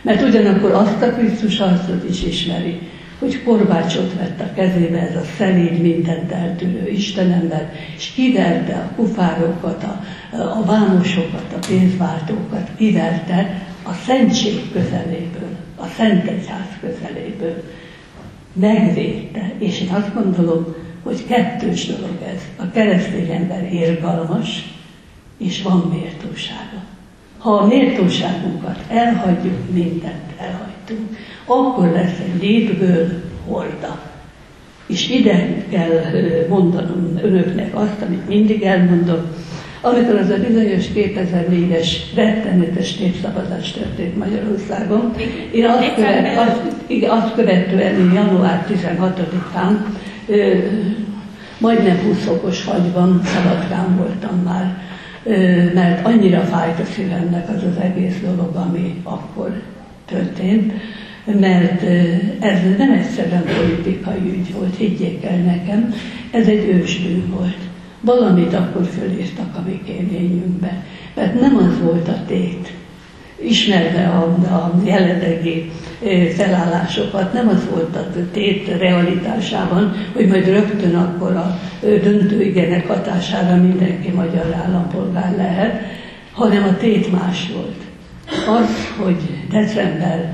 Mert ugyanakkor azt a Krisztus arcot is ismeri, hogy korbácsot vett a kezébe ez a szelíd, mindent eltűrő Istenember, és kiverte a kufárokat, a vámosokat, a pénzváltókat, kiverte a szentség közeléből, a Szent Egyház közeléből. Megvédte, és én azt gondolom, hogy kettős dolog ez. A keresztény ember irgalmas, és van méltósága. Ha a méltóságunkat elhagyjuk, mindent elhagytunk, akkor lesz egy népből horda. És ide kell mondanom önöknek azt, amit mindig elmondom, amikor az a bizonyos 2004-es rettenetes népszavazás történt Magyarországon, én azt követően január 16-án majdnem 20 fokos fagyban, Szabadkán voltam már, mert annyira fájt a szívemnek az az egész dolog, ami akkor történt, mert ez nem egyszerűen politikai ügy volt, higgyék el nekem, ez egy ősbűn volt. Valamit akkor fölírtak a mi kéményünkbe, mert nem az volt a tét. Ismerve a jelenlegi felállásokat, nem az volt a tét realitásában, hogy majd rögtön akkor a döntőigenek hatására mindenki magyar állampolgár lehet, hanem a tét más volt. Az, hogy december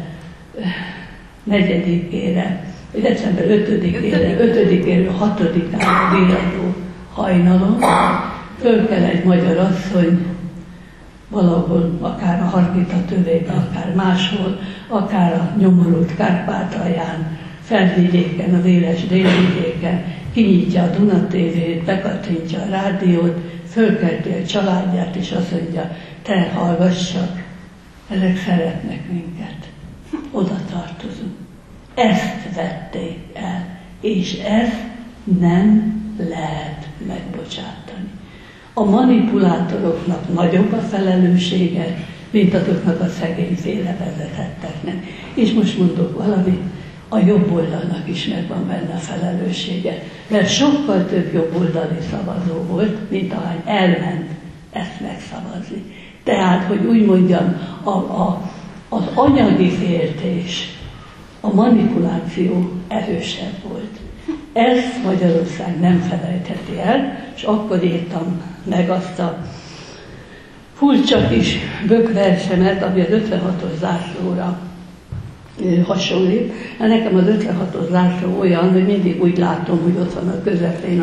4-ére, december 5-éről 6-ára villadó hajnalon föl kell egy magyar asszony valahol, akár a Hargita tövében, akár máshol, akár a nyomorult Kárpátalján, Felvidéken, az éles délvidéken, kinyitja a Duna TV-t, bekattintja a rádiót, fölkelti a családját, és azt mondja, te hallgassak, ezek szeretnek minket, oda tartozunk. Ezt vették el, és ezt nem lehet megbocsátani. A manipulátoroknak nagyobb a felelőssége, mint azoknak a szegény félrevezetetteknek. És most mondok valamit, a jobb oldalnak is megvan benne a felelőssége, mert sokkal több jobboldali szavazó volt, mint ahány elment ezt megszavazni. Tehát, hogy úgy mondjam, az anyagi féltés, a manipuláció erősebb volt. Ezt Magyarország nem felejtheti el, és akkor írtam meg azt a furcsa kis bökversemet, ami az 56-os zászlóra hasonlít. Nekem az 56-os zászló olyan, hogy mindig úgy látom, hogy ott van a közepén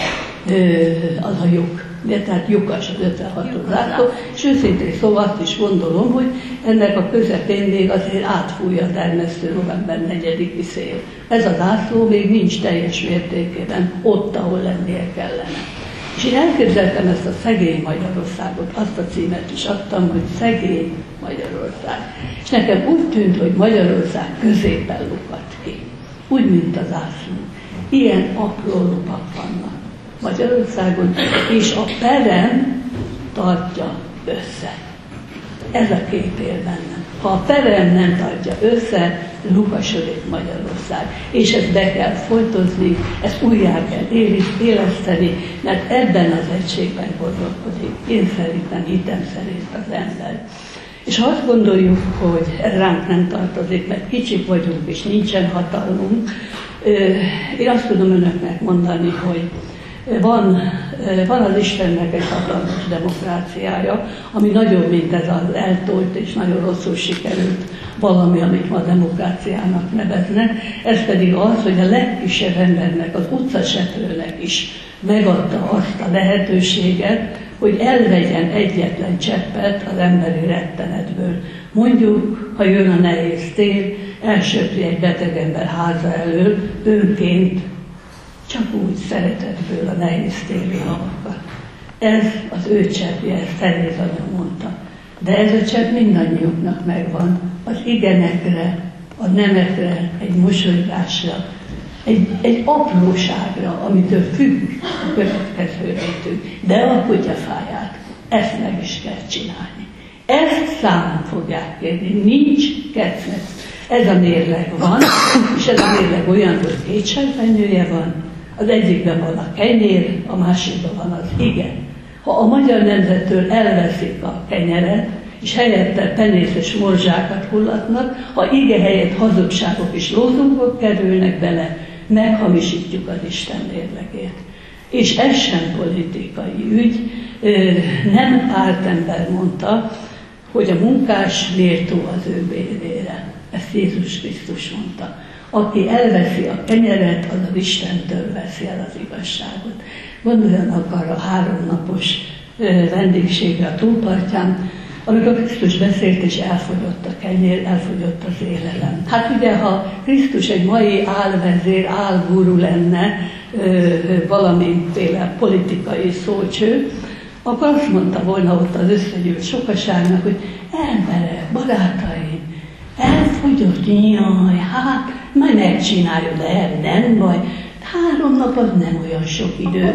az a lyuk. De tehát lyukas az 56-os zászló, és őszintén szóval azt is gondolom, hogy ennek a közepén még azért átfújja a termesztő november 4-i szél. Ez a zászló még nincs teljes mértékében ott, ahol lennie kellene. És én elképzeltem ezt a szegény Magyarországot, azt a címet is adtam, hogy szegény Magyarország. És nekem úgy tűnt, hogy Magyarország középen lukadt ki. Úgy, mint az zászló. Ilyen apró lupak vannak Magyarországon, és a perem tartja össze. Ez a kép él bennem. Ha a perem nem tartja össze, lukasodik Magyarország. És ezt be kell folytozni, ezt újjá kell éleszteni, mert ebben az egységben gondolkodik. Én szerintem, hitem szerint az ember. És ha azt gondoljuk, hogy ez ránk nem tartozik, mert kicsik vagyunk és nincsen hatalmunk, én azt tudom önöknek mondani, hogy van az Istennek egy hatalmas demokráciája, ami nagyobb, mint ez az eltolt és nagyon rosszul sikerült valami, amit ma demokráciának neveznek. Ez pedig az, hogy a legkisebb embernek, az utcaseprőnek is megadta azt a lehetőséget, hogy elvegyen egyetlen cseppet az emberi rettenetből. Mondjuk, ha jön a nehéz tél, elsöpri egy beteg ember háza elől, önként, csak úgy szeretetből a nehéz téli havakat. Ez az ő cseppje, ezt Teréz anya mondta. De ez a csepp mindannyiunknak megvan, az igenekre, a nemekre, egy mosolygásra, egy apróságra, amitől függ a következő rétünk. De a kutyafáját, ezt meg is kell csinálni. Ezt számon fogják kérni, nincs kecnet. Ez a mérleg van, és ez a mérleg olyan, hogy két serpenyője van, az egyikben van a kenyér, a másikban van az igen. Ha a magyar nemzettől elveszik a kenyeret, és helyette penészes morzsákat hullatnak, ha ige helyett hazugságok és lózungok kerülnek bele, meghamisítjuk az Isten mérlegét. És ez sem politikai ügy, nem pártember mondta, hogy a munkás méltó az ő bérére. Ezt Jézus Krisztus mondta. Aki elveszi a kenyeret, az az Istentől veszi el az igazságot. Gondoljanak arra 3 napos vendégségre a túlpartján, amikor Krisztus beszélt, és elfogyott a kenyér, elfogyott az élelem. Hát ugye, ha Krisztus egy mai álvezér, álgúru lenne, valamiféle politikai szócső, akkor azt mondta volna ott az összegyűlt sokaságnak, hogy emberek, barátaim, elfogyott, jaj, hát majd megcsináljuk, de nem baj. 3 nap az nem olyan sok idő.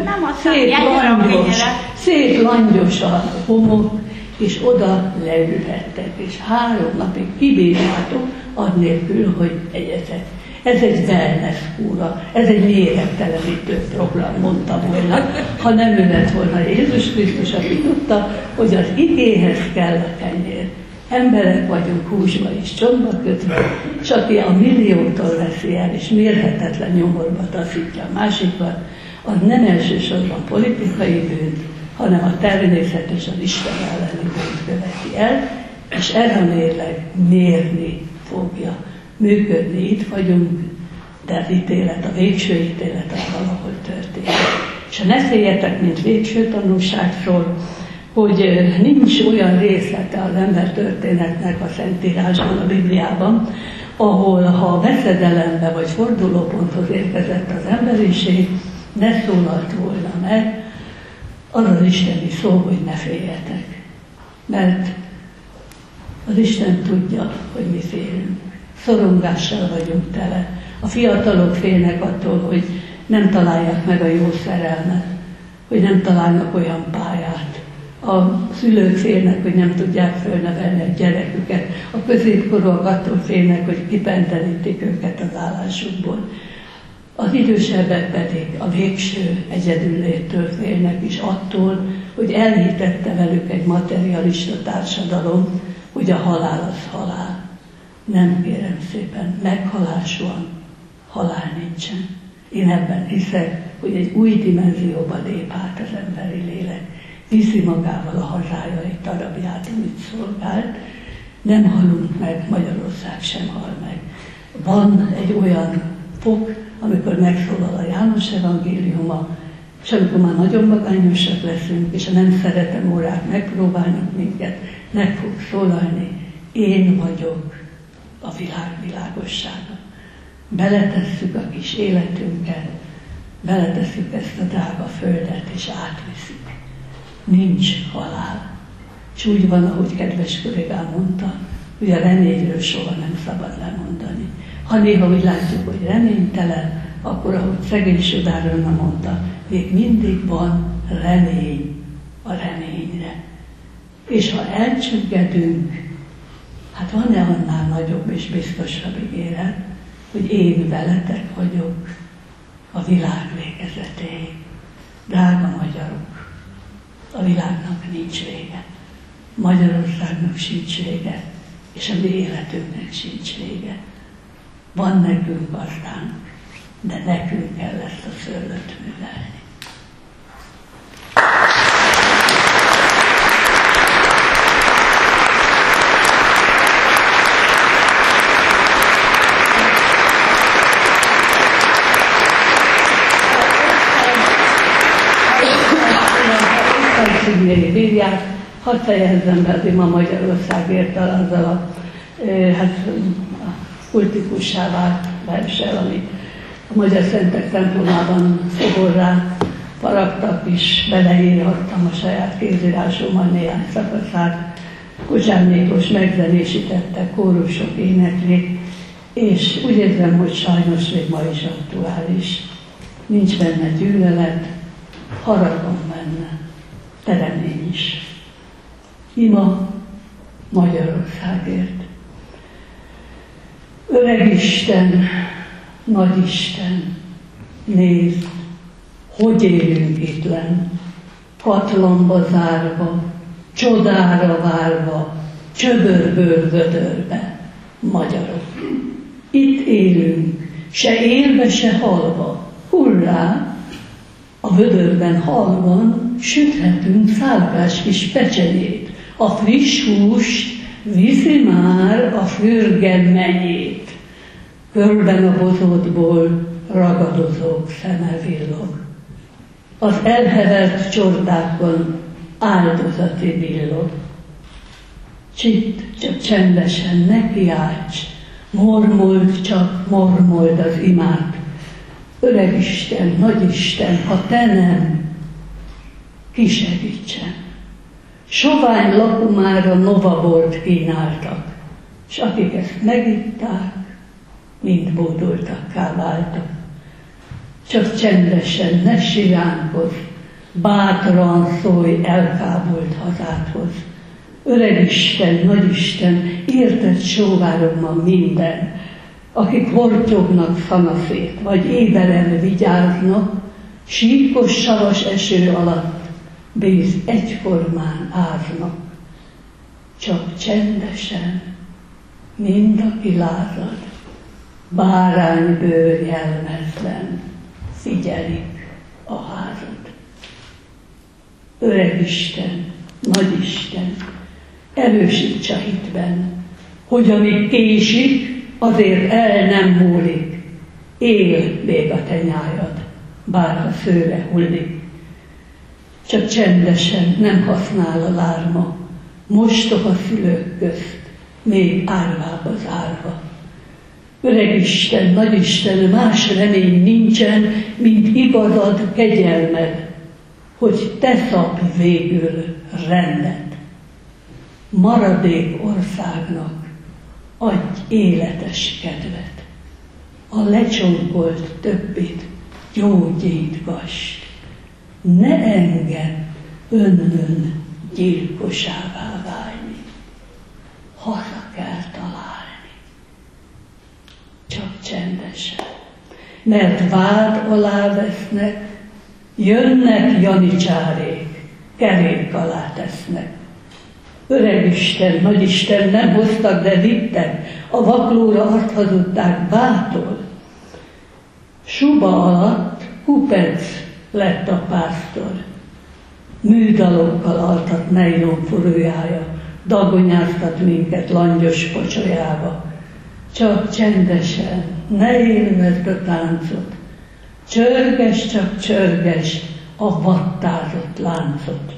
Szép langyos a homok, és oda leülhettek, és 3 napig kibírjátok, annélkül, hogy egyezett. Ez egy wellness kúra, ez egy méregtelenítő program, mondta volna, ha nem ő lett volna Jézus Krisztus, aki tudta, hogy az igéhez kell a kenyér. Emberek vagyunk húsba és csontba kötve, és aki a milliótól veszi el, és mérhetetlen nyomorba taszítja a másikat, az nem elsősorban politikai bűn, hanem a természet és az Isten elleni bűnt követi el, és erre a mérleg mérni fogja. Működni itt vagyunk, de az ítélet, a végső ítélet az valahol történik. És ne féljetek, mint végső tanulságról, hogy nincs olyan részlete az ember történetnek a Szentírásban, a Bibliában, ahol ha a veszedelembe vagy fordulóponthoz érkezett az emberiség, ne szólalt volna meg az az isteni szó, hogy ne féljetek. Mert az Isten tudja, hogy mi félünk. Szorongással vagyunk tele. A fiatalok félnek attól, hogy nem találják meg a jó szerelmet, hogy nem találnak olyan pályát. A szülők félnek, hogy nem tudják fölnevelni a gyereküket. A középkorúak attól félnek, hogy kipentenítik őket az állásukból. Az idősebbek pedig a végső egyedülléttől félnek is attól, hogy elhitette velük egy materialista társadalom, hogy a halál az halál. Nem, kérem szépen, meghalásúan halál nincsen. Én ebben hiszek, hogy egy új dimenzióba lép át az emberi lélek. Viszi magával a hazája egy darabját, amit szolgált. Nem halunk meg, Magyarország sem hal meg. Van egy olyan fok, amikor megszólal a János evangéliuma, és amikor már nagyon magányosak leszünk, és a nem szeretem órák megpróbálnak minket, meg fog szólalni, én vagyok a világ világossága. Beletesszük a kis életünket, beletesszük ezt a drága földet, és átviszik. Nincs halál. És úgy van, ahogy kedves kollégám mondta, hogy a reményről soha nem szabad lemondani. Ha néha úgy látjuk, hogy reménytelen, akkor, ahogy szegény Sudár Anna mondta, még mindig van remény a reményre. És ha elcsüggedünk, hát van-e annál nagyobb és biztosabb ígéret, hogy én veletek vagyok a világ végezetéig. Drága magyarok, a világnak nincs vége. Magyarországnak sincs vége, és a mi életünknek sincs vége. Van nekünk gazdánk, de nekünk kell ezt a szőlőt művelni. Még bírják, hadd fejezzem be az Ima Magyarországért azzal a kultikussá vált verssel, amit a Magyar Szentek templomában szoborrá faragtak, és beleírhattam a saját kézírásommal néhány szakaszát. Kucsán Miklós megzenésítette, kórusok éneklik, és úgy érzem, hogy sajnos még ma is aktuális. Nincs benne gyűlölet, harag van benne, de remény is. Ima Magyarországért. Öreg Isten, nagy Isten, nézd, hogy élünk itt lenn, patlamba zárva, csodára várva, csöbörből vödörbe, magyarok. Itt élünk, se élve, se halva, hurrá! A vödörben halvan süthetünk szálkás kis pecsenyét, a friss húst viszi már a fürge menyét. Körben a bozótból ragadozók szeme villog. Az elhevert csordákon áldozati billog. Csitt, csak csendesen ne kiálts, mormold csak, mormold az imát. Öregisten, nagyisten, ha te nem, ki segítsen. Sovány lakumára novabort kínáltak, s akik ezt megitták, mind bódultakká váltak. Csak csendesen ne siránkozz, bátran szólj elkábult hazádhoz. Öregisten, nagyisten, érted sóvárommal minden, akik hortyognak szanaszét, vagy éberen vigyáznak, síkos savas eső alatt bíz egyformán áznak. Csak csendesen, mind aki lázad, báránybőr jelmezben figyelik a házat. Öregisten, nagyisten, erősíts a hitben, hogy amíg késik, azért el nem múlik. Él még a te nyájad, bár a szőre hullik. Csak csendesen nem használ a lárma, mostok a szülők közt, még árvább az árva. Öregisten, nagyisten, más remény nincsen, mint igazad, kegyelmed, hogy te szabj végül rendet. Maradék országnak adj életes kedvet, a lecsonkolt többit gyógyítgass, ne engedd önnön gyilkosává válni, haza kell találni. Csak csendesen, mert vád alá vesznek, jönnek janicsárék, kerék alá tesznek. Öregisten, nagyisten nem hoztak, de vittek, a vaklóra azt hazudták bától. Suba alatt kupec lett a pásztor, műdalokkal altat nejlon furuljája, dagonyáztat minket langyos pocsolyába. Csak csendesen, ne élvezd a táncot, csörges, csak csörges a vattázott láncot.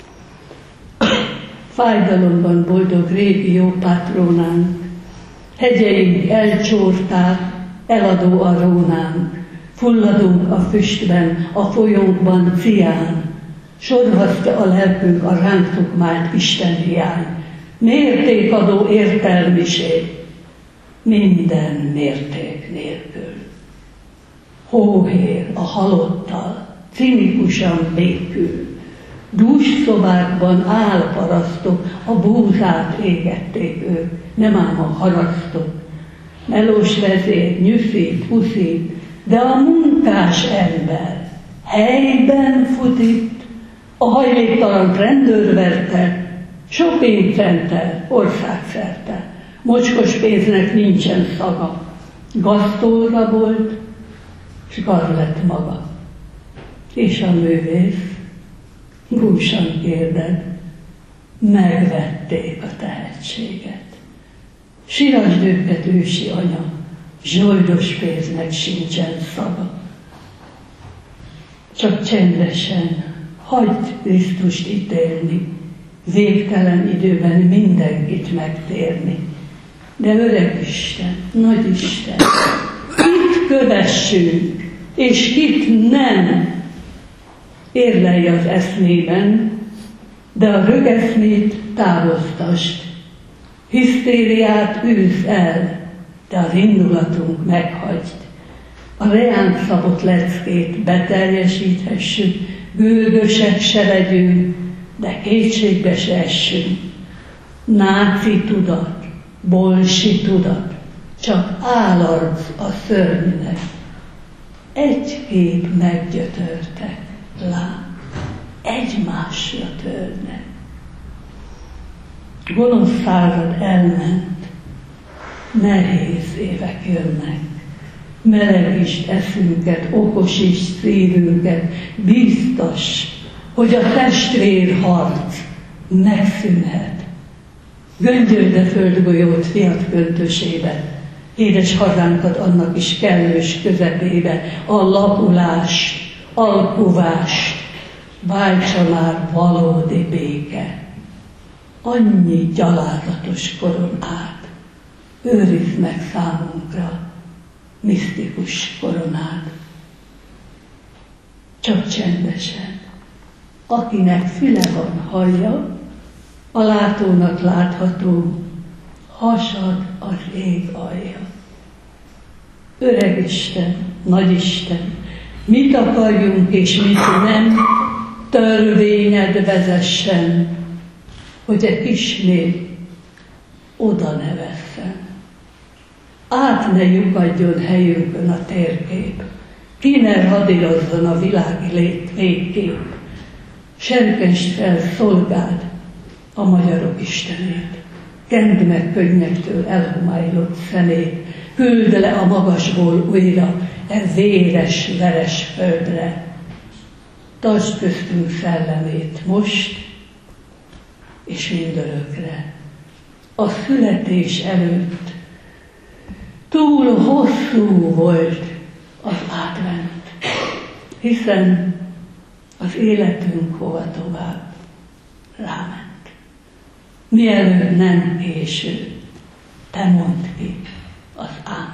Fájdalomban boldog régi jó pátrónánk, hegyeink elcsórták, eladó a rónánk, fulladunk a füstben, a folyónkban cián, sorhasztja a lelkünk a ránk tukmált Isten hiány, mértékadó értelmiség, minden mérték nélkül. Hóhér a halottal, cinikusan békül, dús szobákban álparasztok, a búzát égették ők, nem ám a harasztok. Melós vezér nyűszít, puszít, de a munkás ember helyben futit, a hajléktalan rendőr verte, sok pénzcenter országszerte, mocskos pénznek nincsen szaga, gaztól volt, s gaz lett maga. És a művész búsan kérded, megvették a tehetséget. Sirasd őket, ősi anya, zsoldos pénznek sincsen szaga. Csak csendesen hagyd Krisztust ítélni, végtelen időben mindenkit megtérni. De öreg Isten, nagy Isten, kit kövessünk, és kit nem, érlelj az eszmében, de a rögeszmét távoztasd. Hisztériát űzz el, de az indulatunk meghagyd. A reánk szabott leckét beteljesíthessük, gőgösek se legyünk, de kétségbe se essünk. Náci tudat, bolsi tudat, csak állarc a szörnynek. Egy-két meggyötörtek, lám, egymásra törnek. Gonosz század elment, nehéz évek jönnek. Melegítsd eszünket, okosítsd szívünket, biztos, hogy a testvérharc megszűnhet. Göngyöljd a földgolyót fiat költösébe, édes hazánkat annak is kellős közepébe, a lapulást, alkuvást, váltsa már valódi béke. Annyi gyalázatos koronát, őrizd meg számunkra, misztikus koronát. Csak csendesen, akinek füle van, hallja, a látónak látható, hasad az ég alja. Öreg Isten, nagy Isten, mit akarjunk és mit nem, törvényed vezessen, hogy egy kisnél oda ne vesszen. Át ne lyukadjon helyünkön a térkép, ki ne radírozzon a világi végkép. Serkentsd fel, szolgáld a magyarok Istenét, kend meg könnyektől elhomályodott szemét, küld le a magasból újra e véres, veres földre. Tartsd köztünk szellemét most és mindörökre. A születés előtt túl hosszú volt az advent, hiszen az életünk hova tovább ráment. Mielőtt nem késő, te mondd ki az áment.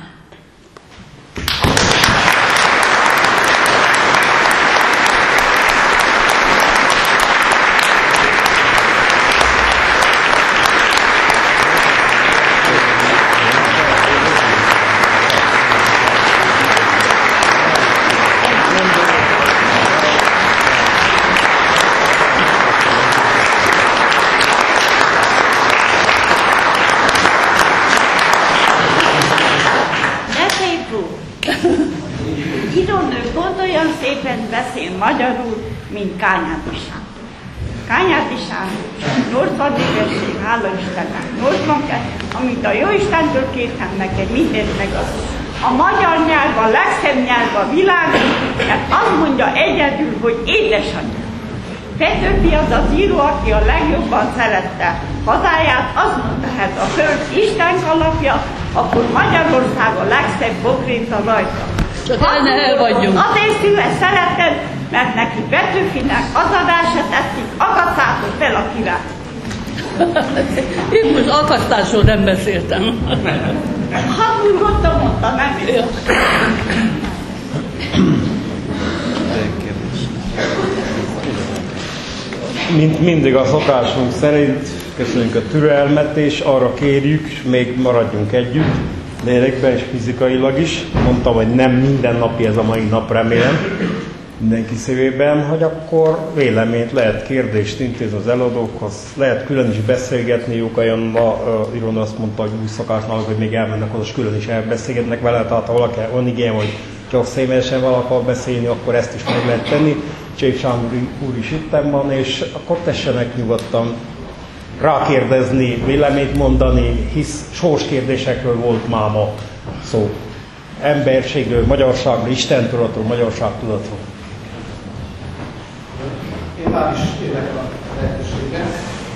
Beszél magyarul, mint Kányádi Sándor. Kányádi Sándor 80 évesség, hála Istennek 82, amit a Jóistentől kértem neked, mindent megad. A magyar nyelv a legszebb nyelv a világon, mert azt mondja egyedül, hogy édesanyja. Petőfi az az író, aki a legjobban szerette hazáját, azt mondta, hát a föld Isten kalapja, akkor Magyarország a legszebb bokréta rajta. Csak el vagyunk. Azért szíves szereted, mert neki Petőfinek az adása tetszik, akasztátok fel a király. Én most akasztásról nem beszéltem. Hát úgy mondta, nem jó. Mint mindig a szokásunk szerint köszönjük a türelmet, és arra kérjük, még maradjunk együtt, lélekben és fizikailag is. Mondtam, hogy nem mindennapi ez a mai nap, remélem, mindenki szívében, hogy akkor véleményt lehet, kérdést intézni az előadókhoz, lehet külön is beszélgetni, Ilona azt mondta, hogy új szakásnál, hogy még elmennek oda, és külön is elbeszélgetnek vele, tehát ha valaki van igény, hogy csak személyesen valakal beszélni, akkor ezt is meg lehet tenni. Csép Sándor úr is itt van, és akkor tessenek nyugodtan rákérdezni, véleményt mondani, hisz sorskérdésekről volt máma szó. Emberségről, magyarságról, Istentudatról, magyarságtudatról. Én már is élek a lehetőséget.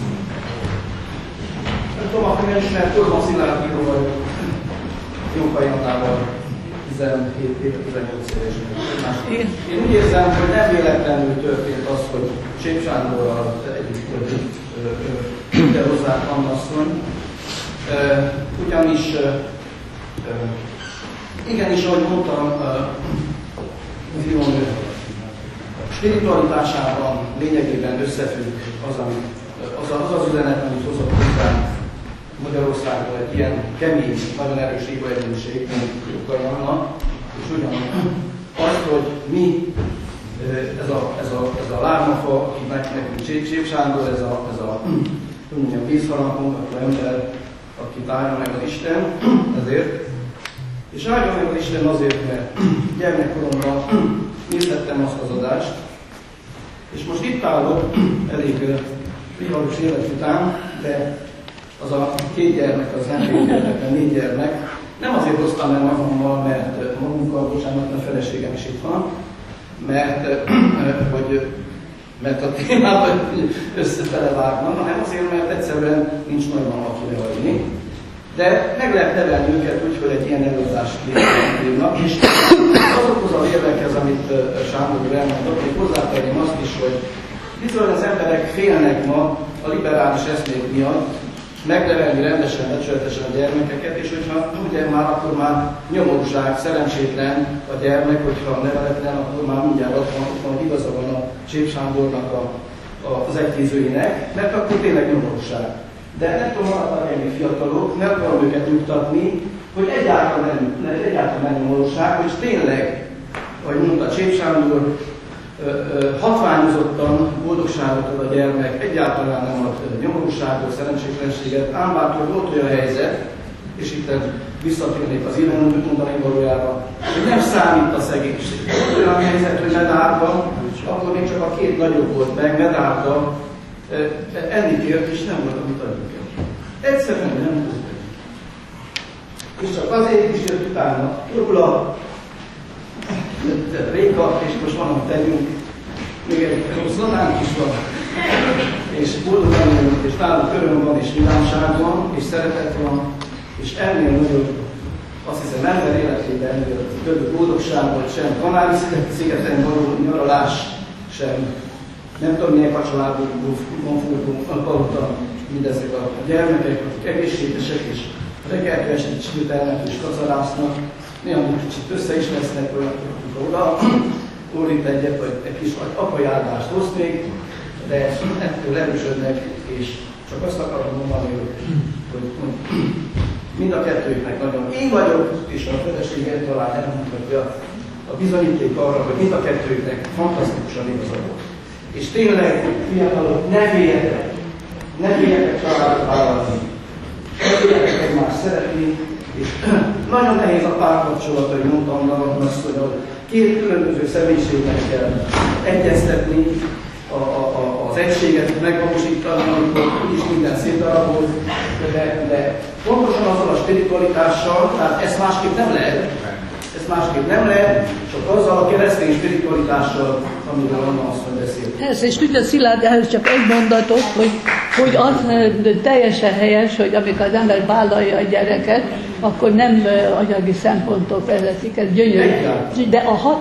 Nem tudom, akkor én ismert Törban Szilárd író vagyok. Jókai Annával 17 éve, 18 évesen. Én úgy érzem, hogy nem véletlenül történt az, hogy Csép Sándorral együtt küldte hozzá Anna asszony. Ugyanis, igenis, ahogy mondtam, Ilona spiritualitásában lényegében összefügg az üzenet, amit hozott hozzá Magyarországon egy ilyen kemény, nagyon erős égoegyéniség, mint Jókai Anna, és ugyanúgy azt, hogy mi, ez a lármafa, aki nekünk Csép Sándor, ez a vízhalakunk, az ember, akit állja meg az Isten, ezért. És állja meg az Isten azért, mert gyermekkoromban nézhettem azt az adást, és most itt állok, elég fialos élet után, de az a 2 gyermek, az nem 2 gyermek, hanem 4 gyermek. Nem azért hoztam el magammal, mert magunkkal, bocsánat, a feleségem is itt van, mert a témában összefele vágnak, hanem azért, mert egyszerűen nincs nagyban akire hagyni. De meg lehet nevelni őket úgy, hogy egy ilyen előadást létrehívnak, és azokhoz a érvekhez, amit Sándor úr elmondott, még hozzátenném azt is, hogy bizony az emberek félnek ma a liberális eszmék miatt megnevelni rendesen, becsületesen a gyermekeket, és hogyha ugye már akkor már nyomorúság, szerencsétlen a gyermek, hogyha neveletlen, akkor már mindjárt ott van igaza van a Csép Sándornak az egykézőinek, mert akkor tényleg nyomorúság. De nem tudom maradni fiatalok, meg akarom őket nyugtatni, hogy egyáltalán nem nyomorúság, hogy tényleg, ahogy mondta Csép Sándor, hatványozottan boldogságot ad a gyermek, egyáltalán nem ad nyomorúságot, szerencsétlenséget, ám bár volt olyan helyzet, és itt visszatérnék az éven mondani valójára, hogy nem számít a szegénység. Volt olyan helyzet, hogy Medárban, akkor még csak a 2 nagyobb volt meg, Medárban enni kért, és nem volt, amit adjuk el. Egyszerűen nem volt. És csak azért is jött utána, Urula, Réka, és most valamit tegyünk, még egy Zonánk is van, és boldogan élünk, és nálunk öröm van, és vidámság van, és szeretet van, és ennél nagyobb, azt hiszem, ember életében ennél több boldogságot, sem Kanári-szigeten való nyaralás, sem nem tudom milyen kacsaládokban foglalkoztam mindezek a gyermekek, akik egészségesek, és reggeltől estig csütelnek és kacarásznak, néha kicsit össze is lesznek olyanok, amikor oda orrít egyet, vagy egy kis apai áldást hoz még, de ettől erősödnek, és csak azt akarom mondani, hogy mind a kettőknek nagyon. Én vagyok, és a feleségem talán elmondhatja a bizonyíték arra, hogy mind a kettőknek fantasztikusan igaza volt. És tényleg, fiatalok, ne féljetek családot vállalni, ne féljetek egymást szeretni, és nagyon nehéz a párkapcsolat, hogy mondtam magamnak azt, hogy a 2 különböző személyiségnek kell egyeztetni, az egységet megvalósítani, amikor úgyis minden szétdarabol, de pontosan azzal a spiritualitással, tehát ezt másképp nem lehet, csak azzal a keresztény spiritualitással, amiről Anna asszony beszélt. Ez, és tudja Szilárd, ehhez csak egy mondatot, hogy az teljesen helyes, hogy amikor az ember vállalja a gyereket, akkor nem anyagi szempontok vezetik, ez gyönyörű. De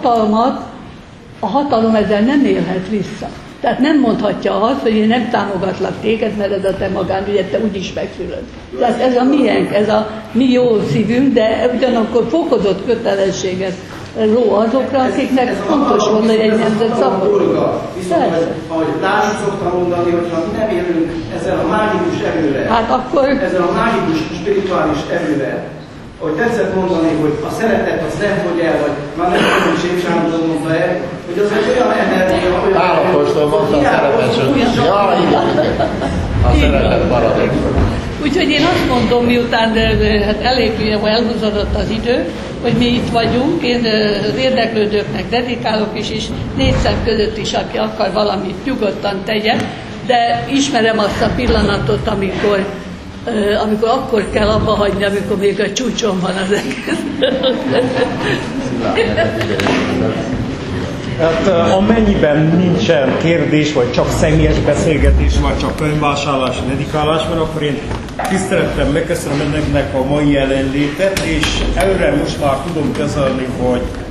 a hatalom ezzel nem élhet vissza. Tehát nem mondhatja azt, hogy én nem támogatlak téged, mert ez a te magánügyed, te úgyis megszülöd. Tehát ez a miénk, ez a mi jó szívünk, de ugyanakkor fokozott kötelességet ró azokra, akiknek fontos volna, hogy egy nemzet szabaduljon. Viszont, ahogy Dávid szokta mondani, hogyha nem élünk ezzel a mágikus erővel, ezzel a mágikus spirituális erővel, hogy tetszett mondani, hogy a szeretet az nem fogy el, vagy már nem tudom, Csép Sándor mondta el, hogy az egy olyan energia, olyan Állapostól mondtam szeretet, a szeretet maradék. Úgyhogy én azt mondom, miután hát elég elhúzódott az idő, hogy mi itt vagyunk, én az érdeklődőknek dedikálok is, és 4 szem között is, aki akar valamit nyugodtan tegyen, de ismerem azt a pillanatot, amikor akkor kell abba hagyni, amikor még a csúcson van az egész. Hát amennyiben nincsen kérdés, vagy csak személyes beszélgetés, vagy csak könyvvásárlás, dedikálás van, akkor én tiszteletben megköszönöm önöknek a mai jelenlétet, és előre most már tudom közölni, hogy